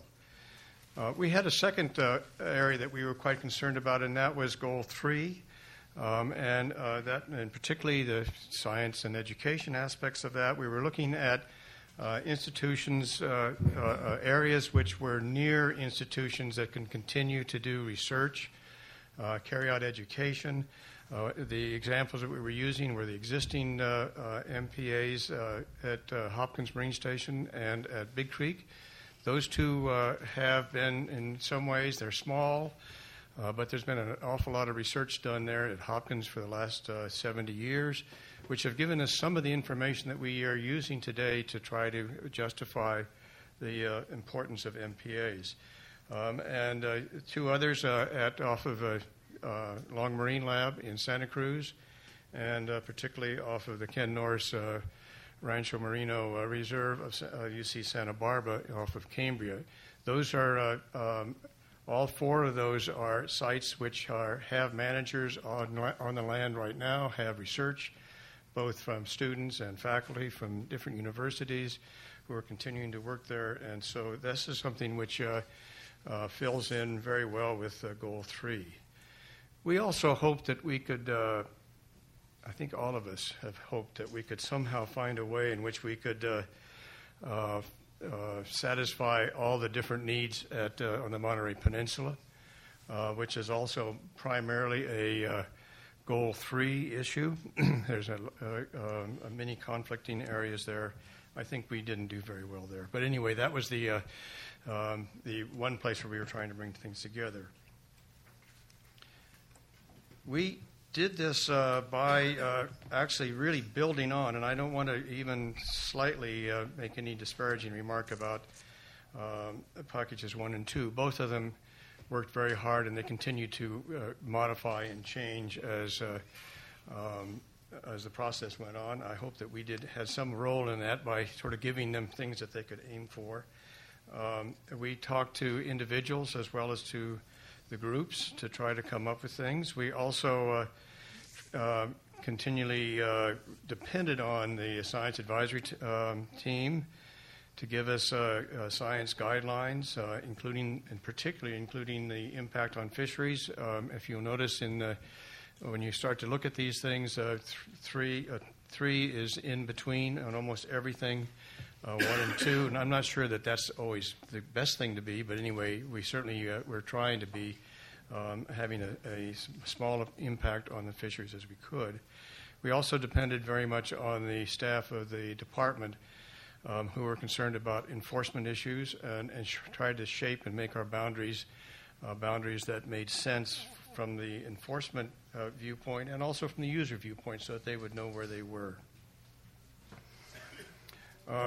Uh, we had a second uh, area that we were quite concerned about, and that was goal three, um, and uh, that, and particularly the science and education aspects of that. We were looking at uh, institutions, uh, uh, areas which were near institutions that can continue to do research, uh, carry out education. Uh, the examples that we were using were the existing uh, uh, M P As uh, at uh, Hopkins Marine Station and at Big Creek. Those two uh, have been, in some ways, they're small, uh, but there's been an awful lot of research done there at Hopkins for the last uh, seventy years, which have given us some of the information that we are using today to try to justify the uh, importance of M P As. Um, and uh, two others uh, at off of uh, uh, Long Marine Lab in Santa Cruz, and uh, particularly off of the Ken Norris uh, Rancho Marino uh, Reserve of uh, U C Santa Barbara off of Cambria. Those are, uh, um, all four of those are sites which are, have managers on, on the land right now, have research, both from students and faculty from different universities who are continuing to work there. And so this is something which uh, uh, fills in very well with uh, goal three. We also hope that we could uh, I think all of us have hoped that we could somehow find a way in which we could uh, uh, uh, satisfy all the different needs at, uh, on the Monterey Peninsula, uh, which is also primarily a uh, goal three issue. There's a, a, a many conflicting areas there. I think we didn't do very well there. But anyway, that was the, uh, um, the one place where we were trying to bring things together. We did this uh, by uh, actually really building on, and I don't want to even slightly uh, make any disparaging remark about um, packages one and two. Both of them worked very hard, and they continue to uh, modify and change as uh, um, as the process went on. I hope that we did had some role in that by sort of giving them things that they could aim for. Um, we talked to individuals as well as to the groups to try to come up with things. We also uh, uh, continually uh, depended on the science advisory t- um, team to give us uh, uh, science guidelines, uh, including, and particularly including the impact on fisheries. Um, if you'll notice in the, when you start to look at these things, uh, th- three, uh, three is in between on almost everything, uh, one and two. And I'm not sure that that's always the best thing to be, but anyway, we certainly uh, we're trying to be um, having a, a small impact on the fisheries as we could. We also depended very much on the staff of the department, um, who were concerned about enforcement issues and, and sh- tried to shape and make our boundaries uh, boundaries that made sense from the enforcement uh, viewpoint and also from the user viewpoint, so that they would know where they were. Uh,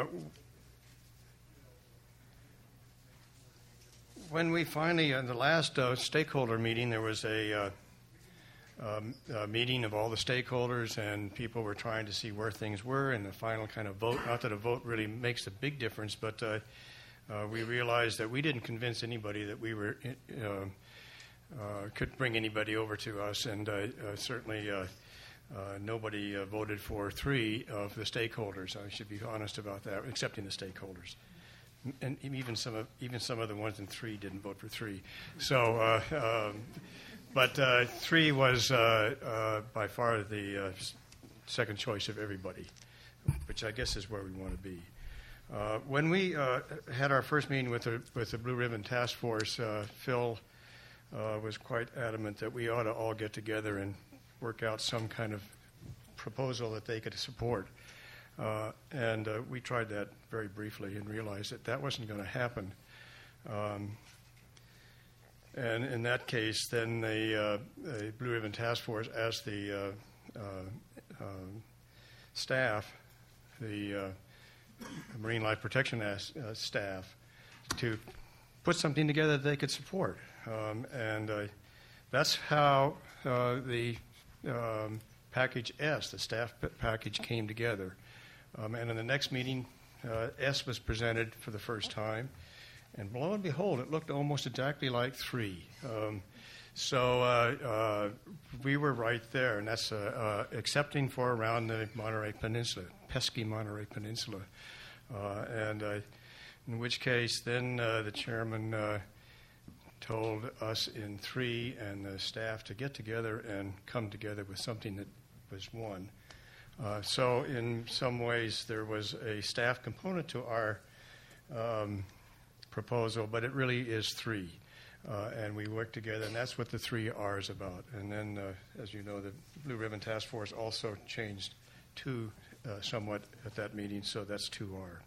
when we finally, in the last uh, stakeholder meeting, there was a, uh, um, a meeting of all the stakeholders, and people were trying to see where things were in the final kind of vote. Not that a vote really makes a big difference, but uh, uh, we realized that we didn't convince anybody that we were uh, uh, could bring anybody over to us, and uh, uh, certainly uh, uh, nobody uh, voted for three of the stakeholders. I should be honest about that, excepting the stakeholders. And even some of even some of the ones in three didn't vote for three. So, uh, um, but uh, three was uh, uh, by far the uh, second choice of everybody, which I guess is where we want to be. Uh, when we uh, had our first meeting with the with the Blue Ribbon Task Force, uh, Phil uh, was quite adamant that we ought to all get together and work out some kind of proposal that they could support. Uh, and uh, we tried that very briefly and realized that that wasn't going to happen. Um, and in that case, then the, uh, the Blue Ribbon Task Force asked the uh, uh, uh, staff, the uh, Marine Life Protection as, uh, staff, to put something together that they could support. Um, and uh, that's how uh, the um, Package S, the staff p- package, came together. Um, and in the next meeting, uh, S was presented for the first time. And lo and behold, it looked almost exactly like three. Um, so uh, uh, we were right there, and that's uh, uh, excepting for around the Monterey Peninsula, pesky Monterey Peninsula. Uh, and uh, in which case, then uh, the chairman uh, told us in three and the staff to get together and come together with something that was one. Uh, so in some ways there was a staff component to our um, proposal, but it really is three. Uh, and we work together, and that's what the three R is about. And then, uh, as you know, the Blue Ribbon Task Force also changed two uh, somewhat at that meeting, so that's two R.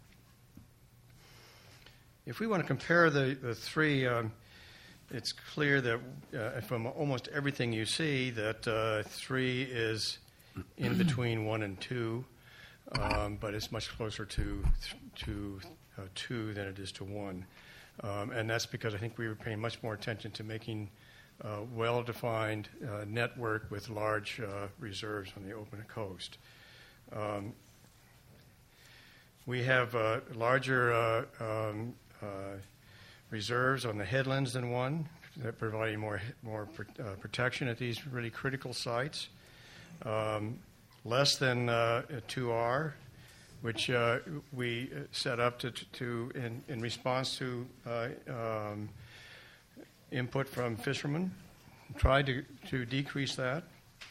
If we want to compare the, the three, um, it's clear that uh, from almost everything you see that uh, three is in between one and two, um, but it's much closer to to uh, two than it is to one, um, and that's because I think we were paying much more attention to making uh, well-defined uh, network with large uh, reserves on the open coast. Um, we have uh, larger uh, um, uh, reserves on the headlands than one, that providing more more pr- uh, protection at these really critical sites. Um, less than uh, two R, which uh, we set up to, to in, in response to uh, um, input from fishermen, tried to, to decrease that.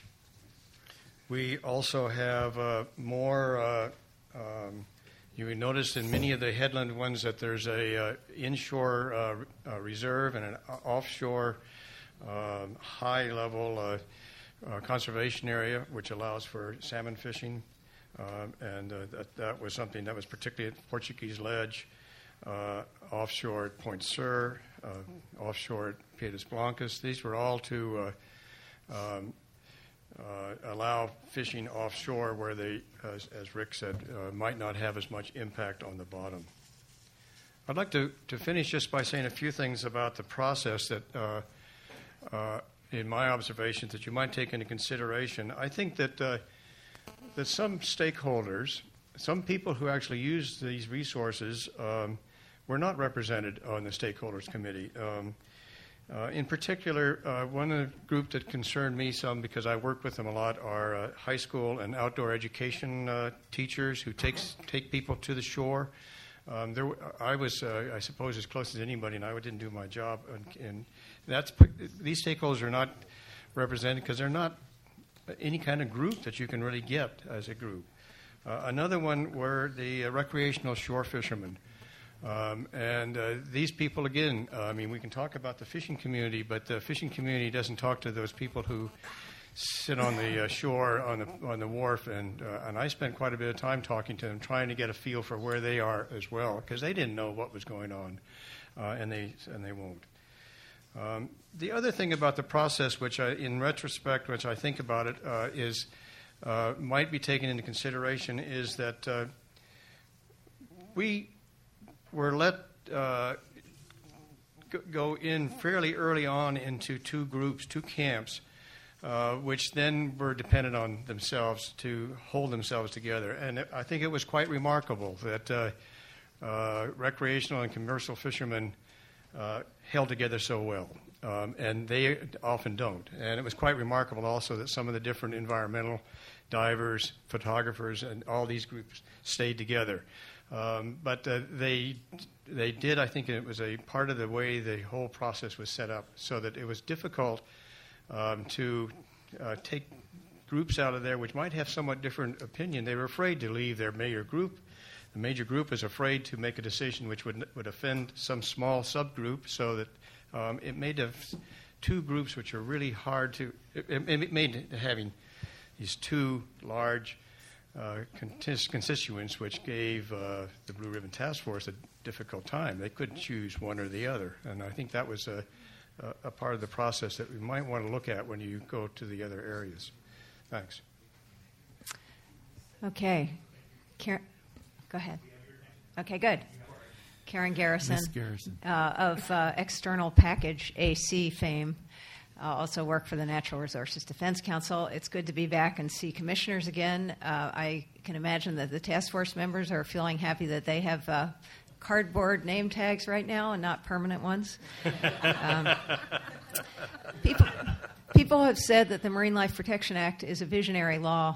We also have uh, more, uh, um, you notice in many of the headland ones that there's a uh, inshore uh, uh, reserve and an offshore um, high-level uh, Uh, conservation area, which allows for salmon fishing, um, and uh, that, that was something that was particularly at Portuguese Ledge, uh, offshore at Point Sur, uh, offshore at Piedras Blancas. These were all to uh, um, uh, allow fishing offshore where they, as, as Rick said, uh, might not have as much impact on the bottom. I'd like to, to finish just by saying a few things about the process that uh, uh, in my observations that you might take into consideration. I think that uh, that some stakeholders, some people who actually use these resources, um, were not represented on the stakeholders committee. Um, uh, in particular, uh, one of the group that concerned me some, because I work with them a lot, are uh, high school and outdoor education uh, teachers who takes take people to the shore. Um, there, I was, uh, I suppose, as close as anybody, and I didn't do my job. And, and that's these stakeholders are not represented because they're not any kind of group that you can really get as a group. Uh, another one were the uh, recreational shore fishermen. Um, and uh, these people, again, uh, I mean, we can talk about the fishing community, but the fishing community doesn't talk to those people who sit on the uh, shore, on the on the wharf, and uh, and I spent quite a bit of time talking to them, trying to get a feel for where they are as well, because they didn't know what was going on, uh, and they and they won't. Um, the other thing about the process, which I, in retrospect, which I think about it, uh, is uh, might be taken into consideration, is that uh, we were let uh, go in fairly early on into two groups, two camps, uh, which then were dependent on themselves to hold themselves together. And it, I think it was quite remarkable that uh, uh, recreational and commercial fishermen uh, held together so well. Um, and they often don't. And it was quite remarkable also that some of the different environmental divers, photographers, and all these groups stayed together. Um, but uh, they they did, I think it was a part of the way the whole process was set up, so that it was difficult um, to uh, take groups out of there which might have somewhat different opinion. They were afraid to leave their major group. The major group was afraid to make a decision which would would offend some small subgroup, so that um, it made of two groups which are really hard to. It, it made having these two large Uh, constituents, which gave uh, the Blue Ribbon Task Force a difficult time. They couldn't choose one or the other, and I think that was a, a, a part of the process that we might want to look at when you go to the other areas. Thanks. Okay. Karen, go ahead. Okay, good. Karen Garrison, Miz Garrison. Uh, of uh, External Package A C fame. I also work for the Natural Resources Defense Council. It's good to be back and see commissioners again. Uh, I can imagine that the task force members are feeling happy that they have uh, cardboard name tags right now and not permanent ones. Um, people, people have said that the Marine Life Protection Act is a visionary law.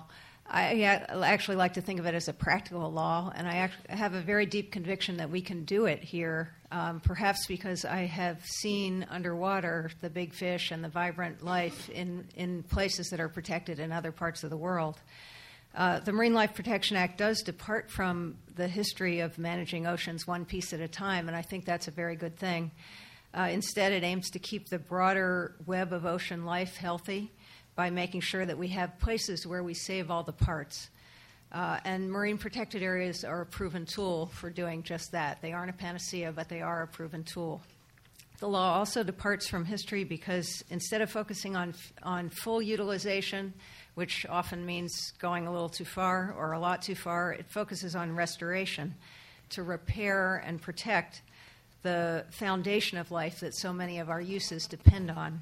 I actually like to think of it as a practical law, and I have a very deep conviction that we can do it here, um, perhaps because I have seen underwater the big fish and the vibrant life in, in places that are protected in other parts of the world. Uh, the Marine Life Protection Act does depart from the history of managing oceans one piece at a time, and I think that's a very good thing. Uh, instead, it aims to keep the broader web of ocean life healthy by making sure that we have places where we save all the parts. Uh, and marine protected areas are a proven tool for doing just that. They aren't a panacea, but they are a proven tool. The law also departs from history because instead of focusing on, on full utilization, which often means going a little too far or a lot too far, it focuses on restoration to repair and protect the foundation of life that so many of our uses depend on.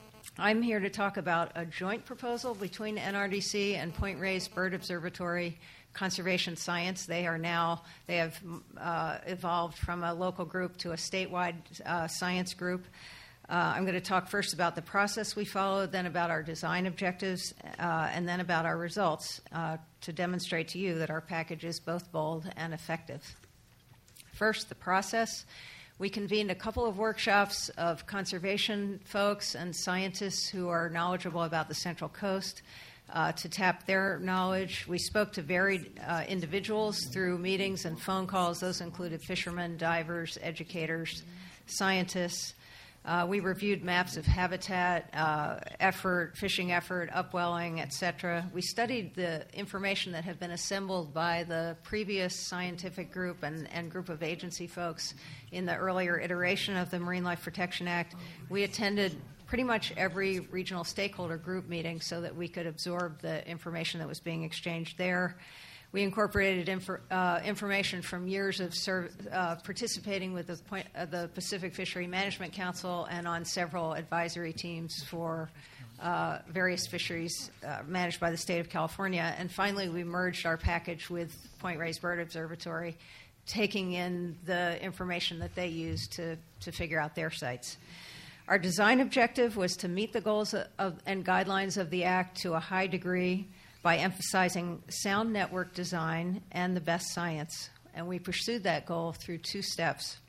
I'm here to talk about a joint proposal between N R D C and Point Reyes Bird Observatory Conservation Science. They are now, they have uh, evolved from a local group to a statewide uh, science group. Uh, I'm going to talk first about the process we followed, then about our design objectives, uh, and then about our results uh, to demonstrate to you that our package is both bold and effective. First, the process. We convened a couple of workshops of conservation folks and scientists who are knowledgeable about the Central Coast uh, to tap their knowledge. We spoke to varied uh, individuals through meetings and phone calls. Those included fishermen, divers, educators, scientists. Uh, we reviewed maps of habitat, uh, effort, fishing effort, upwelling, et cetera. We studied the information that had been assembled by the previous scientific group and, and group of agency folks in the earlier iteration of the Marine Life Protection Act. We attended pretty much every regional stakeholder group meeting so that we could absorb the information that was being exchanged there. We incorporated infor, uh, information from years of serv- uh, participating with the, point, uh, the Pacific Fishery Management Council and on several advisory teams for uh, various fisheries uh, managed by the state of California. And finally, we merged our package with Point Reyes Bird Observatory, taking in the information that they used to, to figure out their sites. Our design objective was to meet the goals of, of, and guidelines of the Act to a high degree by emphasizing sound network design and the best science. And we pursued that goal through two steps.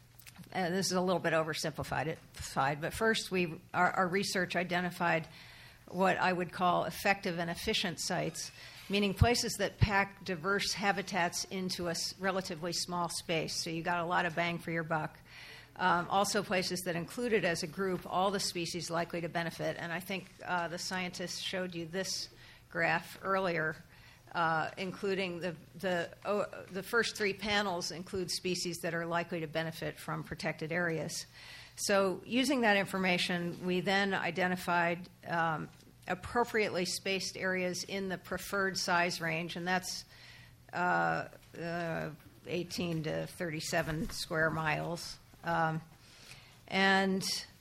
And this is a little bit oversimplified, it, but first we, our, our research identified what I would call effective and efficient sites meaning places that pack diverse habitats into a s- relatively small space. So you got a lot of bang for your buck. Um, also places that included as a group all the species likely to benefit. And I think uh, the scientists showed you this graph earlier, uh, including the, the, oh, the first three panels include species that are likely to benefit from protected areas. So using that information, we then identified um, appropriately spaced areas in the preferred size range, and that's uh, uh, eighteen to thirty-seven square miles. Um, and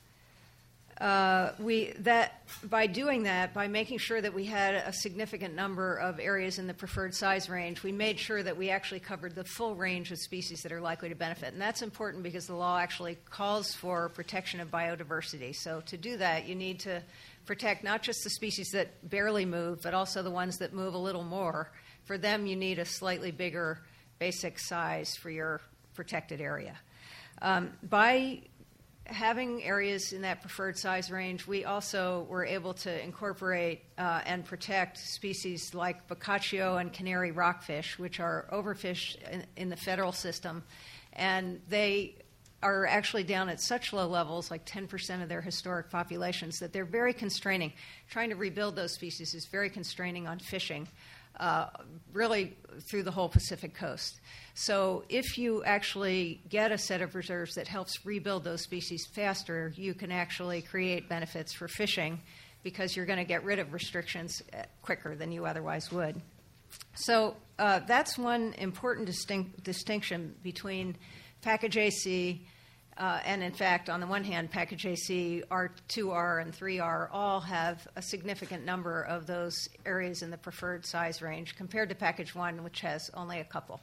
uh, we that by doing that, by making sure that we had a significant number of areas in the preferred size range, we made sure that we actually covered the full range of species that are likely to benefit. And that's important because the law actually calls for protection of biodiversity. So to do that, you need to protect not just the species that barely move, but also the ones that move a little more. For them, you need a slightly bigger basic size for your protected area. Um, by having areas in that preferred size range, we also were able to incorporate uh, and protect species like Boccaccio and canary rockfish, which are overfished in, in the federal system, and they are actually down at such low levels, like ten percent of their historic populations, that they're very constraining. Trying to rebuild those species is very constraining on fishing, uh, really through the whole Pacific coast. So if you actually get a set of reserves that helps rebuild those species faster, you can actually create benefits for fishing because you're going to get rid of restrictions quicker than you otherwise would. So uh, that's one important distinct, distinction between Package A C uh, and, in fact, on the one hand, Package A C, R two R, and three R all have a significant number of those areas in the preferred size range compared to Package one, which has only a couple.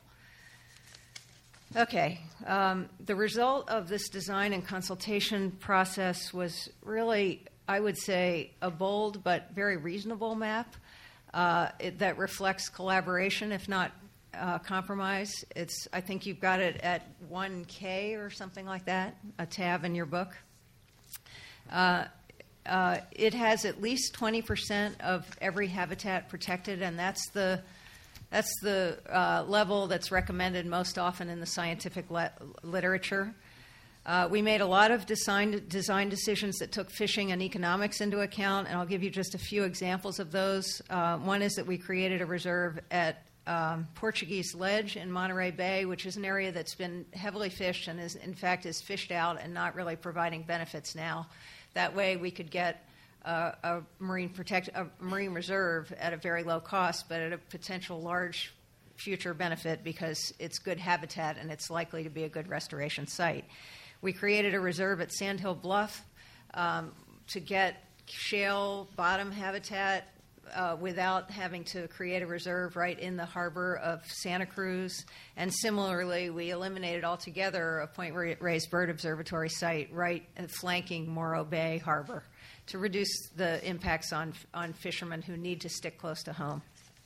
Okay, um, the result of this design and consultation process was really, I would say, a bold but very reasonable map uh, it, that reflects collaboration, if not uh, compromise. It's, I think you've got it at one K or something like that, a tab in your book. Uh, uh, it has at least twenty percent of every habitat protected, and that's the That's the uh, level that's recommended most often in the scientific le- literature. Uh, we made a lot of design, design decisions that took fishing and economics into account, and I'll give you just a few examples of those. Uh, one is that we created a reserve at um, Portuguese Ledge in Monterey Bay, which is an area that's been heavily fished and is, in fact, is fished out and not really providing benefits now. That way we could get Uh, a marine protect a marine reserve at a very low cost, but at a potential large future benefit because it's good habitat and it's likely to be a good restoration site. We created a reserve at Sandhill Bluff um, to get shale bottom habitat uh, without having to create a reserve right in the harbor of Santa Cruz. And similarly, we eliminated altogether a Point Reyes Bird Observatory site right flanking Morro Bay Harbor to reduce the impacts on on fishermen who need to stick close to home.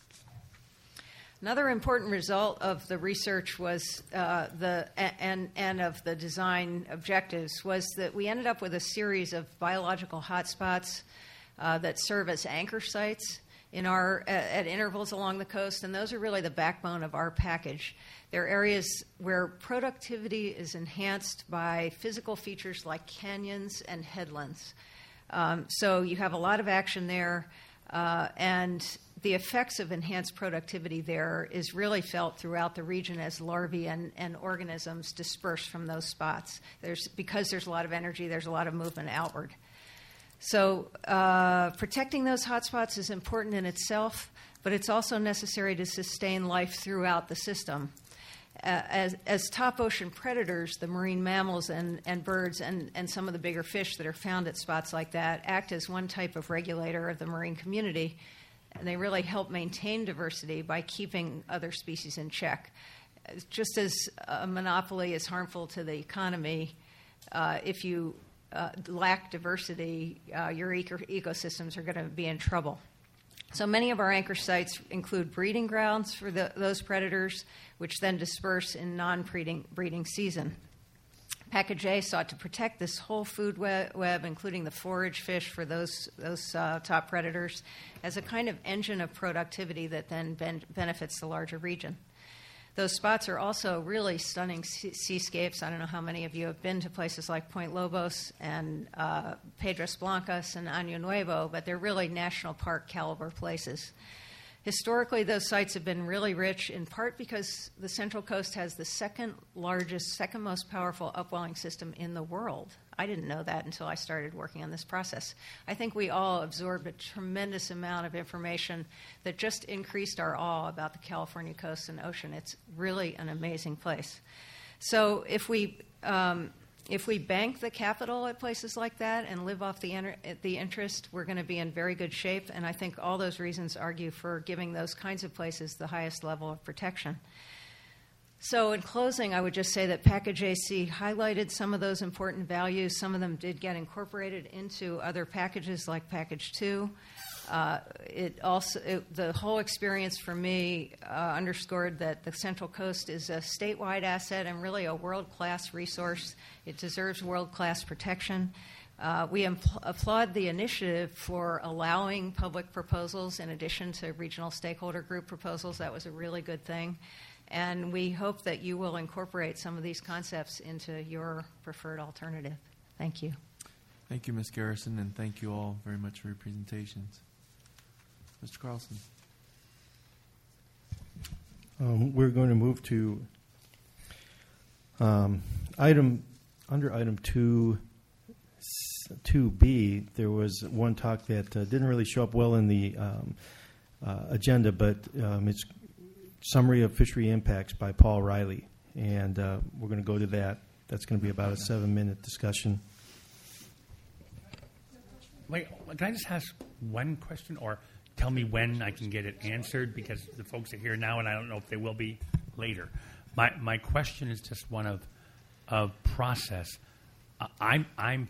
Another important result of the research was uh, the and and of the design objectives was that we ended up with a series of biological hotspots uh, that serve as anchor sites in our at, at intervals along the coast, and those are really the backbone of our package. They're areas where productivity is enhanced by physical features like canyons and headlands. Um, so you have a lot of action there, uh, and the effects of enhanced productivity there is really felt throughout the region as larvae and, and organisms disperse from those spots. There's, because there's a lot of energy, there's a lot of movement outward. So uh, protecting those hotspots is important in itself, but it's also necessary to sustain life throughout the system. Uh, as, as top ocean predators, the marine mammals and, and birds and, and some of the bigger fish that are found at spots like that act as one type of regulator of the marine community, and they really help maintain diversity by keeping other species in check. Just as a monopoly is harmful to the economy, uh, if you uh, lack diversity, uh, your eco- ecosystems are going to be in trouble. So many of our anchor sites include breeding grounds for the, those predators, which then disperse in non-breeding breeding season. Package A sought to protect this whole food web, web including the forage fish for those, those uh, top predators, as a kind of engine of productivity that then ben- benefits the larger region. Those spots are also really stunning seascapes. I don't know how many of you have been to places like Point Lobos and uh, Piedras Blancas and Año Nuevo, but they're really national park caliber places. Historically, those sites have been really rich, in part because the Central Coast has the second largest, second most powerful upwelling system in the world. I didn't know that until I started working on this process. I think we all absorbed a tremendous amount of information that just increased our awe about the California coast and ocean. It's really an amazing place. So if we um, if we bank the capital at places like that and live off the inter- the interest, we're going to be in very good shape. And I think all those reasons argue for giving those kinds of places the highest level of protection. So in closing, I would just say that Package A C highlighted some of those important values. Some of them did get incorporated into other packages like Package two. Uh, it also it, the whole experience for me uh, underscored that the Central Coast is a statewide asset and really a world-class resource. It deserves world-class protection. Uh, we impl- applaud the initiative for allowing public proposals in addition to regional stakeholder group proposals. That was a really good thing. And we hope that you will incorporate some of these concepts into your preferred alternative. Thank you. Thank you, Miz Garrison, and thank you all very much for your presentations. Mister Carlson. Um, we're going to move to um, item under item two, two B. There was one talk that uh, didn't really show up well in the um, uh, agenda, but um, it's Summary of Fishery Impacts by Paul Riley, and uh, we're going to go to that. That's going to be about a seven-minute discussion. Wait, can I just ask one question, or tell me when I can get it answered? Because the folks are here now, and I don't know if they will be later. My my question is just one of of process. Uh, I'm I'm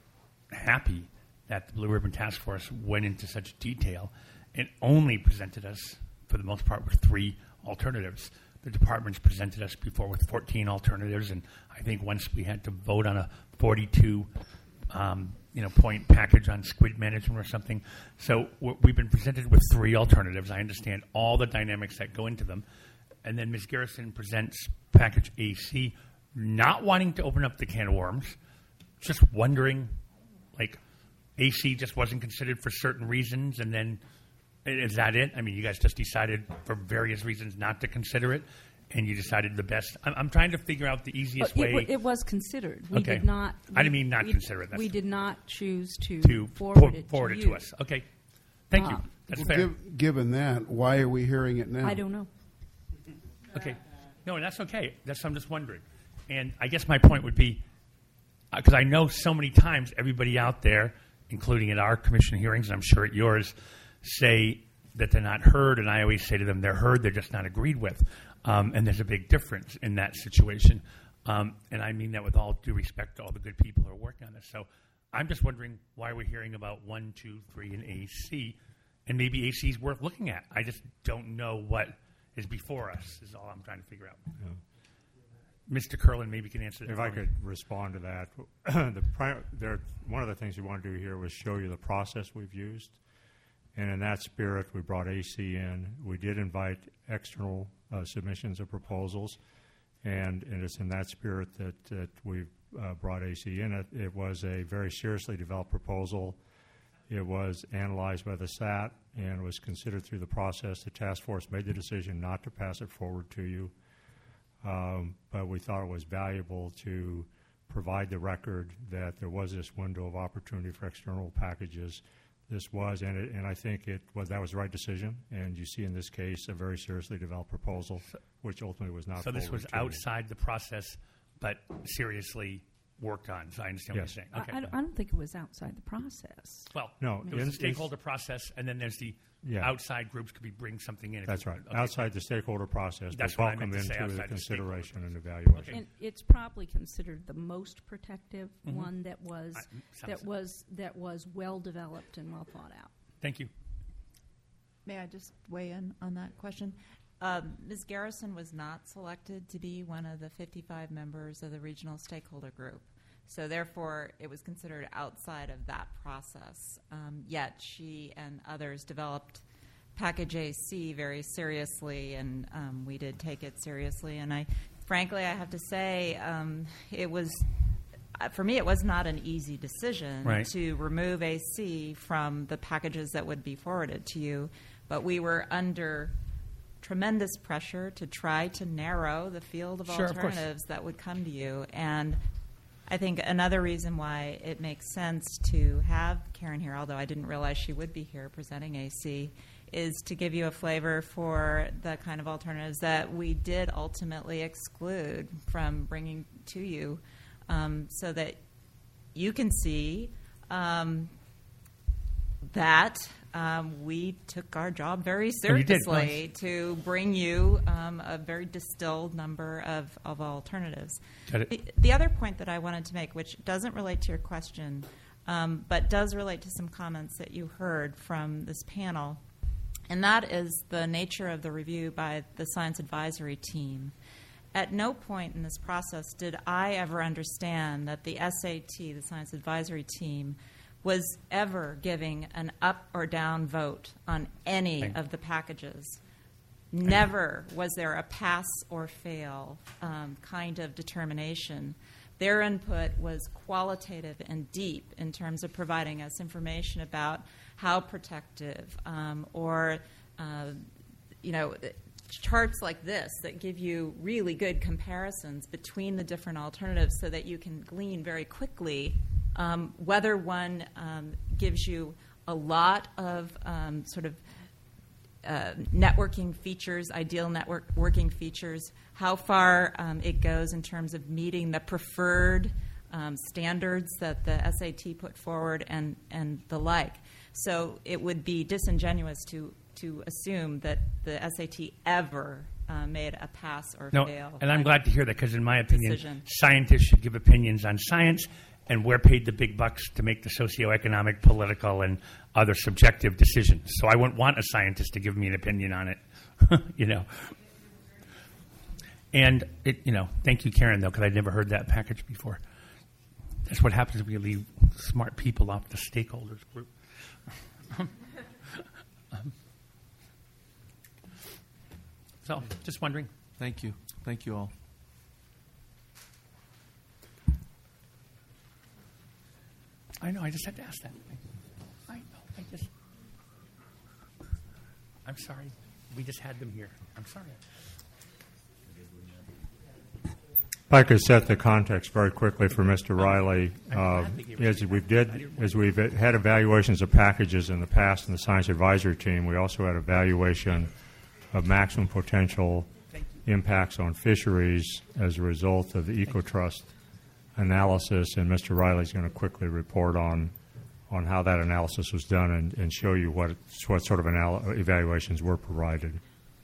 happy that the Blue Ribbon Task Force went into such detail and only presented us, for the most part, with three alternatives. The departments presented us before with fourteen alternatives, and I think once we had to vote on a forty-two um, you know, point package on squid management or something. So w- we've been presented with three alternatives. I understand all the dynamics that go into them. And then Miz Garrison presents package A C, not wanting to open up the can of worms, just wondering, like, A C just wasn't considered for certain reasons, and then is that it? I mean, you guys just decided for various reasons not to consider it, and you decided the best. I'm, I'm trying to figure out the easiest Uh, way. It, wa- it was considered. We Okay. did not. I didn't mean not we, consider it. That's We did not choose to, to forward for- it forward to it to you. us. Okay. Thank you. Uh, That's Well, fair. giv- given that, why are we hearing it now? I don't know. Okay. No, and that's okay. That's I'm just wondering. And I guess my point would be, because I know so many times everybody out there, including at our commission hearings, and I'm sure at yours, say that they're not heard, and I always say to them, they're heard, they're just not agreed with. Um, and there's a big difference in that situation. Um, and I mean that with all due respect to all the good people who are working on this. So I'm just wondering why we're hearing about one, two, three, and A C, and maybe A C is worth looking at. I just don't know what is before us, is all I'm trying to figure out. Yeah. Mister Curlin maybe can answer that. If for I me. could respond to that. the pri- there, one of the things we want to do here was show you the process we've used. And in that spirit, we brought A C in. We did invite external uh, submissions of proposals. And, and it's in that spirit that, that we've uh, brought A C in. It, it was a very seriously developed proposal. It was analyzed by the S A T and was considered through the process. The task force made the decision not to pass it forward to you. Um, but we thought it was valuable to provide the record that there was this window of opportunity for external packages. This was, and, it, and I think it was that was the right decision. And you see in this case a very seriously developed proposal, which ultimately was not. So this was forwarded to you. outside the process, but seriously worked on. So I understand Yes. what you're saying. I- Okay. I, don't, I don't think it was outside the process. Well, No, there was in- the stakeholder process, and then there's the Yeah. outside groups could be bring something in. if That's you- right. okay. Outside the stakeholder process, That's but what I welcome meant to say, into the outside the stakeholder consideration and process. evaluation. And it's probably considered the most protective Mhm. one that was I- sounds that so. was that was well developed and well thought out. Thank you. May I just weigh in on that question? Um, Miz Garrison was not selected to be one of the fifty-five members of the regional stakeholder group. So therefore, it was considered outside of that process. Um, yet she and others developed Package A C very seriously, and um, we did take it seriously. And I, frankly, I have to say, um, it was, uh, for me, it was not an easy decision Right. to remove A C from the packages that would be forwarded to you. But we were under tremendous pressure to try to narrow the field of Sure, of course. alternatives that would come to you. And I think another reason why it makes sense to have Karen here, although I didn't realize she would be here presenting A C, is to give you a flavor for the kind of alternatives that we did ultimately exclude from bringing to you, um, so that you can see um, that um, we took our job very Oh, you did. seriously Nice. to bring you um, a very distilled number of, of alternatives. Got it. The, the other point that I wanted to make, which doesn't relate to your question, um, but does relate to some comments that you heard from this panel, and that is the nature of the review by the Science Advisory Team. At no point in this process did I ever understand that the S A T, the Science Advisory Team, was ever giving an up or down vote on any Right. of the packages. Never was there a pass or fail um, kind of determination. Their input was qualitative and deep in terms of providing us information about how protective um, or, uh, you know, charts like this that give you really good comparisons between the different alternatives so that you can glean very quickly um, whether one um, gives you a lot of um, sort of uh, networking features, ideal networking features, how far um, it goes in terms of meeting the preferred um, standards that the S A T put forward, and, and the like. So it would be disingenuous to, to assume that the S A T ever uh, made a pass or No, fail. and I'm glad to hear that, because in my opinion, decision. scientists should give opinions on science, and we're paid the big bucks to make the socioeconomic, political, and other subjective decisions. So I wouldn't want a scientist to give me an opinion on it, you know. And, it, you know, thank you, Karen, though, because I'd never heard that package before. That's what happens if we leave smart people off the stakeholders group. um, so, just wondering. Thank you. Thank you all. I know, I just had to ask that. I know, I just... I'm sorry. We just had them here. I'm sorry. If I could set the context very quickly for Mister Riley, uh, as we've did, as we've had evaluations of packages in the past in the Science Advisory Team, we also had evaluation of maximum potential impacts on fisheries as a result of the EcoTrust analysis, and Mister Riley is going to quickly report on on how that analysis was done and, and show you what what sort of anal- evaluations were provided.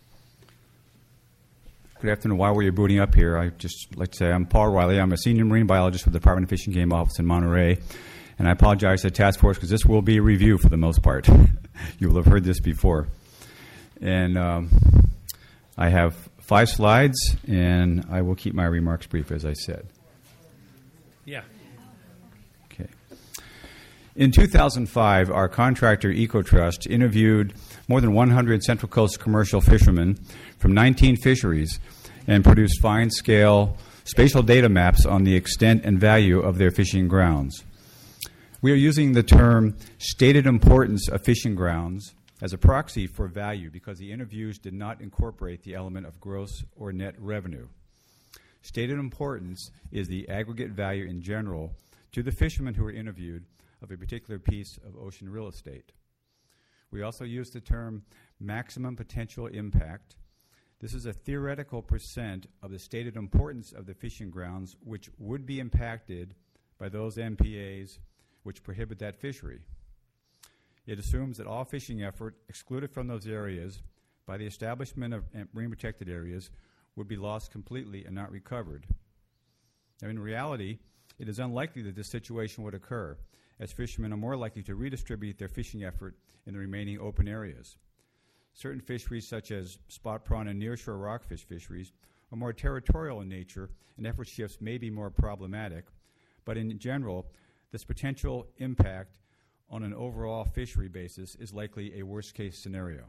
Good afternoon. While we're booting up here, I just like to say I'm Paul Riley. I'm a senior marine biologist for the Department of Fish and Game Office in Monterey, and I apologize to the task force because this will be a review for the most part. You will have heard this before, and um, I have five slides, and I will keep my remarks brief, as I said. Yeah. Okay. In two thousand five, our contractor EcoTrust interviewed more than one hundred Central Coast commercial fishermen from nineteen fisheries and produced fine-scale spatial data maps on the extent and value of their fishing grounds. We are using the term stated importance of fishing grounds as a proxy for value because the interviews did not incorporate the element of gross or net revenue. Stated importance is the aggregate value in general to the fishermen who were interviewed of a particular piece of ocean real estate. We also use the term maximum potential impact. This is a theoretical percent of the stated importance of the fishing grounds which would be impacted by those M P As which prohibit that fishery. It assumes that all fishing effort excluded from those areas by the establishment of marine protected areas would be lost completely and not recovered. Now, in reality, it is unlikely that this situation would occur, as fishermen are more likely to redistribute their fishing effort in the remaining open areas. Certain fisheries, such as spot prawn and nearshore rockfish fisheries, are more territorial in nature, and effort shifts may be more problematic. But in general, this potential impact on an overall fishery basis is likely a worst-case scenario.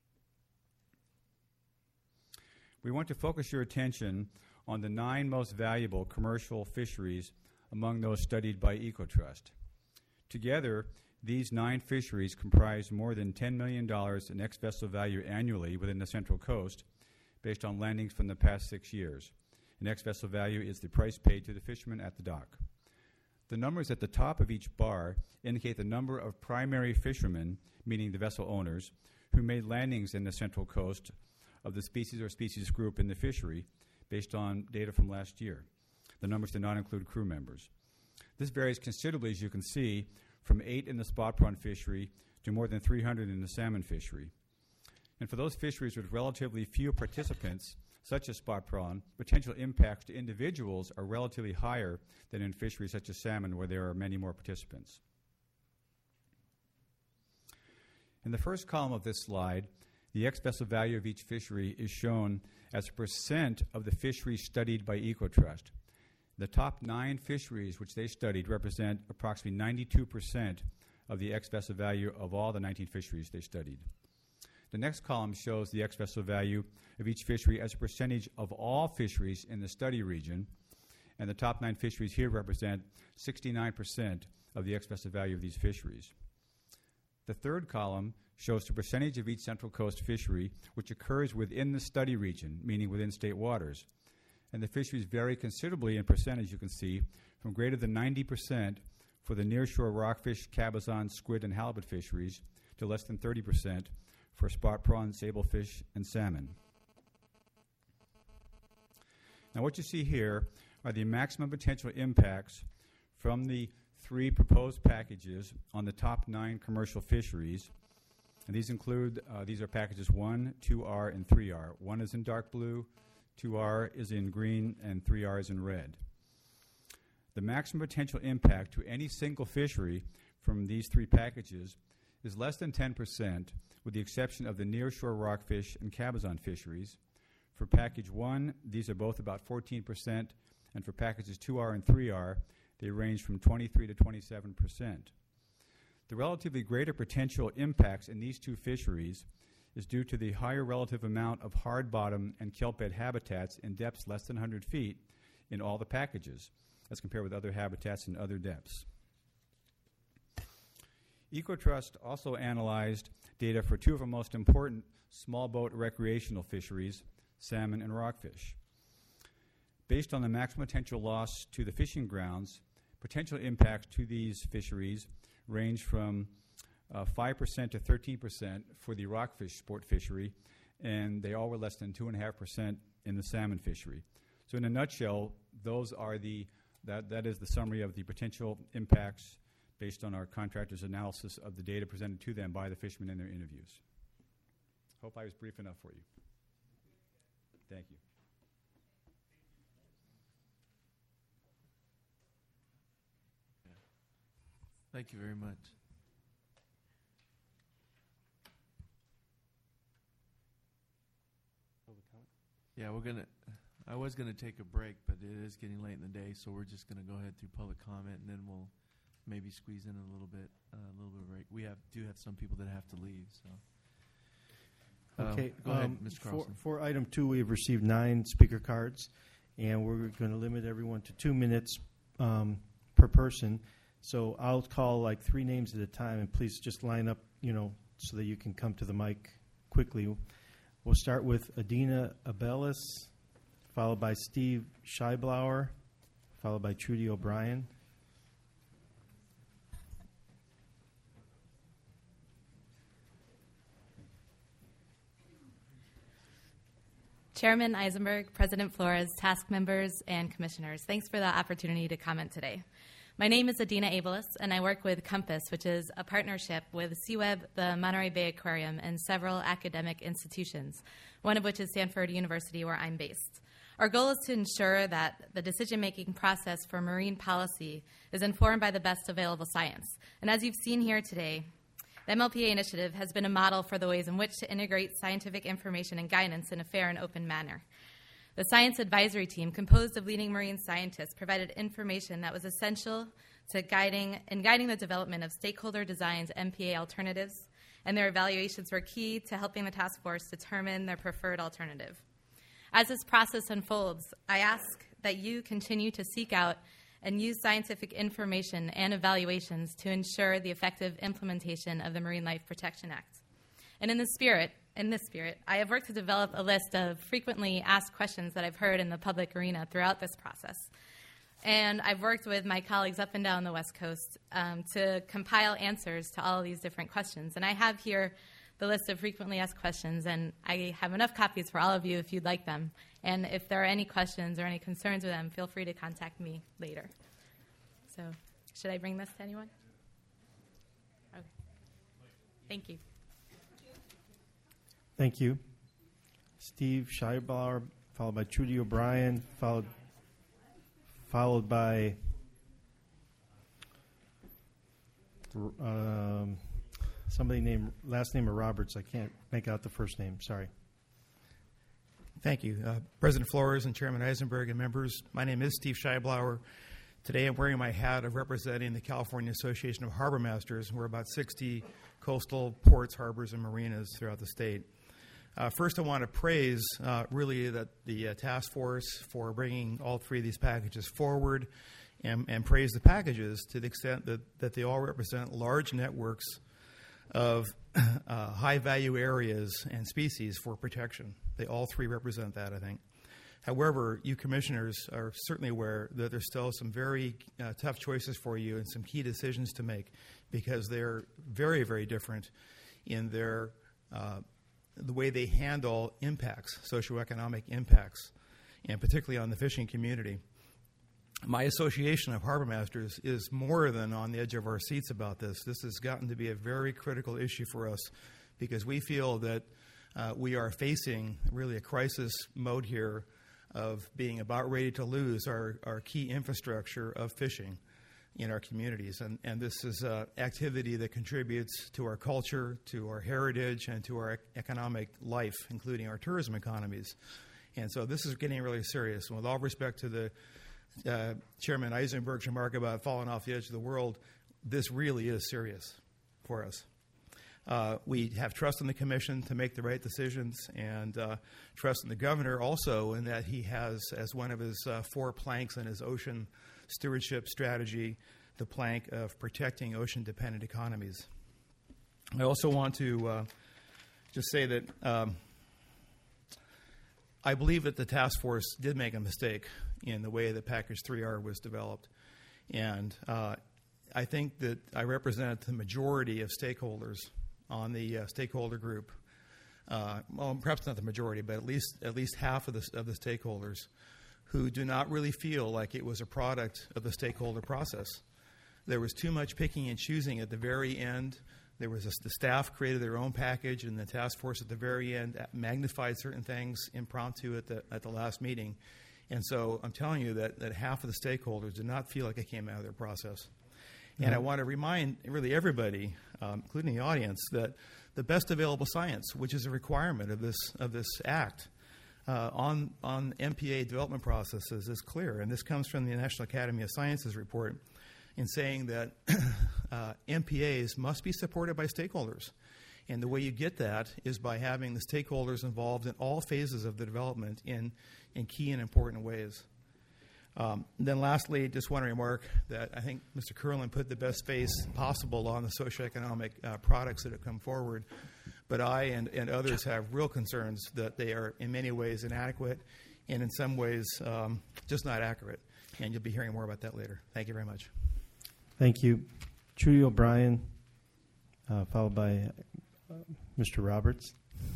We want to focus your attention on the nine most valuable commercial fisheries among those studied by EcoTrust. Together, these nine fisheries comprise more than ten million dollars in ex-vessel value annually within the Central Coast, based on landings from the past six years. An ex-vessel value is the price paid to the fishermen at the dock. The numbers at the top of each bar indicate the number of primary fishermen, meaning the vessel owners, who made landings in the Central Coast of the species or species group in the fishery, based on data from last year. The numbers do not include crew members. This varies considerably, as you can see, from eight in the spot prawn fishery to more than three hundred in the salmon fishery. And for those fisheries with relatively few participants, such as spot prawn, potential impacts to individuals are relatively higher than in fisheries such as salmon, where there are many more participants. In the first column of this slide, the ex-vessel value of each fishery is shown as a percent of the fisheries studied by EcoTrust. The top nine fisheries which they studied represent approximately ninety-two percent of the ex-vessel value of all the nineteen fisheries they studied. The next column shows the ex-vessel value of each fishery as a percentage of all fisheries in the study region, and the top nine fisheries here represent sixty-nine percent of the ex-vessel value of these fisheries. The third column shows the percentage of each Central Coast fishery which occurs within the study region, meaning within state waters. And the fisheries vary considerably in percentage, you can see, from greater than ninety percent for the nearshore rockfish, cabezon, squid, and halibut fisheries to less than thirty percent for spot prawn, sablefish, and salmon. Now what you see here are the maximum potential impacts from the three proposed packages on the top nine commercial fisheries. And these include, uh, these are packages one, two R, and three R. one is in dark blue, two R is in green, and three R is in red. The maximum potential impact to any single fishery from these three packages is less than ten percent, with the exception of the nearshore rockfish and cabezon fisheries. For package one, these are both about fourteen percent, and for packages two R and three R, they range from twenty-three to twenty-seven percent. The relatively greater potential impacts in these two fisheries is due to the higher relative amount of hard bottom and kelp bed habitats in depths less than one hundred feet in all the packages, as compared with other habitats in other depths. EcoTrust also analyzed data for two of our most important small boat recreational fisheries, salmon and rockfish. Based on the maximum potential loss to the fishing grounds, potential impacts to these fisheries range from uh, five percent to thirteen percent for the rockfish sport fishery, and they all were less than two point five percent in the salmon fishery. So in a nutshell, those are the, that, that is the summary of the potential impacts based on our contractors' analysis of the data presented to them by the fishermen in their interviews. Hope I was brief enough for you. Thank you. Thank you very much. Yeah, we're gonna. I was gonna take a break, but it is getting late in the day, so we're just gonna go ahead through public comment, and then we'll maybe squeeze in a little bit, uh, a little bit of break. We have do have some people that have to leave, so. Okay, um, go ahead, um, Mister for, Carlson. for item two, we've received nine speaker cards, and we're going to limit everyone to two minutes um, per person. So I'll call like three names at a time, and please just line up, you know, so that you can come to the mic quickly. We'll start with Adina Abelis, followed by Steve Scheiblower, followed by Trudy O'Brien. Chairman Eisenberg, President Flores, task members, and commissioners, thanks for the opportunity to comment today. My name is Adina Abelis, and I work with Compass, which is a partnership with SeaWeb, the Monterey Bay Aquarium, and several academic institutions, one of which is Stanford University, where I'm based. Our goal is to ensure that the decision-making process for marine policy is informed by the best available science. And as you've seen here today, The M L P A initiative has been a model for the ways in which to integrate scientific information and guidance in a fair and open manner. The science advisory team, composed of leading marine scientists, provided information that was essential to guiding in guiding the development of stakeholder-designed M P A alternatives, and their evaluations were key to helping the task force determine their preferred alternative. As this process unfolds, I ask that you continue to seek out and use scientific information and evaluations to ensure the effective implementation of the Marine Life Protection Act. And in this spirit, in this spirit, I have worked to develop a list of frequently asked questions that I've heard in the public arena throughout this process. And I've worked with my colleagues up and down the West Coast um, to compile answers to all of these different questions. And I have here the list of frequently asked questions, and I have enough copies for all of you if you'd like them. And if there are any questions or any concerns with them, feel free to contact me later. So, should I bring this to anyone? Okay. Thank you. Thank you. Steve Scheibauer, followed by Trudy O'Brien, followed followed by um, somebody named, last name of Roberts. I can't make out the first name. Sorry. Thank you. Uh, President Flores and Chairman Eisenberg and members, my name is Steve Scheibauer. Today I'm wearing my hat of representing the California Association of Harbor Masters. We're about sixty coastal ports, harbors, and marinas throughout the state. Uh, first, I want to praise uh, really that the uh, task force for bringing all three of these packages forward, and, and praise the packages to the extent that, that they all represent large networks of uh, high-value areas and species for protection. They all three represent that, I think. However, you commissioners are certainly aware that there's still some very uh, tough choices for you and some key decisions to make because they're very, very different in their uh, the way they handle impacts, socioeconomic impacts, and particularly on the fishing community. My Association of Harbor Masters is more than on the edge of our seats about this. This has gotten to be a very critical issue for us because we feel that uh, we are facing really a crisis mode here of being about ready to lose our, our key infrastructure of fishing in our communities. And, and this is uh, activity that contributes to our culture, to our heritage, and to our ec- economic life, including our tourism economies. And so this is getting really serious. And with all respect to the uh, Chairman Eisenberg's remark about falling off the edge of the world, this really is serious for us. Uh, we have trust in the Commission to make the right decisions, and uh, trust in the Governor also in that he has, as one of his uh, four planks in his ocean stewardship strategy, the plank of protecting ocean-dependent economies. I also want to uh, just say that um, I believe that the task force did make a mistake in the way that Package three R was developed. And uh, I think that I represent the majority of stakeholders on the uh, stakeholder group. Uh, well, perhaps not the majority, but at least at least half of the, of the stakeholders who do not really feel like it was a product of the stakeholder process. There was too much picking and choosing at the very end. There was a, the staff created their own package, and the task force at the very end magnified certain things impromptu at the at the last meeting. And so I'm telling you that, that half of the stakeholders did not feel like it came out of their process. And I want to remind really everybody, um, including the audience, that the best available science, which is a requirement of this of this act, uh, on on M P A development processes is clear. And this comes from the National Academy of Sciences report in saying that uh, M P As must be supported by stakeholders. And the way you get that is by having the stakeholders involved in all phases of the development in, in key and important ways. Um, then lastly, just want to remark that I think Mister Curlin put the best face possible on the socioeconomic uh, products that have come forward. But I and, and others have real concerns that they are in many ways inadequate and in some ways um, just not accurate. And you'll be hearing more about that later. Thank you very much. Thank you. Trudy O'Brien, uh, followed by uh, Mister Roberts.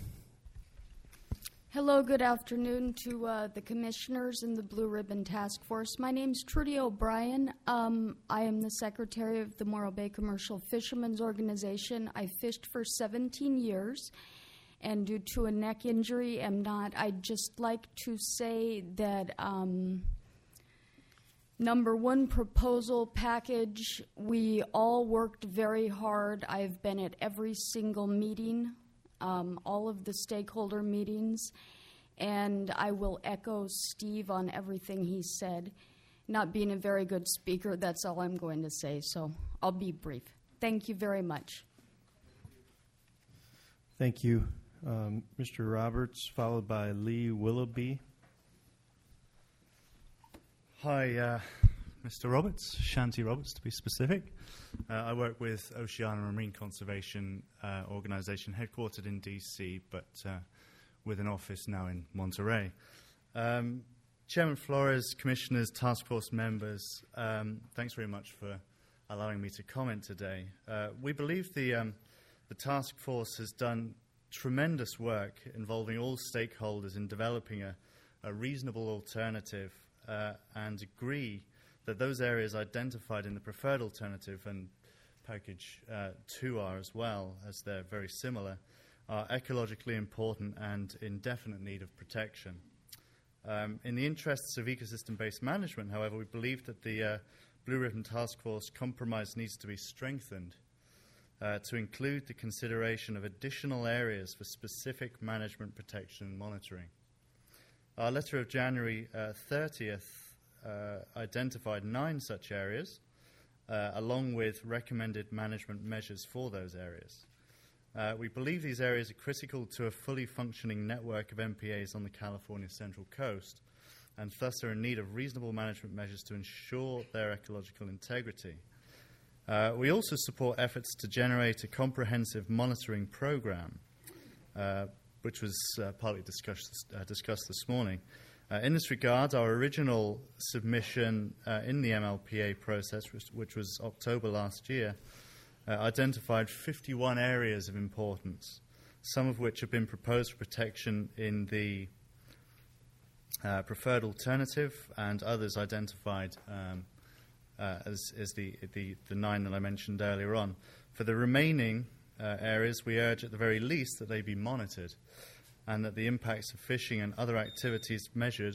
Hello, good afternoon to uh, the commissioners and the Blue Ribbon Task Force. My name is Trudy O'Brien. Um, I am the secretary of the Morro Bay Commercial Fishermen's Organization. I fished for seventeen years, and due to a neck injury, am not. I'd just like to say that um, number one proposal package, we all worked very hard. I've been at every single meeting, um, all of the stakeholder meetings, and I will echo Steve on everything he said. Not being a very good speaker, that's all I'm going to say, so I'll be brief. Thank you very much. Thank you. Um, Mister Roberts, followed by Lee Willoughby. Hi, uh, Mister Roberts, Shanti Roberts to be specific. Uh, I work with Oceana Marine Conservation uh, Organization headquartered in D C, but uh, with an office now in Monterey. Um, Chairman Flores, Commissioners, Task Force members, um, thanks very much for allowing me to comment today. Uh, we believe the, um, the Task Force has done tremendous work involving all stakeholders in developing a, a reasonable alternative uh, and agree that those areas identified in the preferred alternative and package uh, two are as well, as they're very similar, are ecologically important and in definite need of protection. Um, in the interests of ecosystem-based management, however, we believe that the uh, Blue Ribbon Task Force compromise needs to be strengthened uh, to include the consideration of additional areas for specific management, protection, and monitoring. Our letter of January uh, thirtieth uh, identified nine such areas, uh, along with recommended management measures for those areas. Uh, we believe these areas are critical to a fully functioning network of M P As on the California Central Coast, and thus are in need of reasonable management measures to ensure their ecological integrity. Uh, we also support efforts to generate a comprehensive monitoring program, uh, which was uh, partly discussed, uh, discussed this morning. Uh, in this regard, our original submission uh, in the M L P A process, which, which was October last year, uh, identified fifty-one areas of importance, some of which have been proposed for protection in the uh, preferred alternative, and others identified um, uh, as, as the, the, the nine that I mentioned earlier on. For the remaining uh, areas, we urge at the very least that they be monitored, and that the impacts of fishing and other activities measured.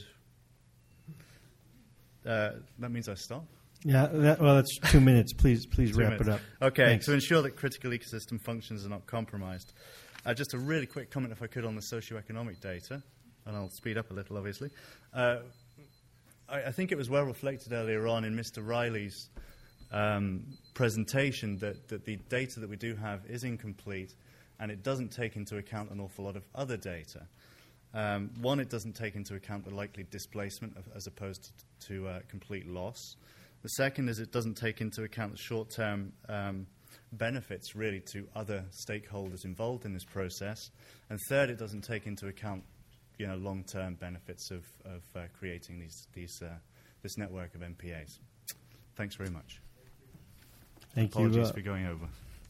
Uh, that means I stop? Yeah, that, well, that's two minutes. Please please Two wrap minutes. it up. Okay, Thanks. to ensure that critical ecosystem functions are not compromised. Uh, just a really quick comment, if I could, on the socioeconomic data, and I'll speed up a little, obviously. Uh, I, I think it was well reflected earlier on in Mister Riley's um, presentation that, that the data that we do have is incomplete, and it doesn't take into account an awful lot of other data. Um, one, it doesn't take into account the likely displacement of, as opposed to, to uh, complete loss. The second is it doesn't take into account the short-term um, benefits, really, to other stakeholders involved in this process. And third, it doesn't take into account, you know, long-term benefits of, of uh, creating these, these, uh, this network of M P As. Thanks very much. Thank Apologies you. Uh, for going over.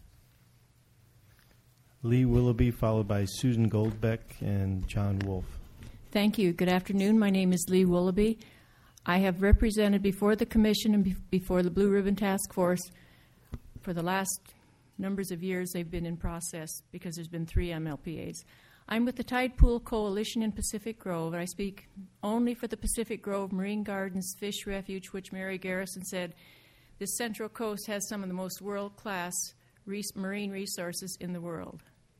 Lee Willoughby, followed by Susan Goldbeck and John Wolf. Thank you. Good afternoon. My name is Lee Willoughby. I have represented before the Commission and be- before the Blue Ribbon Task Force for the last numbers of years. They've been in process because there's been three M L P As. I'm with the Tide Pool Coalition in Pacific Grove, and I speak only for the Pacific Grove Marine Gardens Fish Refuge, which Mary Garrison said this Central Coast has some of the most world-class res- marine resources in the world.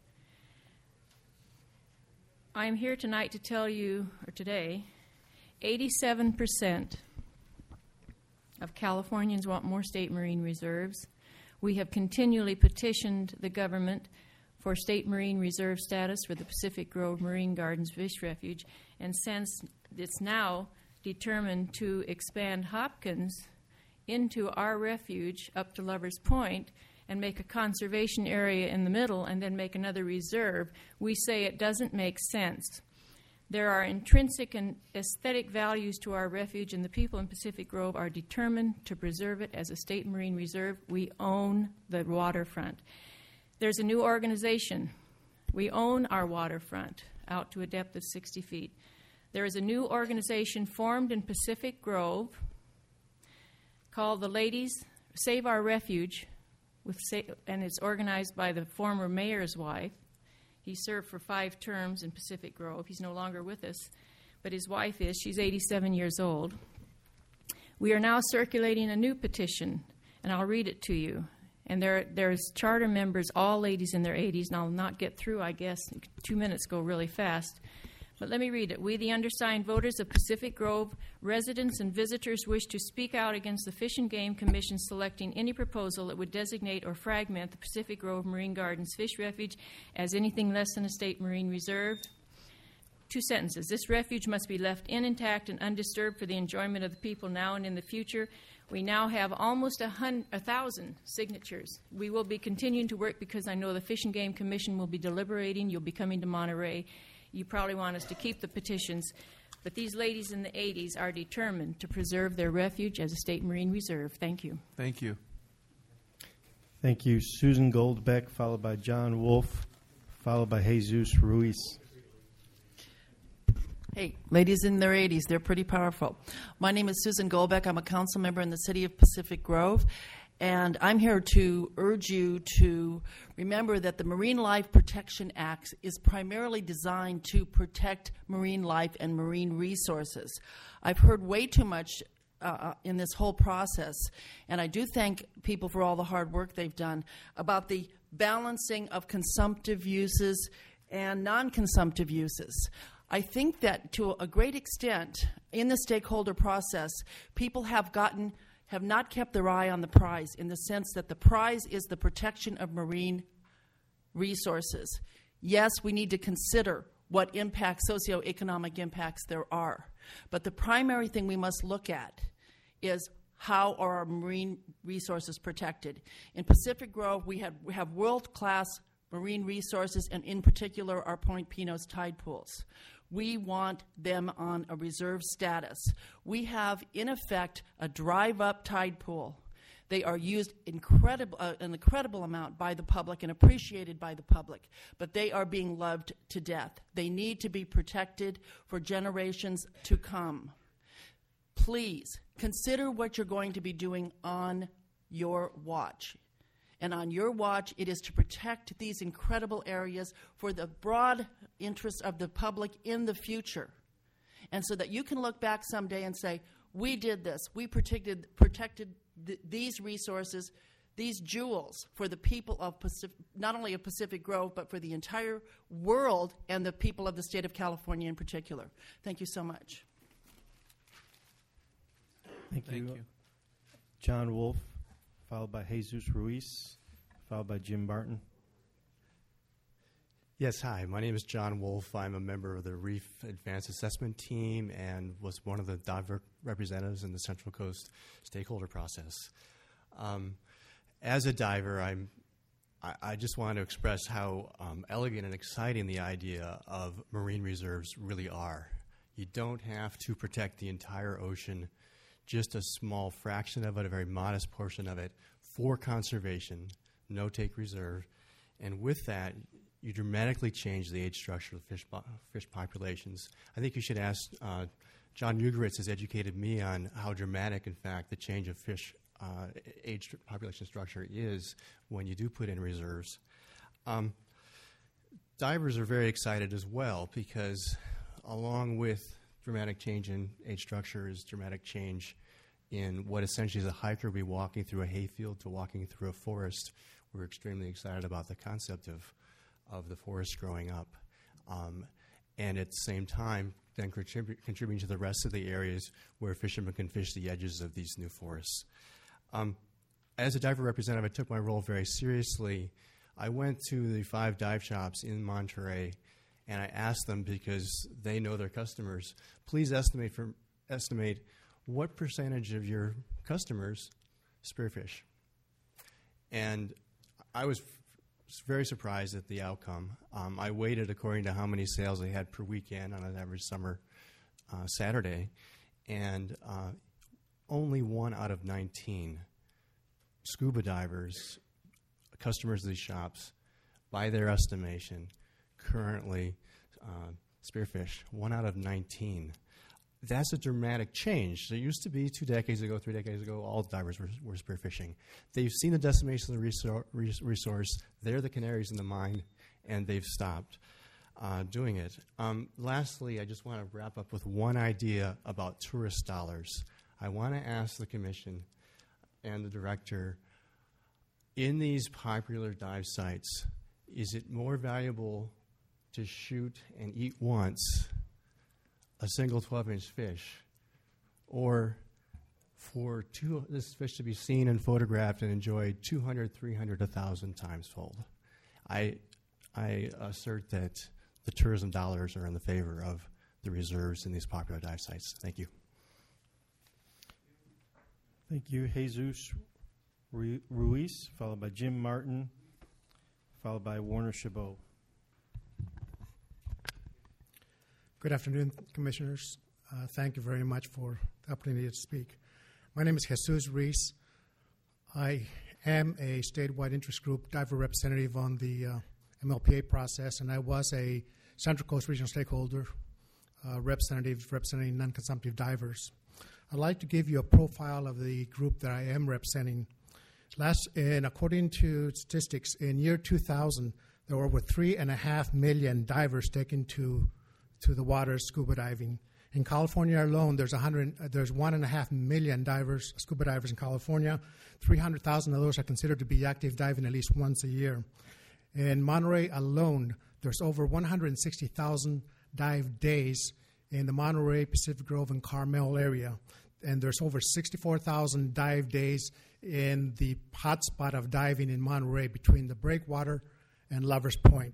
I am here tonight to tell you, or today, eighty-seven percent of Californians want more state marine reserves. We have continually petitioned the government for state marine reserve status for the Pacific Grove Marine Gardens Fish Refuge, and since it's now determined to expand Hopkins into our refuge up to Lover's Point and make a conservation area in the middle and then make another reserve, we say it doesn't make sense. There are intrinsic and aesthetic values to our refuge, and the people in Pacific Grove are determined to preserve it as a state marine reserve. We own the waterfront. There's a new organization. We own our waterfront out to a depth of sixty feet. There is a new organization formed in Pacific Grove called the Ladies Save Our Refuge, with sa- and it's organized by the former mayor's wife. He served for five terms in Pacific Grove. He's no longer with us, but his wife is. She's eighty-seven years old. We are now circulating a new petition, and I'll read it to you. And there, there's charter members, all ladies in their eighties, and I'll not get through, I guess. Two minutes go really fast. But let me read it. We, the undersigned voters of Pacific Grove, residents and visitors wish to speak out against the Fish and Game Commission selecting any proposal that would designate or fragment the Pacific Grove Marine Gardens Fish Refuge as anything less than a state marine reserve. Two sentences. This refuge must be left in intact and undisturbed for the enjoyment of the people now and in the future. We now have almost a, hun- a thousand signatures. We will be continuing to work because I know the Fish and Game Commission will be deliberating. You'll be coming to Monterey. You probably want us to keep the petitions. But these ladies in the eighties are determined to preserve their refuge as a state marine reserve. Thank you. Thank you. Thank you. Susan Goldbeck, followed by John Wolf, followed by Jesus Ruiz. Hey, ladies in their eighties, they're pretty powerful. My name is Susan Goldbeck. I'm a council member in the city of Pacific Grove, and I'm here to urge you to remember that the Marine Life Protection Act is primarily designed to protect marine life and marine resources. I've heard way too much uh, in this whole process, and I do thank people for all the hard work they've done about the balancing of consumptive uses and non-consumptive uses. I think that to a great extent in the stakeholder process, people have gotten, have not kept their eye on the prize in the sense that the prize is the protection of marine resources. Yes, we need to consider what impact, socioeconomic impacts there are. But the primary thing we must look at is how are our marine resources protected. In Pacific Grove, we have, we have world-class marine resources, and in particular our Point Pinos tide pools. We want them on a reserve status. We have, in effect, a drive-up tide pool. They are used incredible, uh, an incredible amount by the public and appreciated by the public, but they are being loved to death. They need to be protected for generations to come. Please consider what you're going to be doing on your watch. And on your watch, it is to protect these incredible areas for the broad interest of the public in the future. And so that you can look back someday and say, we did this. We protected, protected th- these resources, these jewels for the people of Pacific, not only of Pacific Grove, but for the entire world and the people of the state of California in particular. Thank you so much. Thank, Thank you. you. John Wolf, followed by Jesus Ruiz, followed by Jim Barton. Yes, hi. My name is John Wolf. I'm a member of the Reef Advanced Assessment Team and was one of the diver representatives in the Central Coast stakeholder process. Um, as a diver, I'm, I, I just want to express how um, elegant and exciting the idea of marine reserves really are. You don't have to protect the entire ocean, just a small fraction of it, a very modest portion of it, for conservation, no-take reserve. And with that, you dramatically change the age structure of fish, po- fish populations. I think you should ask, uh, John Ugeritz has educated me on how dramatic, in fact, the change of fish uh, age population structure is when you do put in reserves. Um, divers are very excited as well because along with dramatic change in age structure is dramatic change in what essentially is a hiker be walking through a hayfield to walking through a forest. We're extremely excited about the concept of of the forest growing up. Um, and at the same time, then contribute, contributing to the rest of the areas where fishermen can fish the edges of these new forests. Um, as a diver representative, I took my role very seriously. I went to the five dive shops in Monterey, and I asked them, because they know their customers, please estimate for, estimate what percentage of your customers spearfish. And I was very surprised at the outcome. Um, I weighted according to how many sales they had per weekend on an average summer uh, Saturday, and uh, only one out of nineteen scuba divers, customers of these shops, by their estimation, currently uh, spearfish. One out of nineteen. That's a dramatic change. There used to be two decades ago, three decades ago, all divers were, were spearfishing. They've seen the decimation of the resor- res- resource. They're the canaries in the mine, and they've stopped uh, doing it. Um, lastly, I just want to wrap up with one idea about tourist dollars. I want to ask the commission and the director, in these popular dive sites, is it more valuable to shoot and eat once a single twelve-inch fish, or for two, this fish to be seen and photographed and enjoyed two hundred, three hundred, one thousand times fold? I, I assert that the tourism dollars are in the favor of the reserves in these popular dive sites. Thank you. Thank you. Jesus Ru- Ruiz, followed by Jim Martin, followed by Warner Chabot. Good afternoon, Commissioners. Uh, thank you very much for the opportunity to speak. My name is Jesus Ruiz. I am a statewide interest group diver representative on the uh, M L P A process, and I was a Central Coast Regional Stakeholder uh, representative representing non-consumptive divers. I'd like to give you a profile of the group that I am representing. Last, and according to statistics, in year two thousand, there were over three and a half million divers taken to to the water scuba diving. In California alone, there's one hundred, uh, there's one and a half million divers, scuba divers in California. three hundred thousand of those are considered to be active diving at least once a year. In Monterey alone, there's over one hundred sixty thousand dive days in the Monterey, Pacific Grove, and Carmel area. And there's over sixty-four thousand dive days in the hotspot of diving in Monterey between the Breakwater and Lovers Point.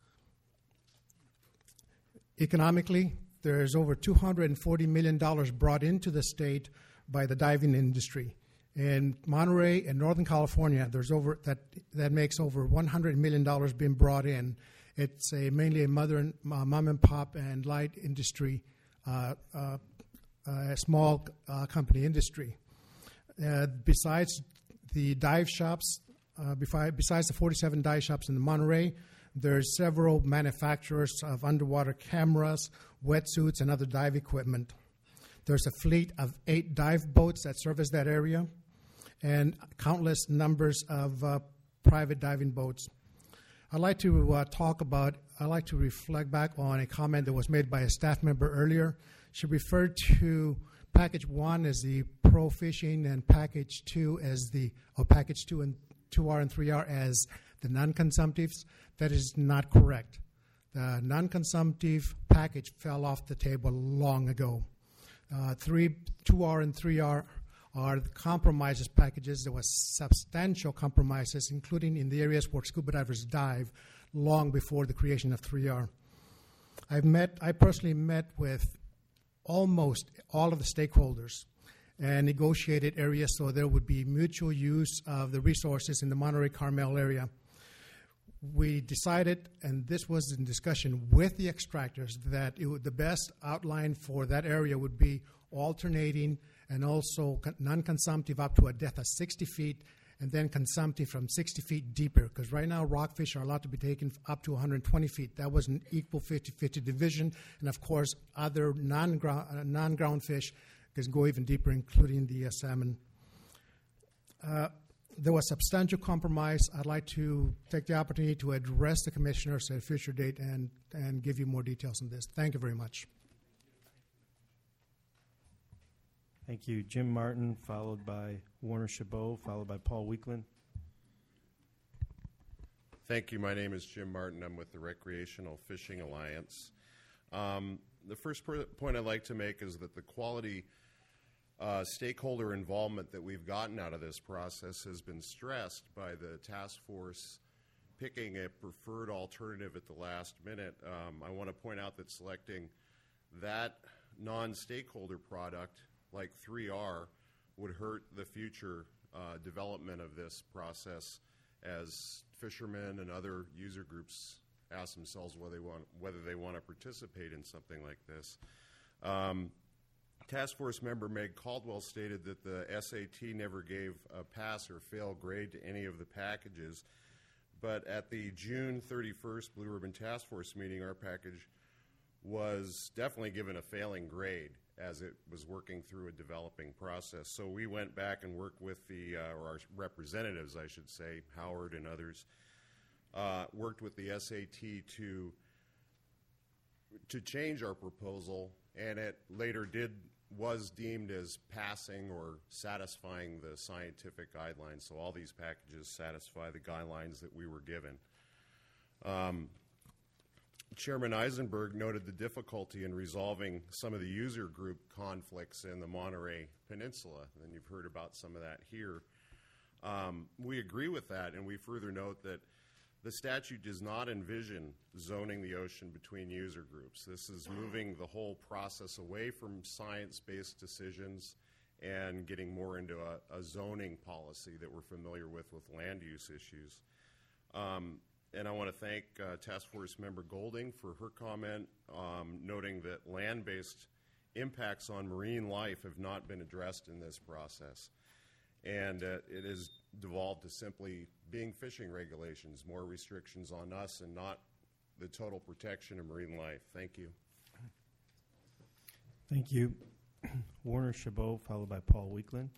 Economically, there's over two hundred forty million dollars brought into the state by the diving industry. In Monterey and Northern California, there's over that that makes over one hundred million dollars being brought in. It's a mainly a mother and uh, mom and pop and light industry, uh, uh, a small uh, company industry. Uh, besides the dive shops, uh, besides the forty-seven dive shops in the Monterey, there's several manufacturers of underwater cameras, wetsuits, and other dive equipment. There's a fleet of eight dive boats that service that area, and countless numbers of uh, private diving boats. I'd like to uh, talk about, I'd like to reflect back on a comment that was made by a staff member earlier. She referred to package one as the pro fishing and package two as the, or package two and two R and three R as the non-consumptives. That is not correct. The non-consumptive package fell off the table long ago. Uh, three, two R and three R are the compromises packages. There was substantial compromises, including in the areas where scuba divers dive, long before the creation of three R. I've met, I personally met with almost all of the stakeholders and negotiated areas so there would be mutual use of the resources in the Monterey Carmel area. We decided, and this was in discussion with the extractors, that it would, the best outline for that area would be alternating and also non-consumptive up to a depth of sixty feet, and then consumptive from sixty feet deeper, because right now rockfish are allowed to be taken up to one hundred twenty feet. That was an equal fifty-fifty division, and of course other non-ground, uh, non-ground fish can go even deeper, including the uh, salmon. Uh, there was substantial compromise. I'd like to take the opportunity to address the commissioners at a future date and, and give you more details on this. Thank you very much. Thank you. Jim Martin, followed by Warner Chabot, followed by Paul Weekland. Thank you. My name is Jim Martin. I'm with the Recreational Fishing Alliance. Um, the first point I'd like to make is that the quality uh, stakeholder involvement that we've gotten out of this process has been stressed by the task force picking a preferred alternative at the last minute. Um, I want to point out that selecting that non-stakeholder product like three R would hurt the future uh, development of this process as fishermen and other user groups ask themselves whether they want, whether they want to participate in something like this. Um, Task Force member Meg Caldwell stated that the S A T never gave a pass or fail grade to any of the packages, but at the June thirty-first Blue Ribbon Task Force meeting, our package was definitely given a failing grade as it was working through a developing process. So we went back and worked with the, uh, or our representatives, I should say, Howard and others, uh, worked with the S A T to to change our proposal, and it later did was deemed as passing or satisfying the scientific guidelines. So all these packages satisfy the guidelines that we were given. Um, Chairman Eisenberg noted the difficulty in resolving some of the user group conflicts in the Monterey Peninsula, and you've heard about some of that here. Um, we agree with that, and we further note that the statute does not envision zoning the ocean between user groups. This is moving the whole process away from science-based decisions and getting more into a, a zoning policy that we're familiar with with land use issues. Um, And I want to thank uh, Task Force Member Golding for her comment, um, noting that land-based impacts on marine life have not been addressed in this process. And uh, it has devolved to simply being fishing regulations, more restrictions on us and not the total protection of marine life. Thank you. Thank you. Warner Chabot, followed by Paul Weekland.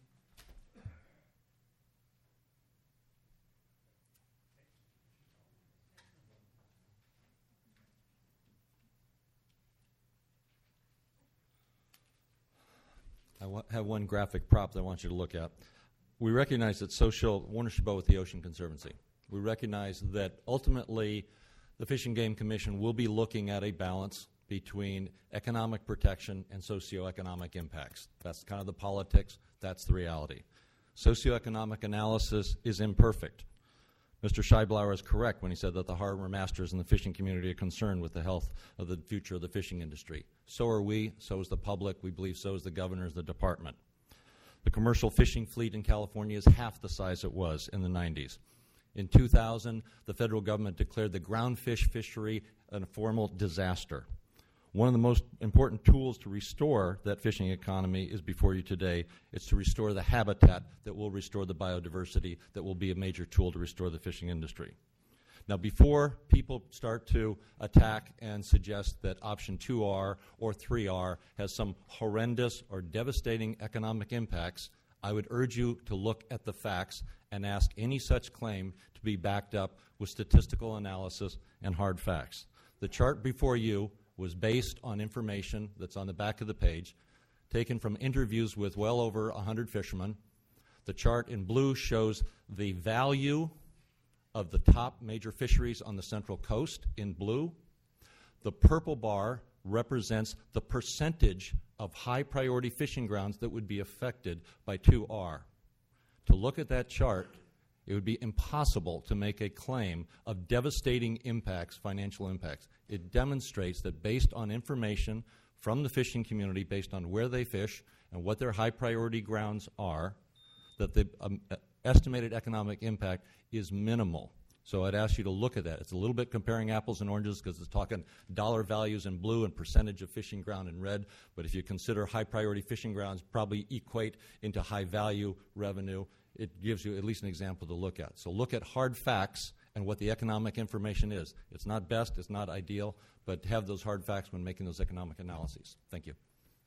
I wa- have one graphic prop that I want you to look at. We recognize that social, Warner Chabot with the Ocean Conservancy, we recognize that ultimately the Fish and Game Commission will be looking at a balance between economic protection and socioeconomic impacts. That's kind of the politics, that's the reality. Socioeconomic analysis is imperfect. Mister Scheiblower is correct when he said that the harbor masters and the fishing community are concerned with the health of the future of the fishing industry. So are we, so is the public, we believe so is the governors, the department. The commercial fishing fleet in California is half the size it was in the nineties. In two thousand, the federal government declared the groundfish fishery a formal disaster. One of the most important tools to restore that fishing economy is before you today. It's to restore the habitat that will restore the biodiversity that will be a major tool to restore the fishing industry. Now, before people start to attack and suggest that option two R or three R has some horrendous or devastating economic impacts, I would urge you to look at the facts and ask any such claim to be backed up with statistical analysis and hard facts. The chart before you was based on information that's on the back of the page, taken from interviews with well over one hundred fishermen. The chart in blue shows the value of the top major fisheries on the Central Coast in blue. The purple bar represents the percentage of high-priority fishing grounds that would be affected by two R. To look at that chart, it would be impossible to make a claim of devastating impacts, financial impacts. It demonstrates that based on information from the fishing community, based on where they fish and what their high-priority grounds are, that the um, estimated economic impact is minimal. So I'd ask you to look at that. It's a little bit comparing apples and oranges because it's talking dollar values in blue and percentage of fishing ground in red. But if you consider high-priority fishing grounds probably equate into high-value revenue, it gives you at least an example to look at. So look at hard facts and what the economic information is. It's not best, it's not ideal, but have those hard facts when making those economic analyses. Thank you.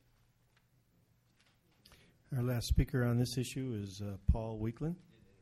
Our last speaker on this issue is uh, Paul Weekland.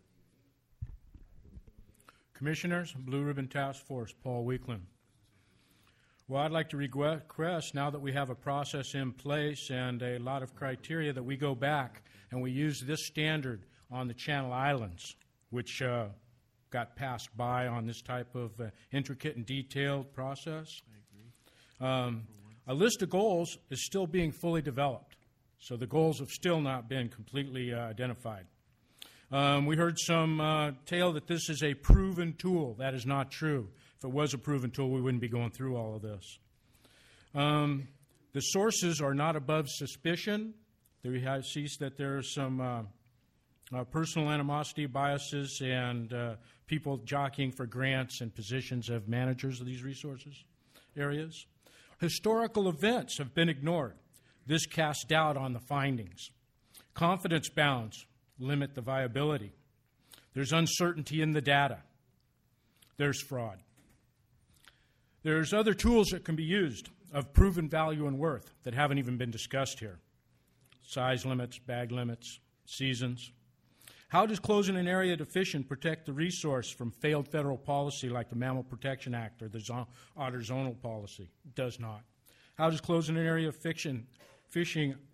Commissioners, Blue Ribbon Task Force, Paul Weekland. Well, I'd like to request, now that we have a process in place and a lot of criteria, that we go back and we use this standard on the Channel Islands, which uh, got passed by on this type of uh, intricate and detailed process. I agree. Um, a list of goals is still being fully developed, so the goals have still not been completely uh, identified. Um, we heard some uh, tale that this is a proven tool. That is not true. If it was a proven tool, we wouldn't be going through all of this. Um, the sources are not above suspicion. We have seen that there are some uh, uh, personal animosity, biases, and uh, people jockeying for grants and positions of managers of these resources areas. Historical events have been ignored. This casts doubt on the findings. Confidence bounds limit the viability. There's uncertainty in the data. There's fraud. There's other tools that can be used of proven value and worth that haven't even been discussed here. Size limits, bag limits, seasons. How does closing an area to fishing protect the resource from failed federal policy like the Mammal Protection Act or the otter zonal policy? It does not. How does closing an area of fiction, fishing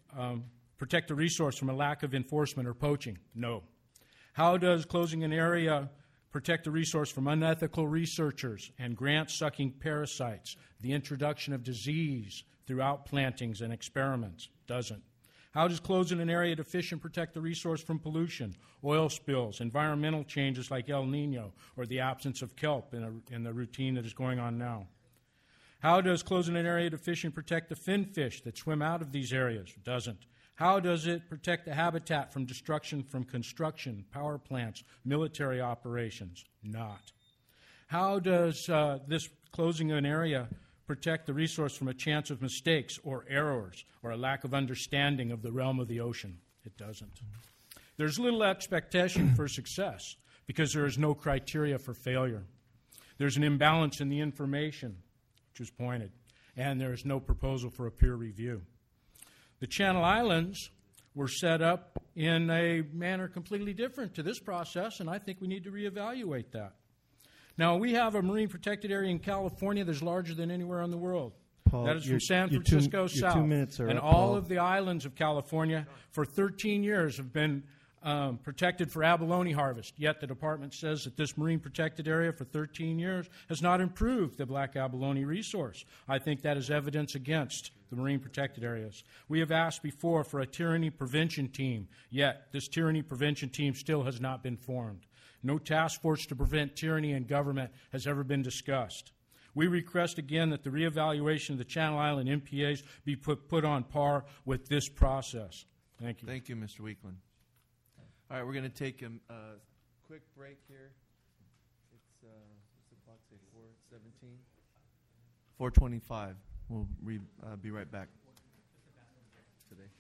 um, protect the resource from a lack of enforcement or poaching? No. How does closing an area protect the resource from unethical researchers and grant-sucking parasites, the introduction of disease through outplantings and experiments? Doesn't. How does closing an area to fish and protect the resource from pollution, oil spills, environmental changes like El Nino, or the absence of kelp in, a, in the routine that is going on now? How does closing an area to fish and protect the fin fish that swim out of these areas? Doesn't. How does it protect the habitat from destruction from construction, power plants, military operations? Not. How does uh, this closing an area protect the resource from a chance of mistakes or errors or a lack of understanding of the realm of the ocean? It doesn't. There's little expectation for success because there is no criteria for failure. There's an imbalance in the information, which was pointed, and there is no proposal for a peer review. The Channel Islands were set up in a manner completely different to this process, and I think we need to reevaluate that. Now, we have a marine protected area in California that's larger than anywhere in the world. Paul, that is from your- San your two- Francisco your south. two minutes are and up, all Paul. of the islands of California for thirteen years have been um, protected for abalone harvest. Yet the department says that this marine protected area for thirteen years has not improved the black abalone resource. I think that is evidence against the marine protected areas. We have asked before for a tyranny prevention team, yet this tyranny prevention team still has not been formed. No task force to prevent tyranny in government has ever been discussed. We request again that the reevaluation of the Channel Island M P As be put, put on par with this process. Thank you. Thank you, Mister Weekland. All right, we're going to take a uh, quick break here. It's, uh, what's the clock say, four seventeen? four twenty-five. We'll re, uh, be right back today.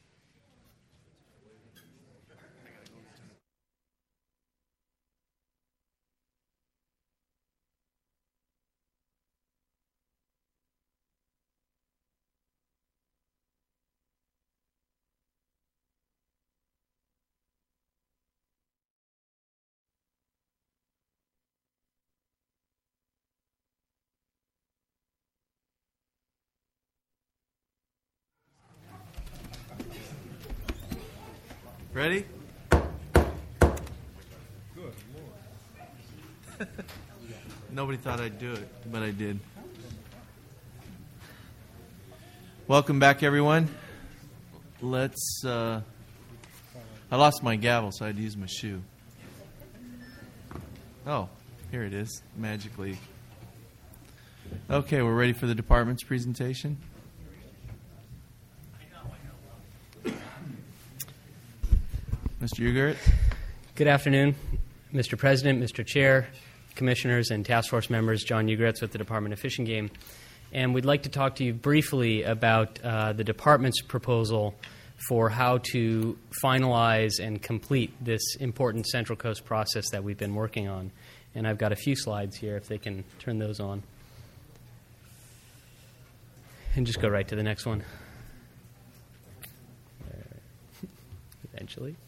Ready? Good Lord. Nobody thought I'd do it, but I did. Welcome back, everyone. Let's. Uh, I lost my gavel, so I had to use my shoe. Oh, here it is, magically. Okay, we're ready for the department's presentation. Mister Ugert. Good afternoon, Mister President, Mister Chair, Commissioners, and Task Force members. John Ugretz with the Department of Fish and Game. And we'd like to talk to you briefly about uh, the Department's proposal for how to finalize and complete this important Central Coast process that we've been working on. And I've got a few slides here, if they can turn those on. And just go right to the next one. Eventually.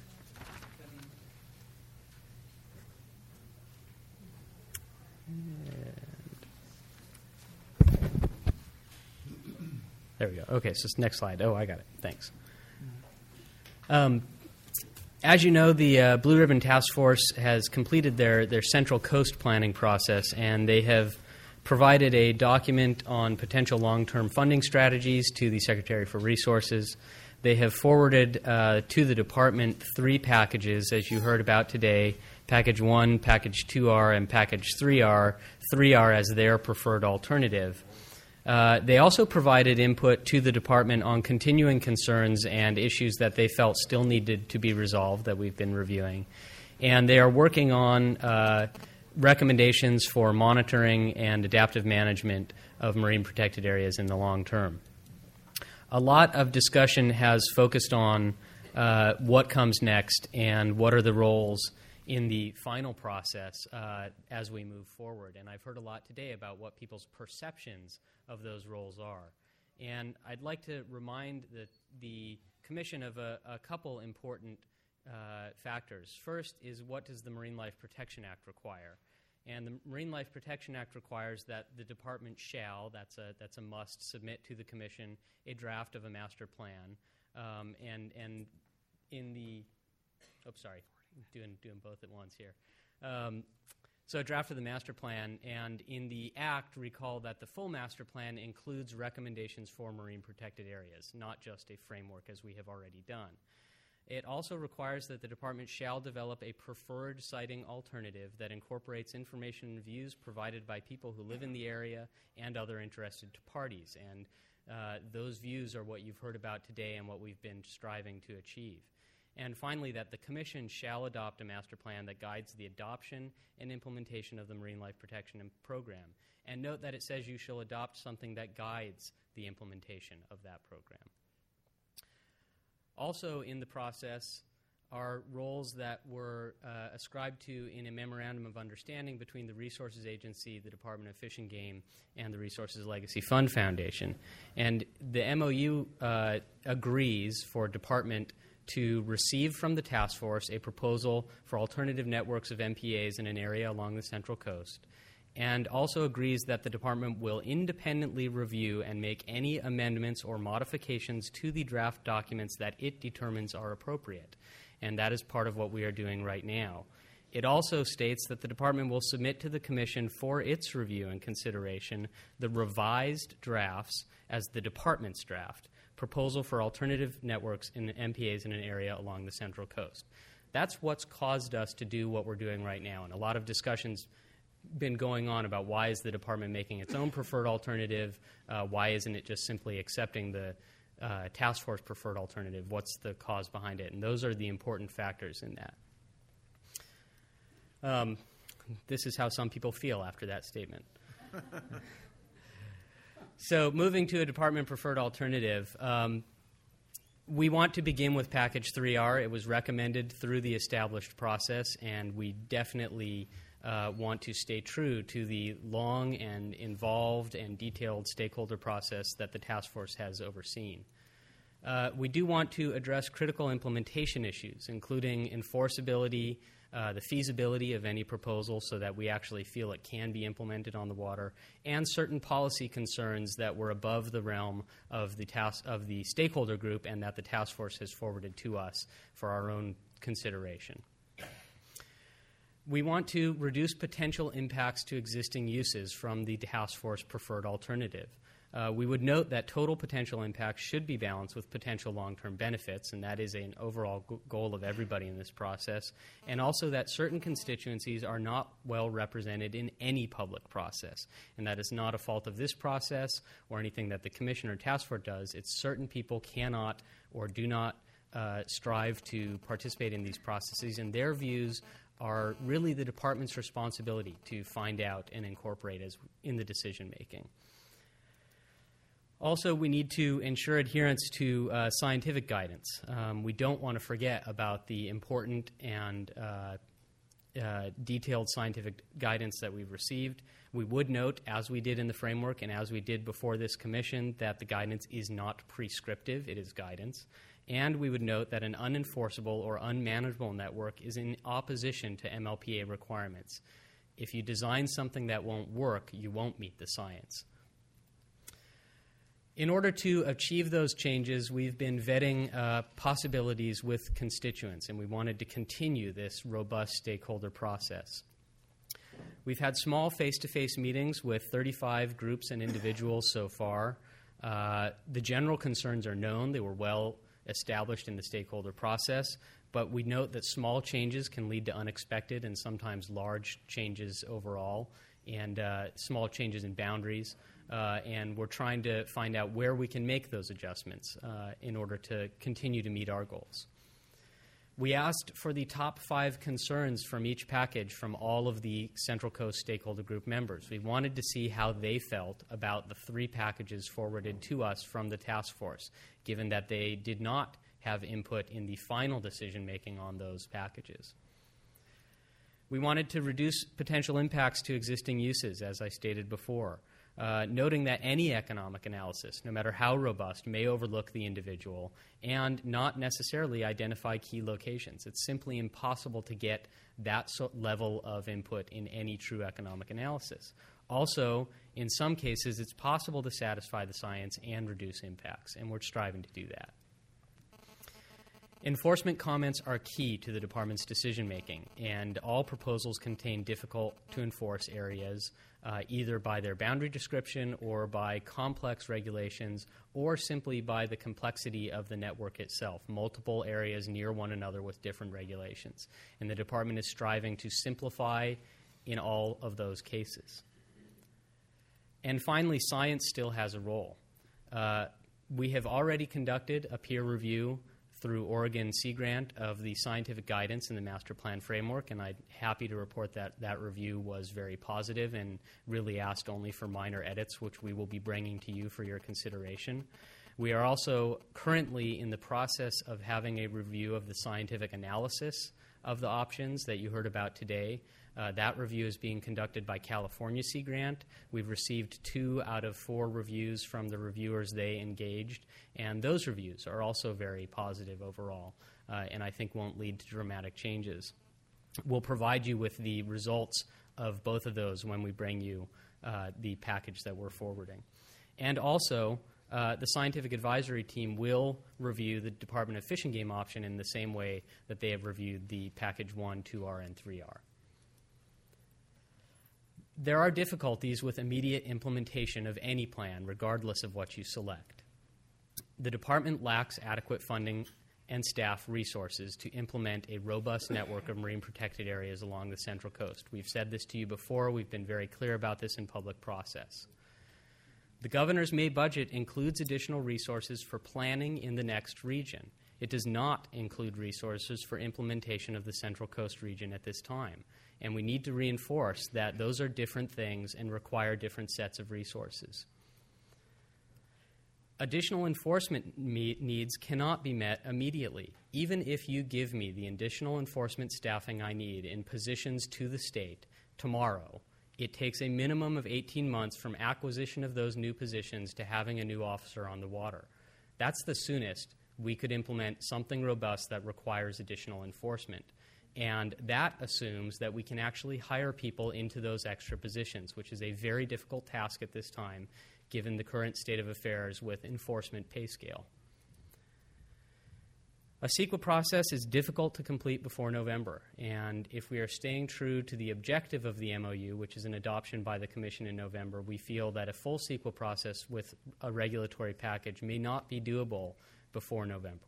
There we go. Okay, so next slide. Oh, I got it. Thanks. Um, as you know, the uh, Blue Ribbon Task Force has completed their, their Central Coast planning process, and they have provided a document on potential long-term funding strategies to the Secretary for Resources. They have forwarded uh, to the Department three packages, as you heard about today, Package one, Package two R, and Package three R, three R as their preferred alternative. Uh, they also provided input to the Department on continuing concerns and issues that they felt still needed to be resolved that we've been reviewing. And they are working on uh, recommendations for monitoring and adaptive management of marine protected areas in the long term. A lot of discussion has focused on uh, what comes next and what are the roles in the final process uh, as we move forward. And I've heard a lot today about what people's perceptions of those roles are. And I'd like to remind the, the Commission of a, a couple important uh, factors. First is, what does the Marine Life Protection Act require? And the Marine Life Protection Act requires that the Department shall, that's a, that's a must, submit to the Commission a draft of a master plan Um, and and in the, oh, sorry, doing doing both at once here. Um, so a draft of the master plan, and in the act, recall that the full master plan includes recommendations for marine protected areas, not just a framework as we have already done. It also requires that the department shall develop a preferred siting alternative that incorporates information and views provided by people who live in the area and other interested parties. And uh, those views are what you've heard about today and what we've been striving to achieve. And finally, that the Commission shall adopt a master plan that guides the adoption and implementation of the Marine Life Protection Program. And note that it says you shall adopt something that guides the implementation of that program. Also in the process are roles that were uh, ascribed to in a memorandum of understanding between the Resources Agency, the Department of Fish and Game, and the Resources Legacy Fund Foundation. And the M O U uh, agrees for department to receive from the task force a proposal for alternative networks of M P As in an area along the Central Coast, and also agrees that the department will independently review and make any amendments or modifications to the draft documents that it determines are appropriate. And that is part of what we are doing right now. It also states that the department will submit to the Commission for its review and consideration the revised drafts as the department's draft, proposal for alternative networks in the M P As in an area along the Central Coast. That's what's caused us to do what we're doing right now. And a lot of discussions been going on about why is the department making its own preferred alternative, uh, why isn't it just simply accepting the uh, task force preferred alternative, what's the cause behind it, and those are the important factors in that. Um, this is how some people feel after that statement. So moving to a department preferred alternative, um, we want to begin with Package three R. It was recommended through the established process, and we definitely Uh, want to stay true to the long and involved and detailed stakeholder process that the task force has overseen. Uh, we do want to address critical implementation issues, including enforceability, uh, the feasibility of any proposal so that we actually feel it can be implemented on the water, and certain policy concerns that were above the realm of the task of the stakeholder group and that the task force has forwarded to us for our own consideration. We want to reduce potential impacts to existing uses from the task force preferred alternative. Uh, we would note that total potential impacts should be balanced with potential long-term benefits, and that is an overall g- goal of everybody in this process, and also that certain constituencies are not well represented in any public process. And that is not a fault of this process or anything that the Commission or task force does. It's certain people cannot or do not uh, strive to participate in these processes, and their views are really the department's responsibility to find out and incorporate as in the decision making. Also, we need to ensure adherence to uh, scientific guidance. Um, we don't want to forget about the important and uh, uh, detailed scientific guidance that we've received. We would note, as we did in the framework and as we did before this commission, that the guidance is not prescriptive, it is guidance. And we would note that an unenforceable or unmanageable network is in opposition to M L P A requirements. If you design something that won't work, you won't meet the science. In order to achieve those changes, we've been vetting uh, possibilities with constituents, and we wanted to continue this robust stakeholder process. We've had small face-to-face meetings with thirty-five groups and individuals so far. Uh, the general concerns are known. They were well established in the stakeholder process, but we note that small changes can lead to unexpected and sometimes large changes overall, and uh, small changes in boundaries, uh, and we're trying to find out where we can make those adjustments uh, in order to continue to meet our goals. We asked for the top five concerns from each package from all of the Central Coast Stakeholder Group members. We wanted to see how they felt about the three packages forwarded to us from the task force, given that they did not have input in the final decision-making on those packages. We wanted to reduce potential impacts to existing uses, as I stated before, uh, noting that any economic analysis, no matter how robust, may overlook the individual and not necessarily identify key locations. It's simply impossible to get that so- level of input in any true economic analysis. Also, in some cases, it's possible to satisfy the science and reduce impacts, and we're striving to do that. Enforcement comments are key to the department's decision-making, and all proposals contain difficult-to-enforce areas, uh, either by their boundary description or by complex regulations or simply by the complexity of the network itself, multiple areas near one another with different regulations. And the department is striving to simplify in all of those cases. And finally, science still has a role. Uh, we have already conducted a peer review through Oregon Sea Grant of the scientific guidance in the master plan framework, and I'm happy to report that that review was very positive and really asked only for minor edits, which we will be bringing to you for your consideration. We are also currently in the process of having a review of the scientific analysis of the options that you heard about today. Uh, that review is being conducted by California Sea Grant. We've received two out of four reviews from the reviewers they engaged, and those reviews are also very positive overall, uh, and I think won't lead to dramatic changes. We'll provide you with the results of both of those when we bring you uh, the package that we're forwarding. And also, uh, the scientific advisory team will review the Department of Fish and Game option in the same way that they have reviewed the package one, two R, and three R. There are difficulties with immediate implementation of any plan, regardless of what you select. The department lacks adequate funding and staff resources to implement a robust network of marine protected areas along the Central Coast. We've said this to you before. We've been very clear about this in public process. The governor's May budget includes additional resources for planning in the next region. It does not include resources for implementation of the Central Coast region at this time. And we need to reinforce that those are different things and require different sets of resources. Additional enforcement me- needs cannot be met immediately. Even if you give me the additional enforcement staffing I need in positions to the state tomorrow, it takes a minimum of eighteen months from acquisition of those new positions to having a new officer on the water. That's the soonest we could implement something robust that requires additional enforcement. And that assumes that we can actually hire people into those extra positions, which is a very difficult task at this time, given the current state of affairs with enforcement pay scale. A CEQA process is difficult to complete before November, and if we are staying true to the objective of the M O U, which is an adoption by the Commission in November, we feel that a full CEQA process with a regulatory package may not be doable before November.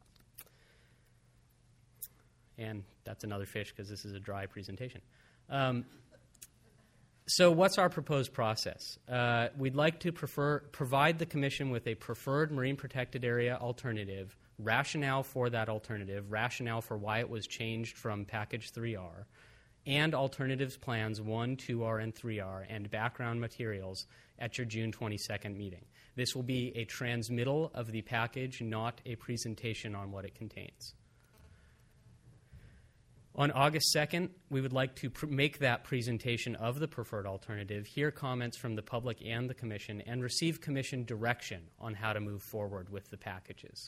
And that's another fish because this is a dry presentation. Um, so what's our proposed process? Uh, we'd like to prefer, provide the Commission with a preferred marine protected area alternative, rationale for that alternative, rationale for why it was changed from Package three R, and alternatives plans one, two R, and three R, and background materials at your June twenty-second meeting. This will be a transmittal of the package, not a presentation on what it contains. On August second, we would like to pr- make that presentation of the preferred alternative, hear comments from the public and the Commission, and receive Commission direction on how to move forward with the packages.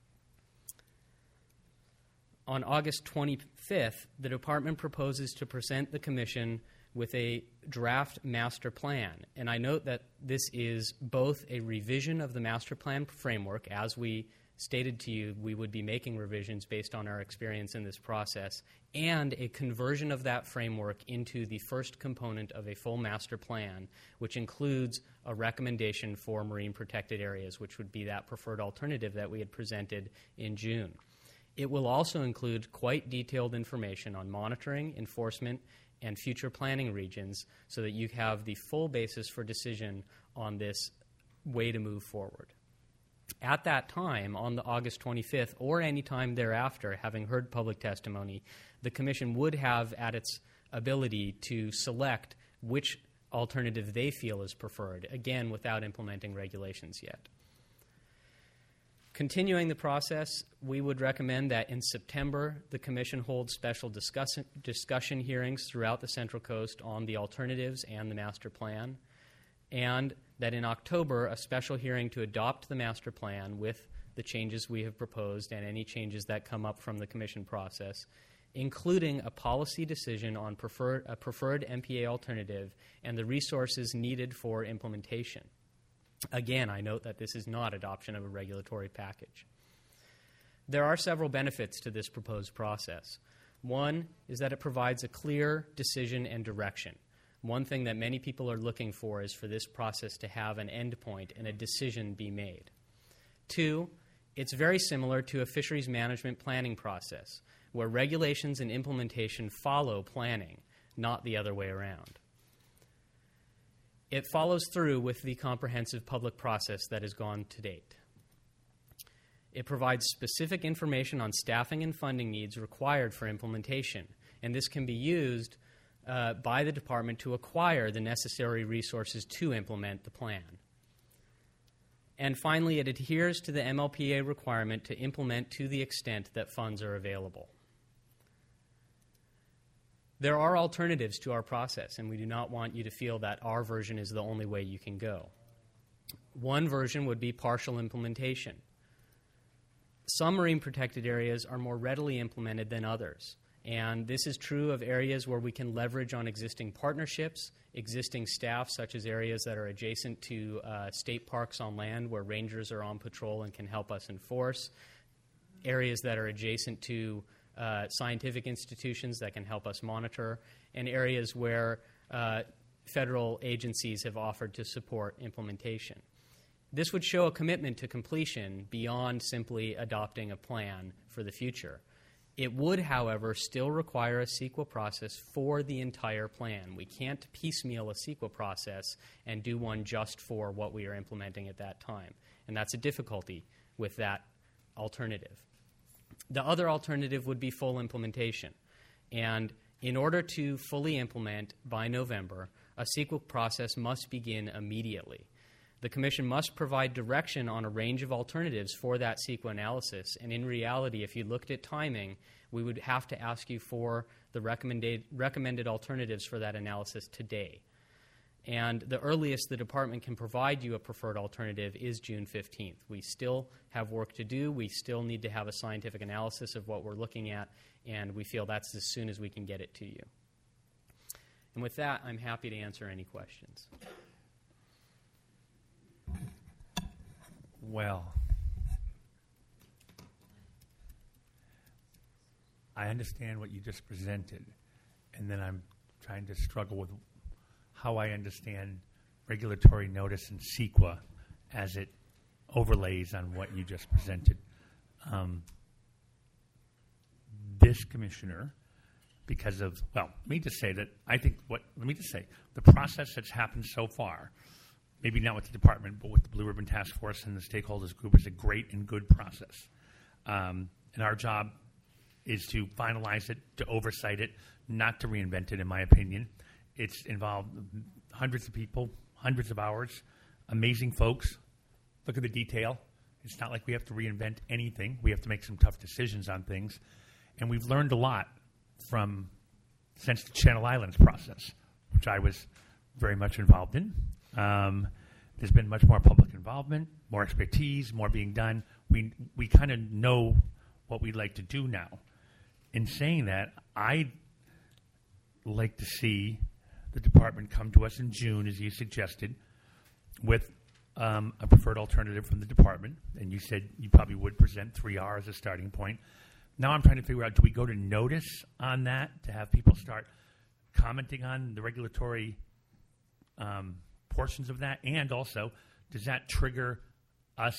On August twenty-fifth, the Department proposes to present the Commission with a draft master plan. And I note that this is both a revision of the master plan framework. As we stated to you, we would be making revisions based on our experience in this process, and a conversion of that framework into the first component of a full master plan, which includes a recommendation for marine protected areas, which would be that preferred alternative that we had presented in June. It will also include quite detailed information on monitoring, enforcement, and future planning regions so that you have the full basis for decision on this way to move forward. At that time, on the August twenty-fifth, or any time thereafter, having heard public testimony, the Commission would have at its ability to select which alternative they feel is preferred, again, without implementing regulations yet. Continuing the process, we would recommend that in September, the Commission holds special discuss- discussion hearings throughout the Central Coast on the alternatives and the master plan, and that in October, a special hearing to adopt the master plan with the changes we have proposed and any changes that come up from the Commission process, including a policy decision on preferred, a preferred M P A alternative and the resources needed for implementation. Again, I note that this is not adoption of a regulatory package. There are several benefits to this proposed process. One is that it provides a clear decision and direction. One thing that many people are looking for is for this process to have an endpoint and a decision be made. Two, it's very similar to a fisheries management planning process, where regulations and implementation follow planning, not the other way around. It follows through with the comprehensive public process that has gone to date. It provides specific information on staffing and funding needs required for implementation, and this can be used uh, by the department to acquire the necessary resources to implement the plan. And finally, it adheres to the M L P A requirement to implement to the extent that funds are available. There are alternatives to our process, and we do not want you to feel that our version is the only way you can go. One version would be partial implementation. Some marine protected areas are more readily implemented than others, and this is true of areas where we can leverage on existing partnerships, existing staff, such as areas that are adjacent to uh, state parks on land where rangers are on patrol and can help us enforce, areas that are adjacent to uh, scientific institutions that can help us monitor, and areas where uh, federal agencies have offered to support implementation. This would show a commitment to completion beyond simply adopting a plan for the future. It would, however, still require a CEQA process for the entire plan. We can't piecemeal a CEQA process and do one just for what we are implementing at that time. And that's a difficulty with that alternative. The other alternative would be full implementation. And in order to fully implement by November, a CEQA process must begin immediately. The Commission must provide direction on a range of alternatives for that CEQA analysis. And in reality, if you looked at timing, we would have to ask you for the recommended, recommended alternatives for that analysis today. And the earliest the Department can provide you a preferred alternative is June fifteenth. We still have work to do. We still need to have a scientific analysis of what we're looking at, and we feel that's as soon as we can get it to you. And with that, I'm happy to answer any questions. Well, I understand what you just presented, and then I'm trying to struggle with how I understand regulatory notice and CEQA as it overlays on what you just presented. Um, this commissioner, because of, well, let me just say that I think what, let me just say, the process that's happened so far, maybe not with the department, but with the Blue Ribbon Task Force and the stakeholders group, is a great and good process. Um, and our job is to finalize it, to oversight it, not to reinvent it, in my opinion. It's involved hundreds of people, hundreds of hours, amazing folks. Look at the detail. It's not like we have to reinvent anything. We have to make some tough decisions on things. And we've learned a lot from, since the Channel Islands process, which I was very much involved in. Um, there's been much more public involvement, more expertise, more being done. We we kind of know what we'd like to do now. In saying that, I'd like to see the department come to us in June, as you suggested, with um, a preferred alternative from the department. And you said you probably would present three R as a starting point. Now I'm trying to figure out, do we go to notice on that to have people start commenting on the regulatory um, portions of that? And also, does that trigger us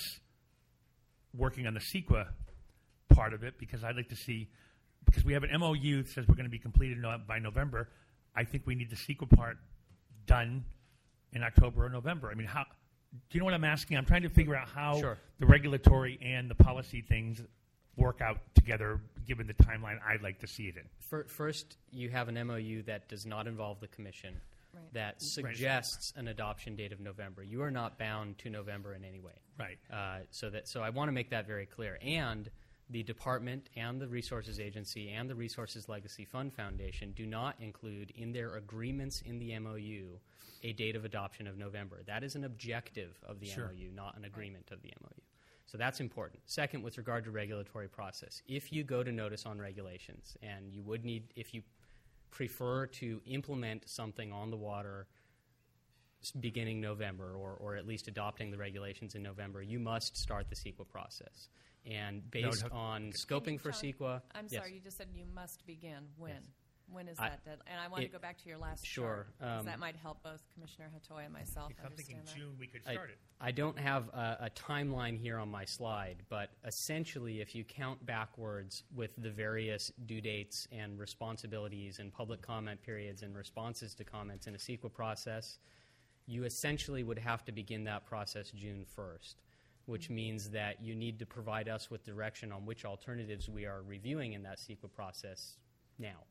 working on the CEQA part of it? Because I'd like to see, because we have an M O U that says we're going to be completed no, by November. I think we need the CEQA part done in October or November. I mean, how, do you know what I'm asking? I'm trying to figure out how Sure. the regulatory and the policy things work out together, given the timeline I'd like to see it in. First, you have an M O U that does not involve the Commission, Right. that suggests an adoption date of November. You are not bound to November in any way. Right. Uh, so that so I want to make that very clear. And the department and the Resources Agency and the Resources Legacy Fund Foundation do not include in their agreements in the M O U a date of adoption of November. That is an objective of the Sure. M O U, not an agreement of the M O U. So that's important. Second, with regard to regulatory process, if you go to notice on regulations, and you would need, if you prefer to implement something on the water s- beginning November, or, or at least adopting the regulations in November, you must start the CEQA process. And based No, no. on scoping for CEQA, I'm yes. sorry, you just said you must begin. When? Yes. When is I- that deadline? And I want it- to go back to your last Sure, chart, 'cause um, that might help both Commissioner Hatoy and myself If I'm thinking understand that. June, we could I, start it. I don't have a, a timeline here on my slide, but essentially, if you count backwards with the various due dates and responsibilities and public comment periods and responses to comments in a CEQA process, you essentially would have to begin that process June first, which means that you need to provide us with direction on which alternatives we are reviewing in that CEQA process now.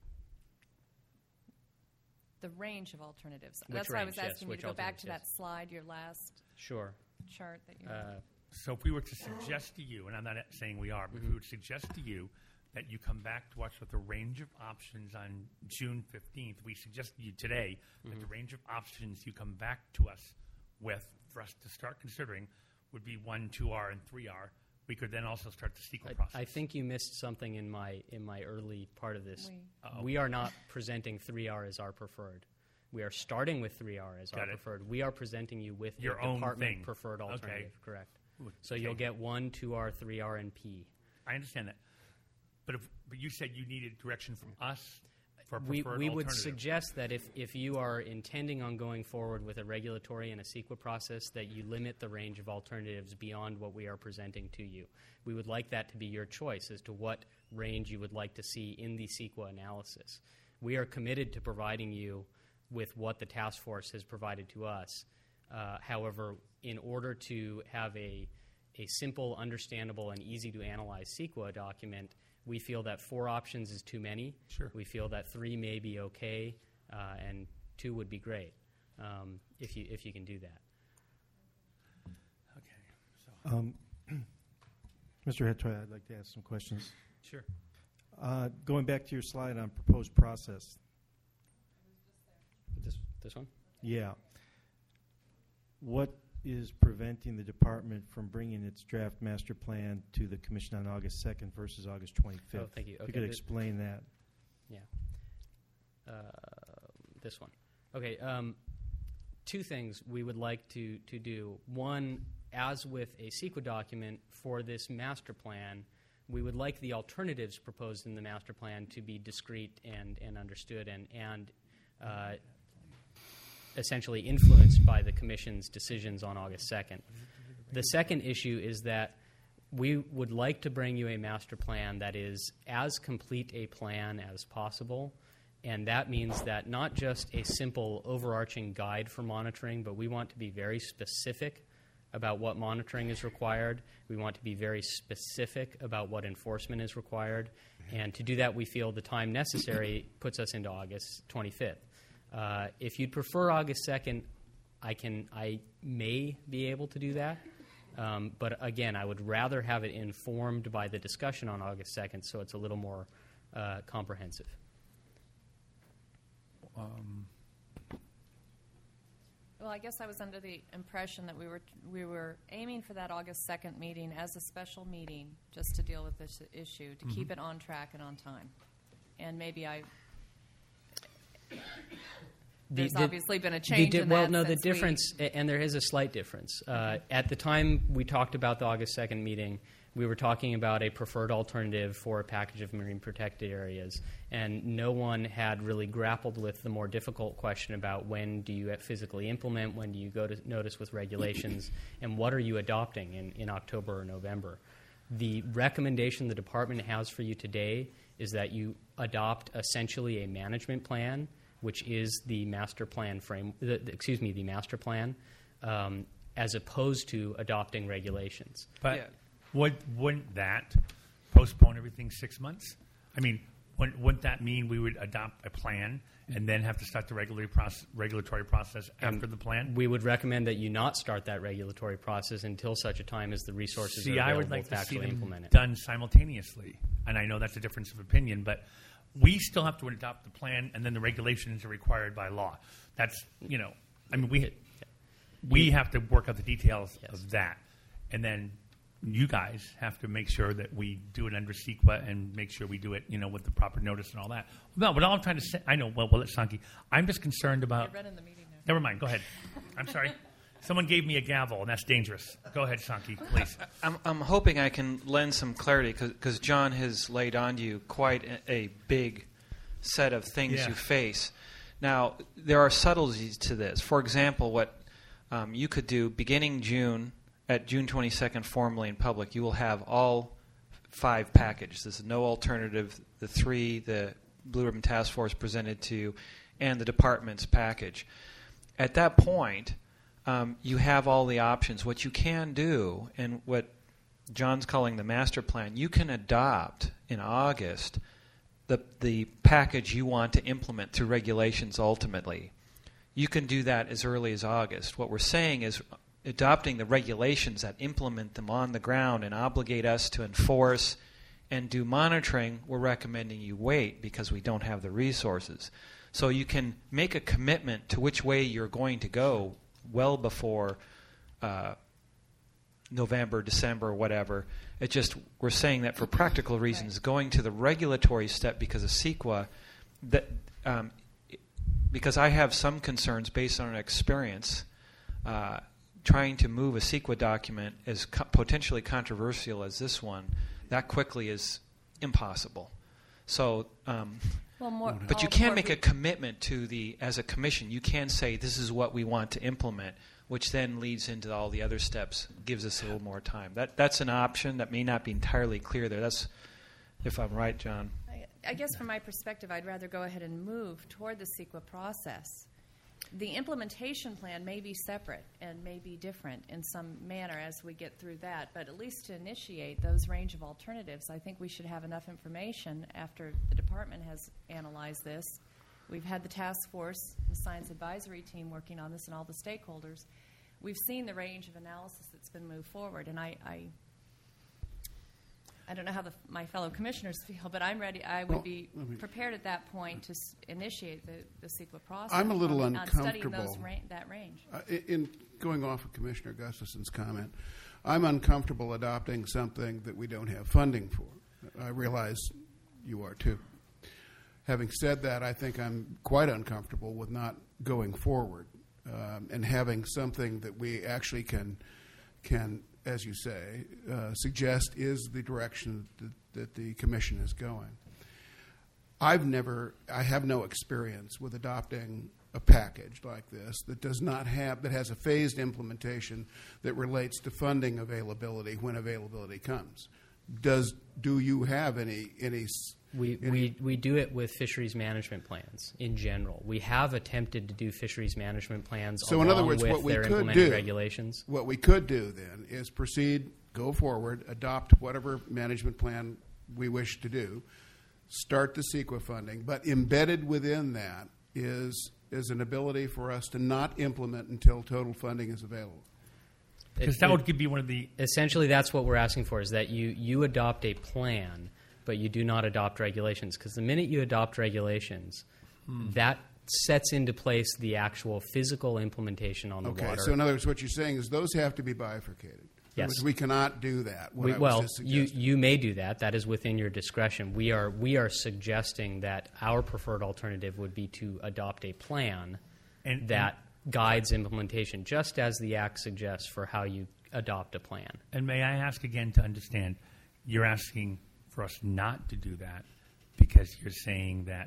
The range of alternatives. Which That's why I was range, yes, asking you which to go back alternatives, to that slide, your last Sure. chart that you Uh, So if we were to suggest to you, and I'm not saying we are, but if we Mhm. would suggest to you that you come back to us with a range of options on June fifteenth, we suggest to you today that the range of options you come back to us with for us to start considering would be one, two R, and three R. We could then also start the CEQA I, process. I think you missed something in my in my early part of this. We- Uh-oh. We are not presenting three R as our preferred. We are starting with three R as Got our it. preferred. We are presenting you with Your a own department thing. preferred Okay. alternative. Correct. Ooh, So okay. you'll get one, two R, three R, and P. I understand that. But if but you said you needed direction from us for a We, preferred we would alternative. suggest that if, if you are intending on going forward with a regulatory and a CEQA process, that you limit the range of alternatives beyond what we are presenting to you. We would like that to be your choice as to what range you would like to see in the CEQA analysis. We are committed to providing you with what the task force has provided to us. Uh, however, in order to have a, a simple, understandable, and easy to analyze CEQA document, we feel that four options is too many. Sure. We feel that three may be okay, uh, and two would be great um, if you if you can do that. Um, Mister Hatoy, I'd like to ask some questions. Sure. Uh, going back to your slide on proposed process. This this one? Yeah. What is preventing the department from bringing its draft master plan to the commission on August second versus August twenty-fifth? Oh, thank you. If Okay, you could the- explain that. Yeah. Uh, this one. Okay. Um, two things we would like to, to do. One, as with a CEQA document for this master plan, we would like the alternatives proposed in the master plan to be discrete and, and understood and, and uh, essentially influenced by the Commission's decisions on August second. The second issue is that we would like to bring you a master plan that is as complete a plan as possible, and that means that not just a simple overarching guide for monitoring, but we want to be very specific about what monitoring is required. We want to be very specific about what enforcement is required, and to do that, we feel the time necessary puts us into August twenty-fifth. Uh, if you'd prefer August second, I can, I may be able to do that. Um, but again, I would rather have it informed by the discussion on August second, so it's a little more uh, comprehensive. Um, Well, I guess I was under the impression that we were we were aiming for that August second meeting as a special meeting just to deal with this issue, to keep Mhm. it on track and on time. And maybe I... There's The- the- obviously been a the change di- in well, that no, the since we- difference, a- and there is a slight difference. Uh, at the time we talked about the August second meeting, we were talking about a preferred alternative for a package of marine protected areas, and no one had really grappled with the more difficult question about when do you physically implement, when do you go to notice with regulations, and what are you adopting in, in October or November. The recommendation the department has for you today is that you adopt essentially a management plan, which is the master plan frame. The, the- excuse me, the master plan, um, as opposed to adopting regulations. But would, wouldn't that postpone everything six months? I mean, wouldn't, wouldn't that mean we would adopt a plan and then have to start the regulatory process, regulatory process after Um, the plan? We would recommend that you not start that regulatory process until such a time as the resources See, are I available would like to to see actually them implement it. done simultaneously, and I know that's a difference of opinion, but we still have to adopt the plan, and then the regulations are required by law. That's, you know, I mean, we we have to work out the details of that, and then you guys have to make sure that we do it under CEQA and make sure we do it, you know, with the proper notice and all that. No, but all I'm trying to say, I know, well, well, it's Sanki. I'm just concerned about. You're running the meeting now. Never mind. Go ahead. I'm sorry. Someone gave me a gavel, and that's dangerous. Go ahead, Sankey, please. I'm, I'm hoping I can lend some clarity because John has laid on you quite a, a big set of things Yeah. you face. Now, there are subtleties to this. For example, what um, you could do beginning June, at June twenty-second, formally in public, you will have all five packages. This is no alternative. The three, the Blue Ribbon Task Force presented to you, and the department's package. At that point, um, you have all the options. What you can do, and what John's calling the master plan, you can adopt in August the the package you want to implement through regulations ultimately. You can do that as early as August. What we're saying is adopting the regulations that implement them on the ground and obligate us to enforce and do monitoring, we're recommending you wait because we don't have the resources. So you can make a commitment to which way you're going to go well before uh, November, December, whatever. It just, we're saying that for practical reasons, going to the regulatory step because of CEQA, that um, because I have some concerns based on an experience, uh, trying to move a CEQA document as co- potentially controversial as this one, that quickly is impossible. So, um, Well, more- but you all can more make re- a commitment to the, as a commission, you can say this is what we want to implement, which then leads into all the other steps, gives us a little more time. That That's an option that may not be entirely clear there. That's, if I'm right, John. I, I guess from my perspective, I'd rather go ahead and move toward the CEQA process. The implementation plan may be separate and may be different in some manner as we get through that, but at least to initiate those range of alternatives, I think we should have enough information after the department has analyzed this. We've had the task force, the science advisory team working on this, and all the stakeholders. We've seen the range of analysis that's been moved forward, and I, I, I don't know how the, my fellow commissioners feel, but I'm ready. I would Well, be I mean- prepared at that point to s- initiate the, the CEQA process. I'm a little on, on studying uncomfortable. those ra- that range. Uh, i- in going off of Commissioner Gustafson's comment, I'm uncomfortable adopting something that we don't have funding for. I realize you are too. Having said that, I think I'm quite uncomfortable with not going forward um, and having something that we actually can, can as you say, uh, suggest is the direction that, that the commission is going. I've never, I have no experience with adopting a package like this that does not have, that has a phased implementation that relates to funding availability when availability comes. Does, do you have any, any We, we, we do it with fisheries management plans in general. We have attempted to do fisheries management plans So along in other words, with what we their could implementing do, regulations. what we could do then is proceed, go forward, adopt whatever management plan we wish to do, start the CEQA funding, but embedded within that is is an ability for us to not implement until total funding is available. Because that would be one of the... Essentially, that's what we're asking for, is that you, you adopt a plan, but you do not adopt regulations. Because the minute you adopt regulations, Hmm. that sets into place the actual physical implementation on the Okay, water. so in other words, what you're saying is those have to be bifurcated. In other Yes. words, we cannot do that. What We, I was well, just you, suggesting. you may do that. That is within your discretion. We are we are suggesting that our preferred alternative would be to adopt a plan And- that guides implementation, just as the Act suggests for how you adopt a plan. And may I ask again to understand, you're asking for us not to do that because you're saying that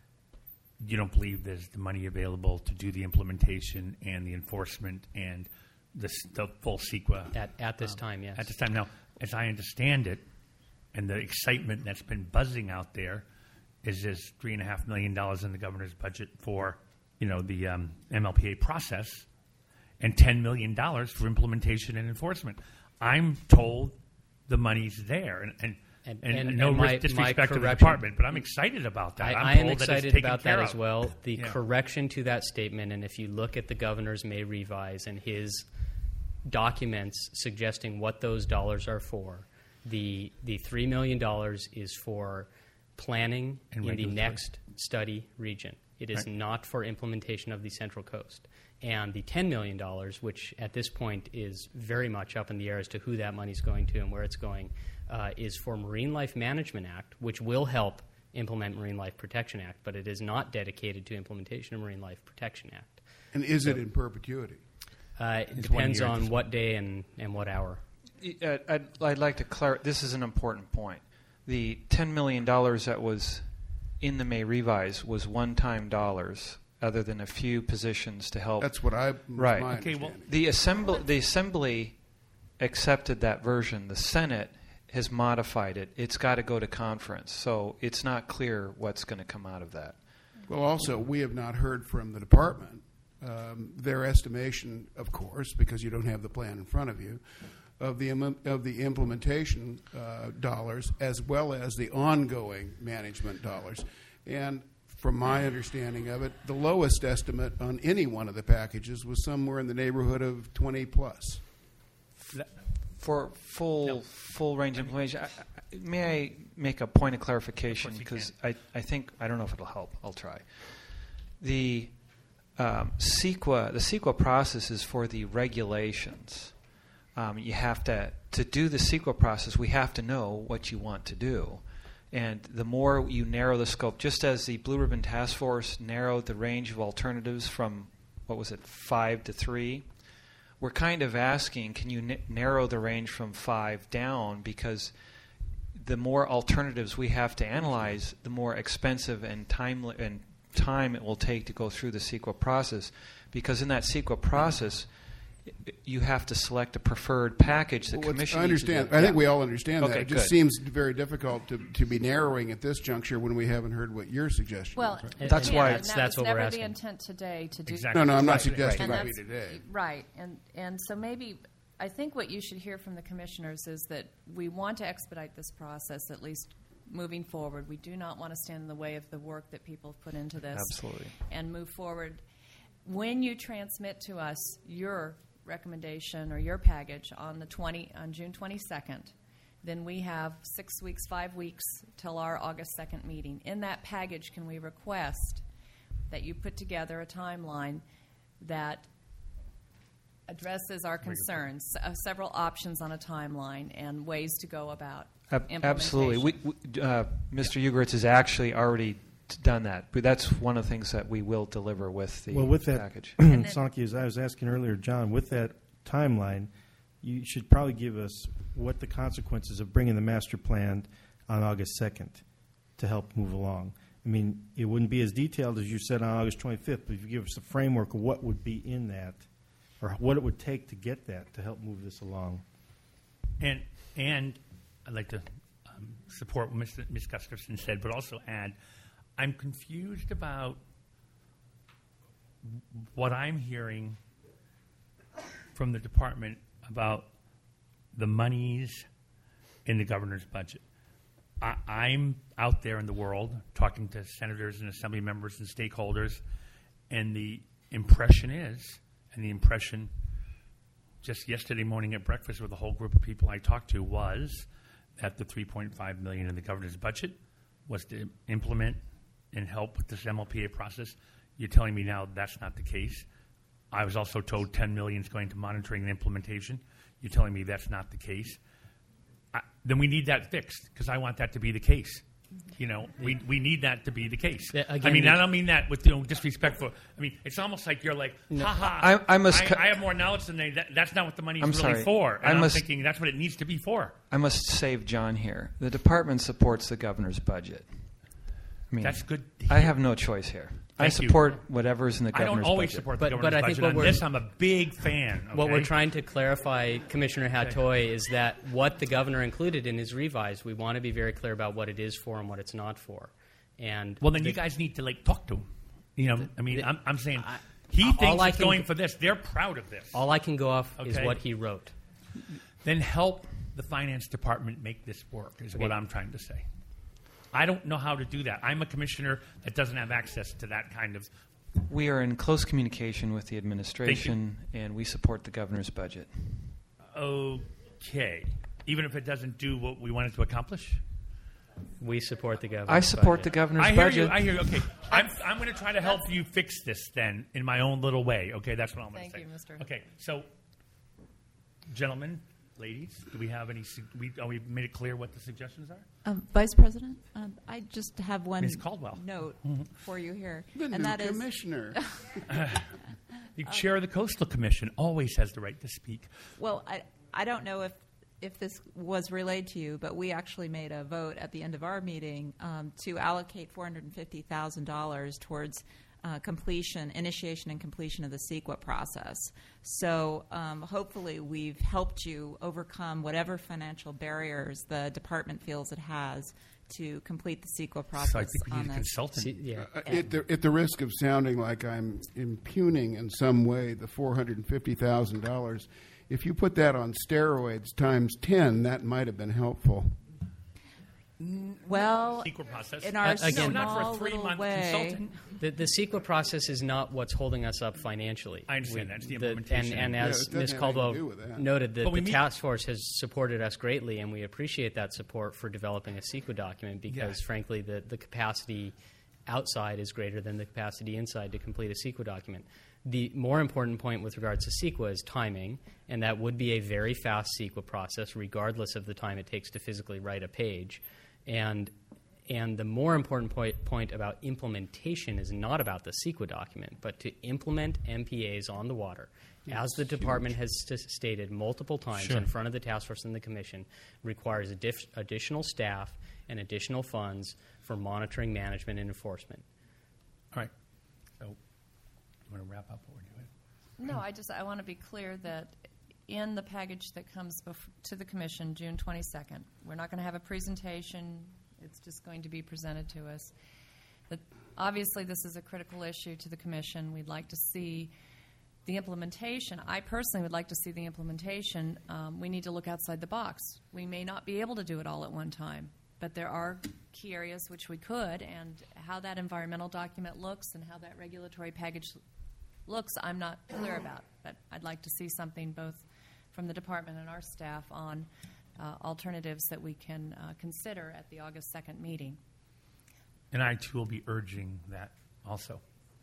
you don't believe there's the money available to do the implementation and the enforcement and the, s- the full CEQA. At, at this um, time, yes. At this time. Now, as I understand it, and the excitement that's been buzzing out there is there's three and a half million dollars in the governor's budget for, you know, the um, M L P A process, and ten million dollars for implementation and enforcement. I'm told the money's there, and and, And- and, and- no and my- ris- disrespect my to the correction- department, but I'm excited about that. I, I'm I am told that it's excited taken about care that of. as well. The Yeah. correction to that statement, and if you look at the governor's May revise and his documents suggesting what those dollars are for, the the three million dollars is for planning And in the regulatory. next study region. It is Right. not for implementation of the Central Coast. And the ten million dollars, which at this point is very much up in the air as to who that money is going to and where it's going, uh, is for Marine Life Management Act, which will help implement Marine Life Protection Act, but it is not dedicated to implementation of Marine Life Protection Act. And is So- it in perpetuity? Uh, it It's one depends year at on this what day and, and what hour. Uh, I'd, I'd like to clarify. This is an important point. The ten million dollars that was in the May revise was one-time dollars, other than a few positions to help. That's what I right. my Okay, well- the assembly the assembly accepted that version. The Senate has modified it. It's got to go to conference, so it's not clear what's going to come out of that. Well, also, we have not heard from the department. Um, their estimation, of course, because you don't have the plan in front of you, of the im- of the implementation uh, dollars as well as the ongoing management dollars. And from my understanding of it, the lowest estimate on any one of the packages was somewhere in the neighborhood of twenty plus. For full full range implementation, I, I, may I make a point of clarification? Because I, I think, I don't know if it'll help. I'll try. The um, CEQA, the CEQA process is for the regulations. Um, you have to, to do the CEQA process, we have to know what you want to do. And the more you narrow the scope, just as the Blue Ribbon Task Force narrowed the range of alternatives from, what was it, five to three, we're kind of asking, can you n- narrow the range from five down? Because the more alternatives we have to analyze, the more expensive and time and time it will take to go through the CEQA process. Because in that CEQA process, you have to select a preferred package. The Well, what's- commission I needs to understand. do. I think Yeah. we all understand Okay, that. It just good. seems very difficult to, to be narrowing at this juncture when we haven't heard what your suggestion Well, is. right? yeah, That's why and it's- that that's was what we're never asking. the intent today to do. Exactly. No, no, I'm not Right. suggesting And that be that's- today. Right, and and so maybe I think what you should hear from the commissioners is that we want to expedite this process, at least moving forward. We do not want to stand in the way of the work that people have put into this. Absolutely. And move forward. When you transmit to us your recommendation or your package on the twenty on June twenty-second, then we have six weeks, five weeks till our August second meeting. In that package, can we request that you put together a timeline that addresses our concerns, uh, several options on a timeline and ways to go about Ab- implementation? Absolutely. We, we, uh, Mister Ugeritz has actually already t- done that. But that's one of the things that we will deliver with the well, with that, package. Sanki, as I was asking earlier, John, with that timeline, you should probably give us what the consequences of bringing the master plan on August second to help move along. I mean, it wouldn't be as detailed as you said on August twenty-fifth, but if you give us a framework of what would be in that or what it would take to get that to help move this along. And and I'd like to um, support what Miz Miz Gustafson said, but also add, I'm confused about what I'm hearing from the department about the monies in the governor's budget. I, I'm out there in the world talking to senators and assembly members and stakeholders, and the impression is, and the impression just yesterday morning at breakfast with a whole group of people I talked to was that the three point five million dollars in the governor's budget was to implement and help with this M L P A process. You're telling me now that's not the case. I was also told ten million dollars is going to monitoring and implementation. You're telling me that's not the case. I, then we need that fixed because I want that to be the case. You know, we we need that to be the case. Yeah, I again, mean, the- I don't mean that with you know, disrespectful. I mean, it's almost like you're like, No. ha ha. I- I must I, co- I have more knowledge than they. That, that's not what the money's I'm really sorry. for. And I I'm must- thinking that's what it needs to be for. I must save John here. The department supports the governor's budget. I mean, That's good to I hear. have no choice here. I Thank you. support whatever's in the I governor's don't always budget. support But- the but governor's I think budget. what On we're- this, I'm a big fan. What okay? we're trying to clarify, Commissioner Hatoy, is that what the governor included in his revise, we want to be very clear about what it is for and what it's not for. And Well, then the- you guys need to like talk to him. You know, I mean, the- I'm, I'm saying he all thinks I he's can- going for this. They're proud of this. all I can go off is Okay. what he wrote. Then help the finance department make this work. Is what Okay. I'm trying to say. I don't know how to do that. I'm a commissioner that doesn't have access to that kind of. We are in close communication with the administration, and we support the governor's budget. Okay, even if it doesn't do what we wanted to accomplish. We support the governor's I support budget. the governor's I hear budget. you. I hear you. Okay, I'm, I'm going to try to help you fix this then in my own little way. Okay, that's what I'm going to Thank say. you, Mister Okay, so, gentlemen, ladies, do we have any? su- We are we made it clear what the suggestions are? Um, Vice President, um, I just have one Miz Caldwell. note Mhm. for you here, The and new that is commissioner. The chair of the Coastal Commission always has the right to speak. Well, I I don't know if if this was relayed to you, but we actually made a vote at the end of our meeting um, to allocate four hundred fifty thousand dollars towards uh, completion, initiation, and completion of the CEQA process. So um, hopefully, we've helped you overcome whatever financial barriers the department feels it has to complete the CEQA process. So I think we on need a this. consultant. Uh, at, the, at the risk of sounding like I'm impugning in some way the four hundred fifty thousand dollars, if you put that on steroids times ten, that might have been helpful. Well, CEQA process. in our Uh, again, no, not for a small three-month little way, consultant. The, the CEQA process is not what's holding us up financially. I understand We- that. It's the implementation. And, and Yeah, as it doesn't Miz have anything to Caldwell do with that. noted, that But we the meet- task force has supported us greatly, and we appreciate that support for developing a CEQA document because, Yeah. frankly, the, the capacity outside is greater than the capacity inside to complete a CEQA document. The more important point with regards to CEQA is timing, and that would be a very fast CEQA process, regardless of the time it takes to physically write a page. And and the more important point, point about implementation is not about the CEQA document, but to implement M P As on the water, as the department has st- stated multiple times Sure. in front of the task force and the commission, requires addif- additional staff and additional funds for monitoring, management, and enforcement. All right. So, you want to wrap up what we're doing? No, I just I want to be clear that in the package that comes bef- to the commission June twenty-second, we're not going to have a presentation. It's just going to be presented to us. That obviously, this is a critical issue to the commission. We'd like to see the implementation. I personally would like to see the implementation. Um, we need to look outside the box. We may not be able to do it all at one time, but there are key areas which we could, and how that environmental document looks and how that regulatory package looks, I'm not clear about. But I'd like to see something both from the department and our staff on uh, alternatives that we can uh, consider at the August second meeting. And I, too, will be urging that also.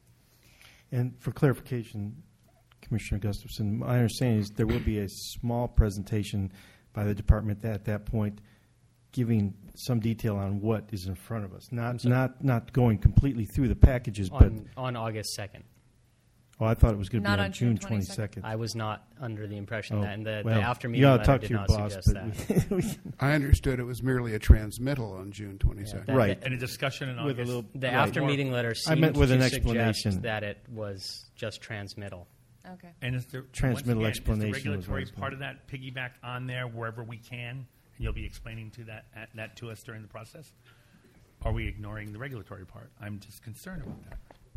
And for clarification, Commissioner Gustafson, my understanding is there will be a small presentation by the department at that point giving some detail on what is in front of us. Not not not going completely through the packages, but On, on August second. oh, I thought it was going to Not be on on June June twenty-second. I was not under the impression Oh, that, and the, well, the after you meeting ought to letter talk did to your not boss, suggest but that. we- I understood it was merely a transmittal on June twenty-second. that- Right. And a discussion in With a August. little- The Right. after More- meeting letter I seemed meant with to an suggest explanation. that it was just transmittal. Okay. And is there Transmittal once again, explanation Is the was what I regulatory was part of that piggyback on there wherever we can, and you'll be explaining to that at, that to us during the process? Are we ignoring the regulatory part? I'm just concerned about that.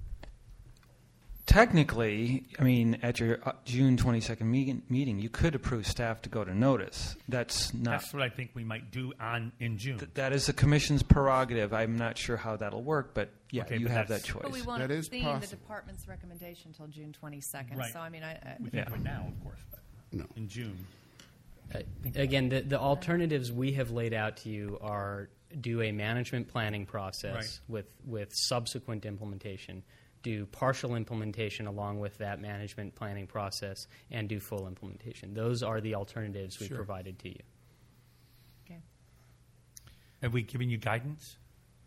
Technically, I mean, at your uh, June twenty-second meeting, meeting, you could approve staff to go to notice. That's not. That's what I think we might do on in June. th- that is the commission's prerogative. I'm not sure how that'll work, but yeah, Okay, you but have that's- that choice. But we won't That have is seen the possible. department's recommendation until June twenty-second. Right. So, I mean, I, I, We can Yeah. do it now, of course, but No. in June. Uh, Again, the, the alternatives we have laid out to you are do a management planning process Right. with, with subsequent implementation, do partial implementation along with that management planning process, and do full implementation. Those are the alternatives we Sure. provided to you. okay. Have we given you guidance?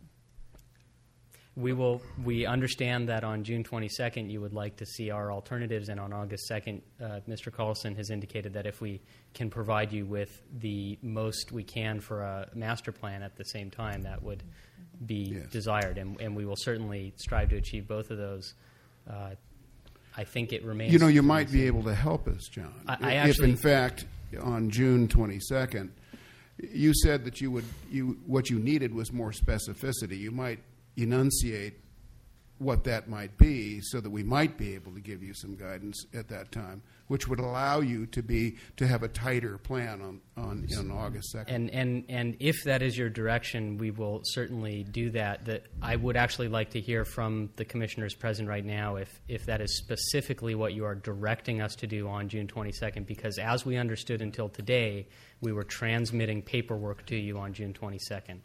We will. We understand that on June twenty-second you would like to see our alternatives, and on August second, uh, Mister Carlson has indicated that if we can provide you with the most we can for a master plan at the same time, that would be Yes. desired, and, and we will certainly strive to achieve both of those. Uh, I think it remains. You know, you might be able to help us, John. I- I if, actually- in fact, on June twenty-second, you said that you would you what you needed was more specificity. You might enunciate what that might be, so that we might be able to give you some guidance at that time, which would allow you to be to have a tighter plan on on, on August second. And, and, and if that is your direction, we will certainly do that. That I would actually like to hear from the commissioners present right now if, if that is specifically what you are directing us to do on June twenty-second, because as we understood until today, we were transmitting paperwork to you on June twenty-second.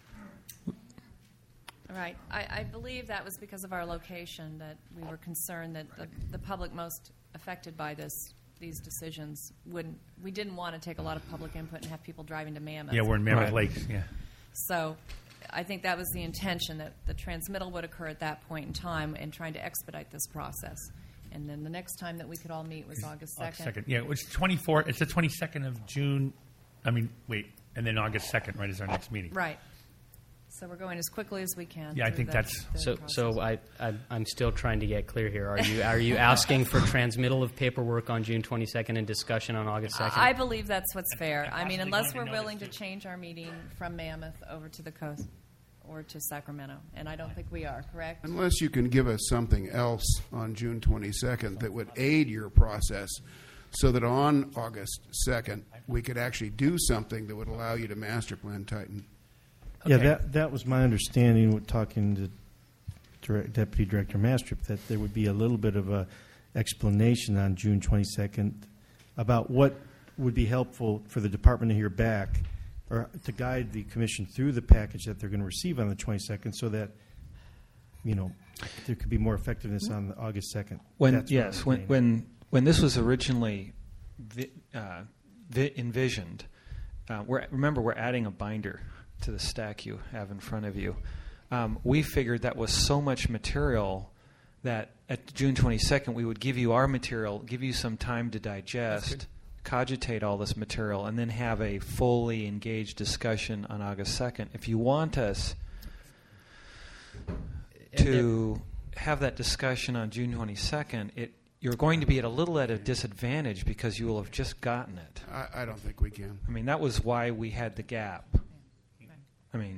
Right. I, I believe that was because of our location, that we were concerned that the, the public most affected by this these decisions wouldn't. We didn't want to take a lot of public input and have people driving to Mammoth. Yeah, we're in Mammoth Right. Lakes, yeah. So I think that was the intention, that the transmittal would occur at that point in time and trying to expedite this process. And then the next time that we could all meet was August second. Second, yeah, it was twenty-fourth. It's the twenty-second of June. I mean, wait, and then August second, right, is our next meeting. Right. So we're going as quickly as we can. Yeah, I through think the- that's- the So, process. so I, I, I'm still trying to get clear here. Are you, are you asking for transmittal of paperwork on June twenty-second and discussion on August second? I believe that's what's fair. I mean, possibly unless going we're to willing to change our meeting from Mammoth over to the coast or to Sacramento, and I don't think we are, correct? Unless you can give us something else on June twenty-second that would aid your process so that on August second, we could actually do something that would allow you to master plan Titan. Yeah, that that was my understanding with talking to Direct, Deputy Director Mastrip, that there would be a little bit of a explanation on June twenty-second about what would be helpful for the department to hear back or to guide the commission through the package that they're going to receive on the twenty-second so that, you know, there could be more effectiveness on the August second. When That's what I yes, was when saying. when when this was originally vi- uh, vi- envisioned, uh, we're, remember we're adding a binder to the stack you have in front of you. Um, we figured that was so much material that at June twenty-second we would give you our material, give you some time to digest, cogitate all this material, and then have a fully engaged discussion on August second. If you want us to have that discussion on June twenty-second, it you're going to be at a little at a disadvantage because you will have just gotten it. I, I don't think we can. I mean, that was why we had the gap. I mean,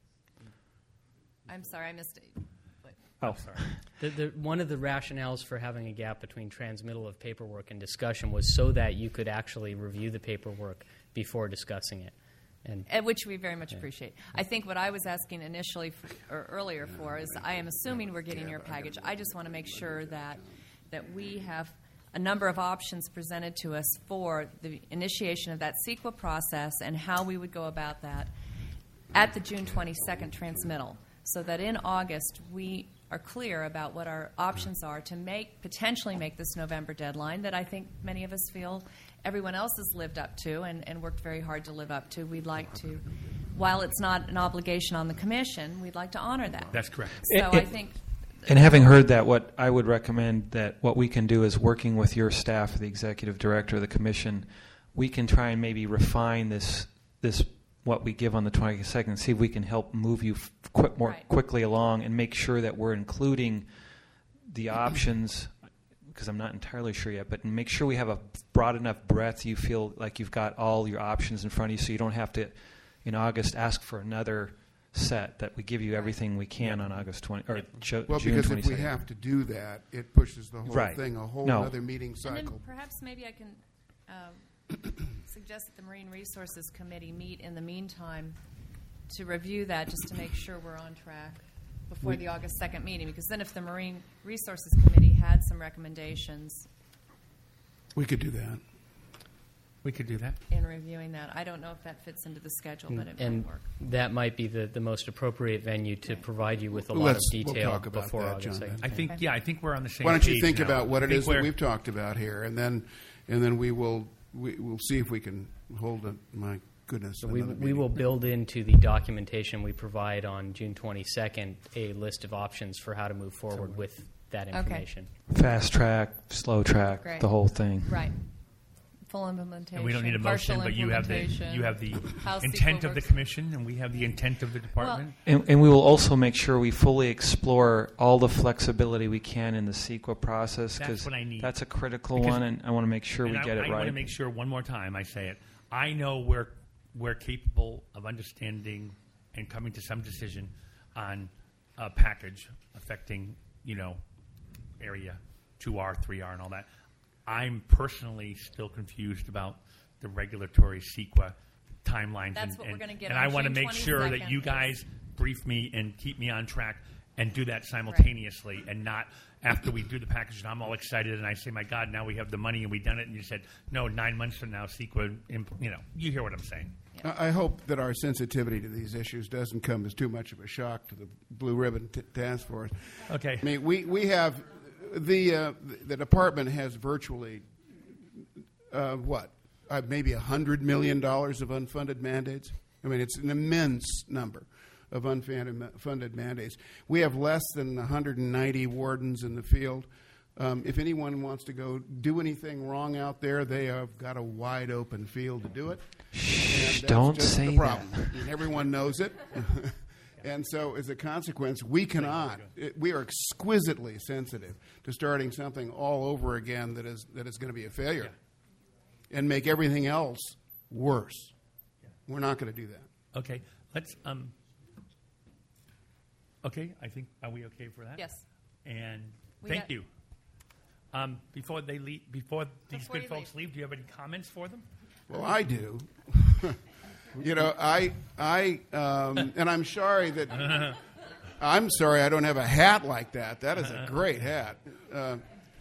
I'm sorry, I missed it. oh, sorry. The, the, one of the rationales for having a gap between transmittal of paperwork and discussion was so that you could actually review the paperwork before discussing it. And And which we very much appreciate. I think what I was asking initially for, or earlier for is I am assuming we're getting your package. I just want to make sure that that we have a number of options presented to us for the initiation of that CEQA process and how we would go about that at the June twenty-second transmittal, so that in August we are clear about what our options are to make potentially make this November deadline that I think many of us feel everyone else has lived up to and, and worked very hard to live up to. We'd like to, while it's not an obligation on the commission, we'd like to honor that. That's correct. So It- I it- think And having heard that, what I would recommend that what we can do is working with your staff, the executive director of the commission, we can try and maybe refine this this what we give on the twenty-second, see if we can help move you f- quick, more Right. quickly along and make sure that we're including the options, because I'm not entirely sure yet, but make sure we have a broad enough breadth you feel like you've got all your options in front of you so you don't have to, in August, ask for another set, that we give you everything we can on August twentieth or Ju- Well, June because if we twenty-second. have to do that, it pushes the whole Right. thing a whole No. other meeting And cycle. then perhaps maybe I can um, suggest that the Marine Resources Committee meet in the meantime to review that, just to make sure we're on track before We- the August second meeting. Because then if the Marine Resources Committee had some recommendations We could do that. We could do that. in reviewing that, I don't know if that fits into the schedule, but it and might work. that might be the, the most appropriate venue to provide you with a lot of Let's- we'll detail talk about before that, August John, second. I think, yeah, I think we're on the same Why don't you page think now. about what I it think is that we're- we've talked about here, and then and then we will we will see if we can hold it. My goodness, So we, another we meeting. will build into the documentation we provide on June twenty-second a list of options for how to move forward with that Okay. information. Fast track, slow track, Great. the whole thing. Right. Full implementation. And we don't need a motion, partial but you have the implementation, you have the how intent CEQA of the works. commission, and we have the intent of the department. And, and we will also make sure we fully explore all the flexibility we can in the CEQA process, That's because what I need. that's a critical Because- one, and I want to make sure And we I, get it I right. want to make sure one more time I say it. I know we're we're capable of understanding and coming to some decision on a package affecting, you know, area two R, three R, and all that. I'm personally still confused about the regulatory CEQA timelines. That's and, what we're and- gonna get And on I want to June make sure that twenty-second. you guys brief me and keep me on track and do that simultaneously, and not after we do the package and I'm all excited and I say, my God, now we have the money and we've done it, and you said, no, nine months from now, CEQA, imp- you know, you hear what I'm saying. I I hope that our sensitivity to these issues doesn't come as too much of a shock to the Blue Ribbon t- Task Force. Okay. I mean, we, we have the uh, the department has virtually uh, what, uh, maybe one hundred million dollars of unfunded mandates? I mean, it's an immense number of unfunded funded mandates. We have less than one hundred ninety wardens in the field. Um, if anyone wants to go do anything wrong out there, they have got a wide open field to do it. Shh, and don't that's just say the problem. that. And everyone knows it. And so, as a consequence, we cannot. It, we are exquisitely sensitive to starting something all over again that is that is going to be a failure, yeah. and make everything else worse. Yeah. We're not going to do that. Okay, let's. Um, okay, I think are we okay for that? Yes. And we thank got, you. Um, before they leave, before these before good folks leave. leave, do you have any comments for them? Well, I do. You know, I, I, um, and I'm sorry that, I'm sorry I don't have a hat like that. That is a great hat. Uh,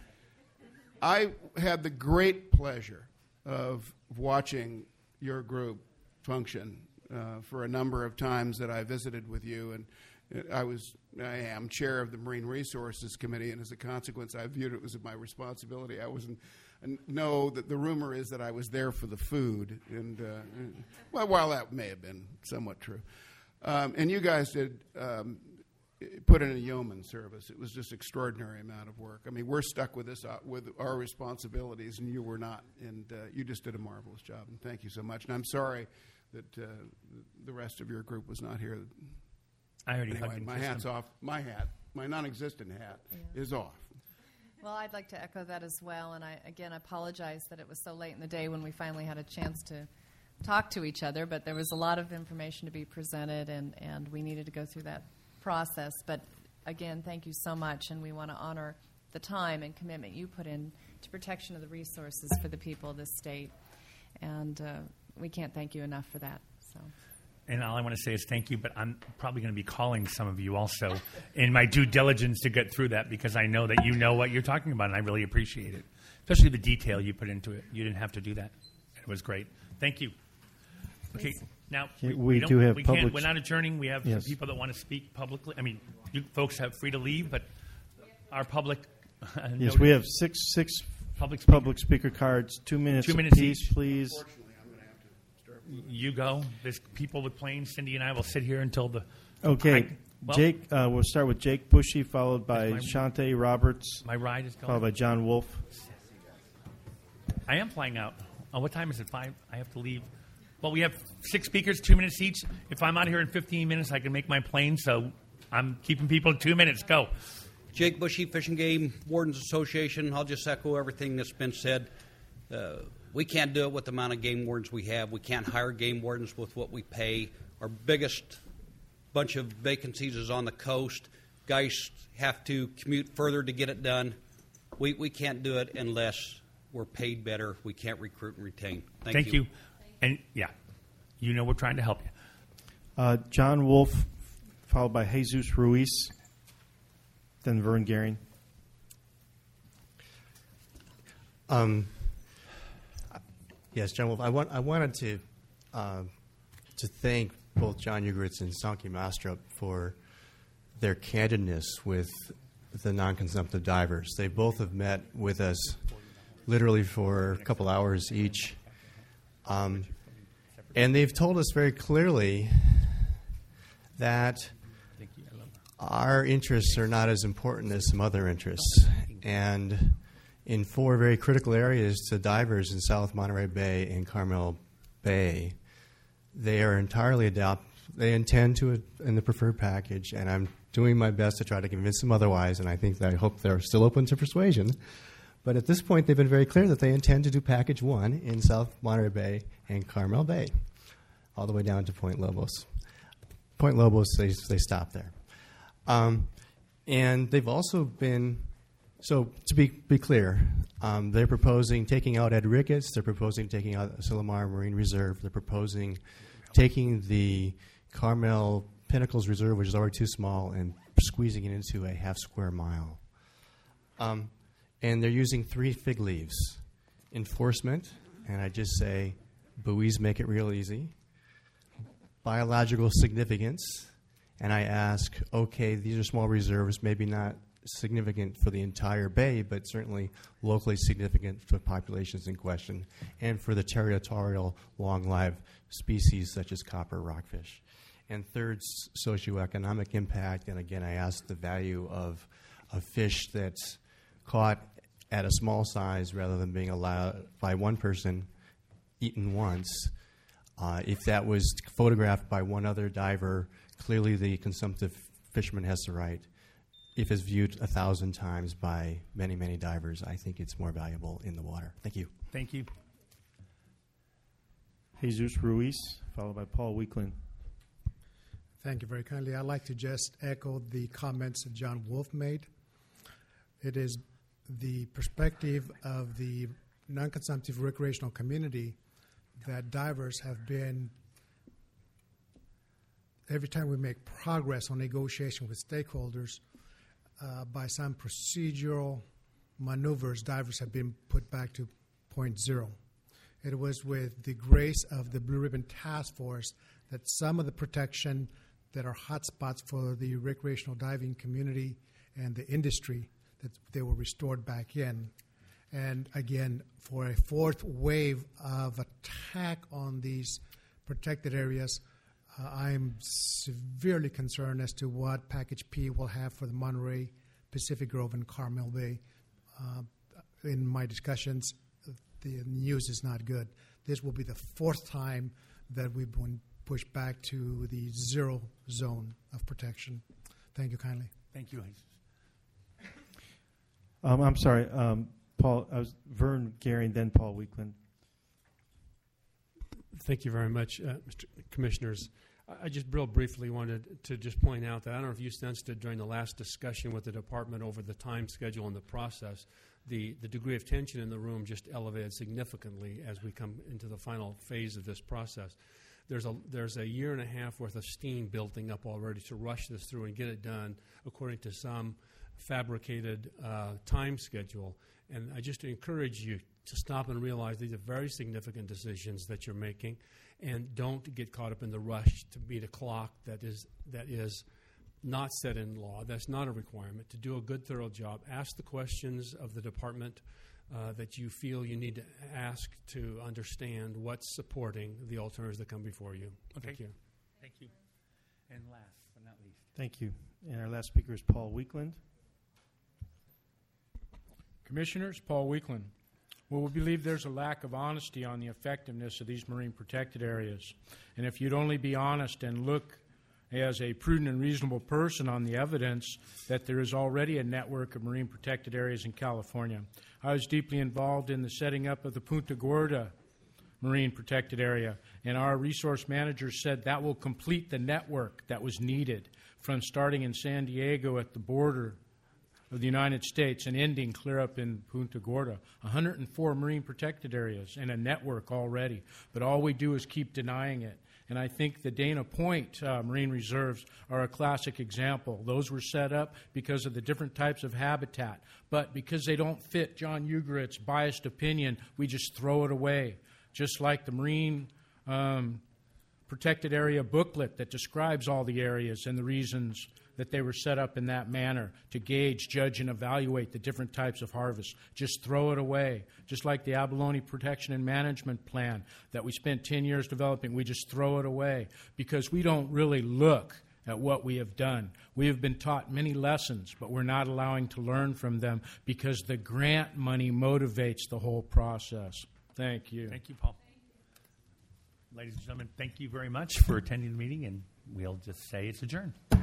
I had the great pleasure of watching your group function uh, for a number of times that I visited with you, and I was, I am chair of the Marine Resources Committee, and as a consequence, I viewed it as my responsibility. I wasn't. Know that the rumor is that I was there for the food, and uh, well, while that may have been somewhat true, um, and you guys did um, put in a yeoman service. It was just extraordinary amount of work. I mean, we're stuck with this uh, with our responsibilities, and you were not, and uh, you just did a marvelous job. And thank you so much. And I'm sorry that uh, the rest of your group was not here. I already anyway, hugged my and hat's kissed off. My hat, my non-existent hat, Yeah. is off. Well, I'd like to echo that as well, and I again apologize that it was so late in the day when we finally had a chance to talk to each other, but there was a lot of information to be presented, and, and we needed to go through that process. But again, thank you so much, and we want to honor the time and commitment you put in to protection of the resources for the people of this state, and uh, we can't thank you enough for that. So. And all I want to say is thank you, but I'm probably going to be calling some of you also in my due diligence to get through that, because I know that you know what you're talking about, and I really appreciate it, especially the detail you put into it. You didn't have to do that. It was great. Thank you. Okay, now Okay, we, we don't- do have we can't, public- we're not adjourning. We have Yes. some people that want to speak publicly. I mean, you folks have free to leave, but our public. Yes, we have six six public public speaker cards. Two minutes, Two minutes apiece, each. please. You go. There's people with planes. Cindy and I will sit here until the. Okay, I- well, Jake. Uh, we'll start with Jake Bushy, followed by my- Shante Roberts. My ride is going. Followed by John Wolf. I am flying out. Oh, what time is it? Five. I have to leave. Well, we have six speakers, two minutes each. If I'm out here in fifteen minutes, I can make my plane. So I'm keeping people two minutes. Go. Jake Bushy, Fish and Game Wardens Association. I'll just echo everything that's been said. Uh, we can't do it with the amount of game wardens we have. We can't hire game wardens with what we pay. Our biggest bunch of vacancies is on the coast. Guys have to commute further to get it done. We we can't do it unless we're paid better. We can't recruit and retain. Thank, Thank you. And yeah, you know we're trying to help you. Uh, John Wolf, followed by Jesus Ruiz. Then Vern Garing. Um, yes, John Wolf. I want. I wanted to uh, to thank both John Ugeritz and Sanki Mastrup for their candidness with the non-consumptive divers. They both have met with us literally for a couple hours each, um, and they've told us very clearly that our interests are not as important as some other interests. And in four very critical areas to divers in South Monterey Bay and Carmel Bay, they are entirely adopt. They intend to in the preferred package, and I'm doing my best to try to convince them otherwise, and I think that I hope they're still open to persuasion. But at this point, they've been very clear that they intend to do package one in South Monterey Bay and Carmel Bay, all the way down to Point Lobos. Point Lobos, they, they stop there. Um, and they've also been, so to be, be clear, um, they're proposing taking out Ed Ricketts, they're proposing taking out Sillamar Marine Reserve, they're proposing taking the Carmel Pinnacles Reserve, which is already too small, and squeezing it into a half square mile. Um, and they're using three fig leaves. Enforcement, and I just say, buoys make it real easy. Biological significance, and I ask, okay, these are small reserves, maybe not significant for the entire bay, but certainly locally significant for populations in question and for the territorial long-lived species such as copper rockfish. And third, s- socioeconomic impact, and again, I asked the value of a fish that's caught at a small size rather than being allowed by one person, eaten once. Uh, if that was photographed by one other diver, clearly the consumptive fisherman has the right. If it's viewed a thousand times by many, many divers, I think it's more valuable in the water. Thank you. Thank you. Jesus Ruiz, followed by Paul Weekland. Thank you very kindly. I'd like to just echo the comments that John Wolf made. It is the perspective of the non-consumptive recreational community that divers have been, every time we make progress on negotiation with stakeholders, uh, by some procedural maneuvers, divers have been put back to point zero. It was with the grace of the Blue Ribbon Task Force that some of the protection that are hotspots for the recreational diving community and the industry, that they were restored back in. And again, for a fourth wave of attack on these protected areas, uh, I'm severely concerned as to what Package P will have for the Monterey, Pacific Grove, and Carmel Bay. Uh, in my discussions, the news is not good. This will be the fourth time that we've been pushed back to the zero zone of protection. Thank you kindly. Thank you. Um, I'm sorry, um, Paul. I was Vern Garing, then Paul Weekland. Thank you very much, uh, Mister Commissioners. I just real briefly wanted to just point out that I don't know if you sensed it during the last discussion with the department over the time schedule and the process. The, the degree of tension in the room just elevated significantly as we come into the final phase of this process. There's a, there's a year and a half worth of steam building up already to rush this through and get it done according to some fabricated uh, time schedule. And I just encourage you to stop and realize these are very significant decisions that you're making, and don't get caught up in the rush to beat a clock that is that is not set in law. That's not a requirement. To do a good, thorough job, ask the questions of the department uh, that you feel you need to ask to understand what's supporting the alternatives that come before you. Okay. Thank you. Thank you. And last but not least. Thank you. And our last speaker is Paul Weekland. Commissioners, Paul Weekland. Well, we believe there's a lack of honesty on the effectiveness of these marine protected areas. And if you'd only be honest and look as a prudent and reasonable person on the evidence that there is already a network of marine protected areas in California. I was deeply involved in the setting up of the Punta Gorda Marine Protected Area, and our resource manager said that will complete the network that was needed from starting in San Diego at the border of the United States and ending clear up in Punta Gorda. one hundred four marine protected areas and a network already, but all we do is keep denying it. And I think the Dana Point uh, Marine Reserves are a classic example. Those were set up because of the different types of habitat, but because they don't fit John Ugerit's biased opinion, we just throw it away. Just like the Marine um, Protected Area booklet that describes all the areas and the reasons that they were set up in that manner to gauge, judge, and evaluate the different types of harvest. Just throw it away. Just like the Abalone Protection and Management Plan that we spent ten years developing, we just throw it away because we don't really look at what we have done. We have been taught many lessons, but we're not allowing to learn from them because the grant money motivates the whole process. Thank you. Thank you, Paul. Ladies and gentlemen, thank you very much for attending the meeting, and we'll just say it's adjourned.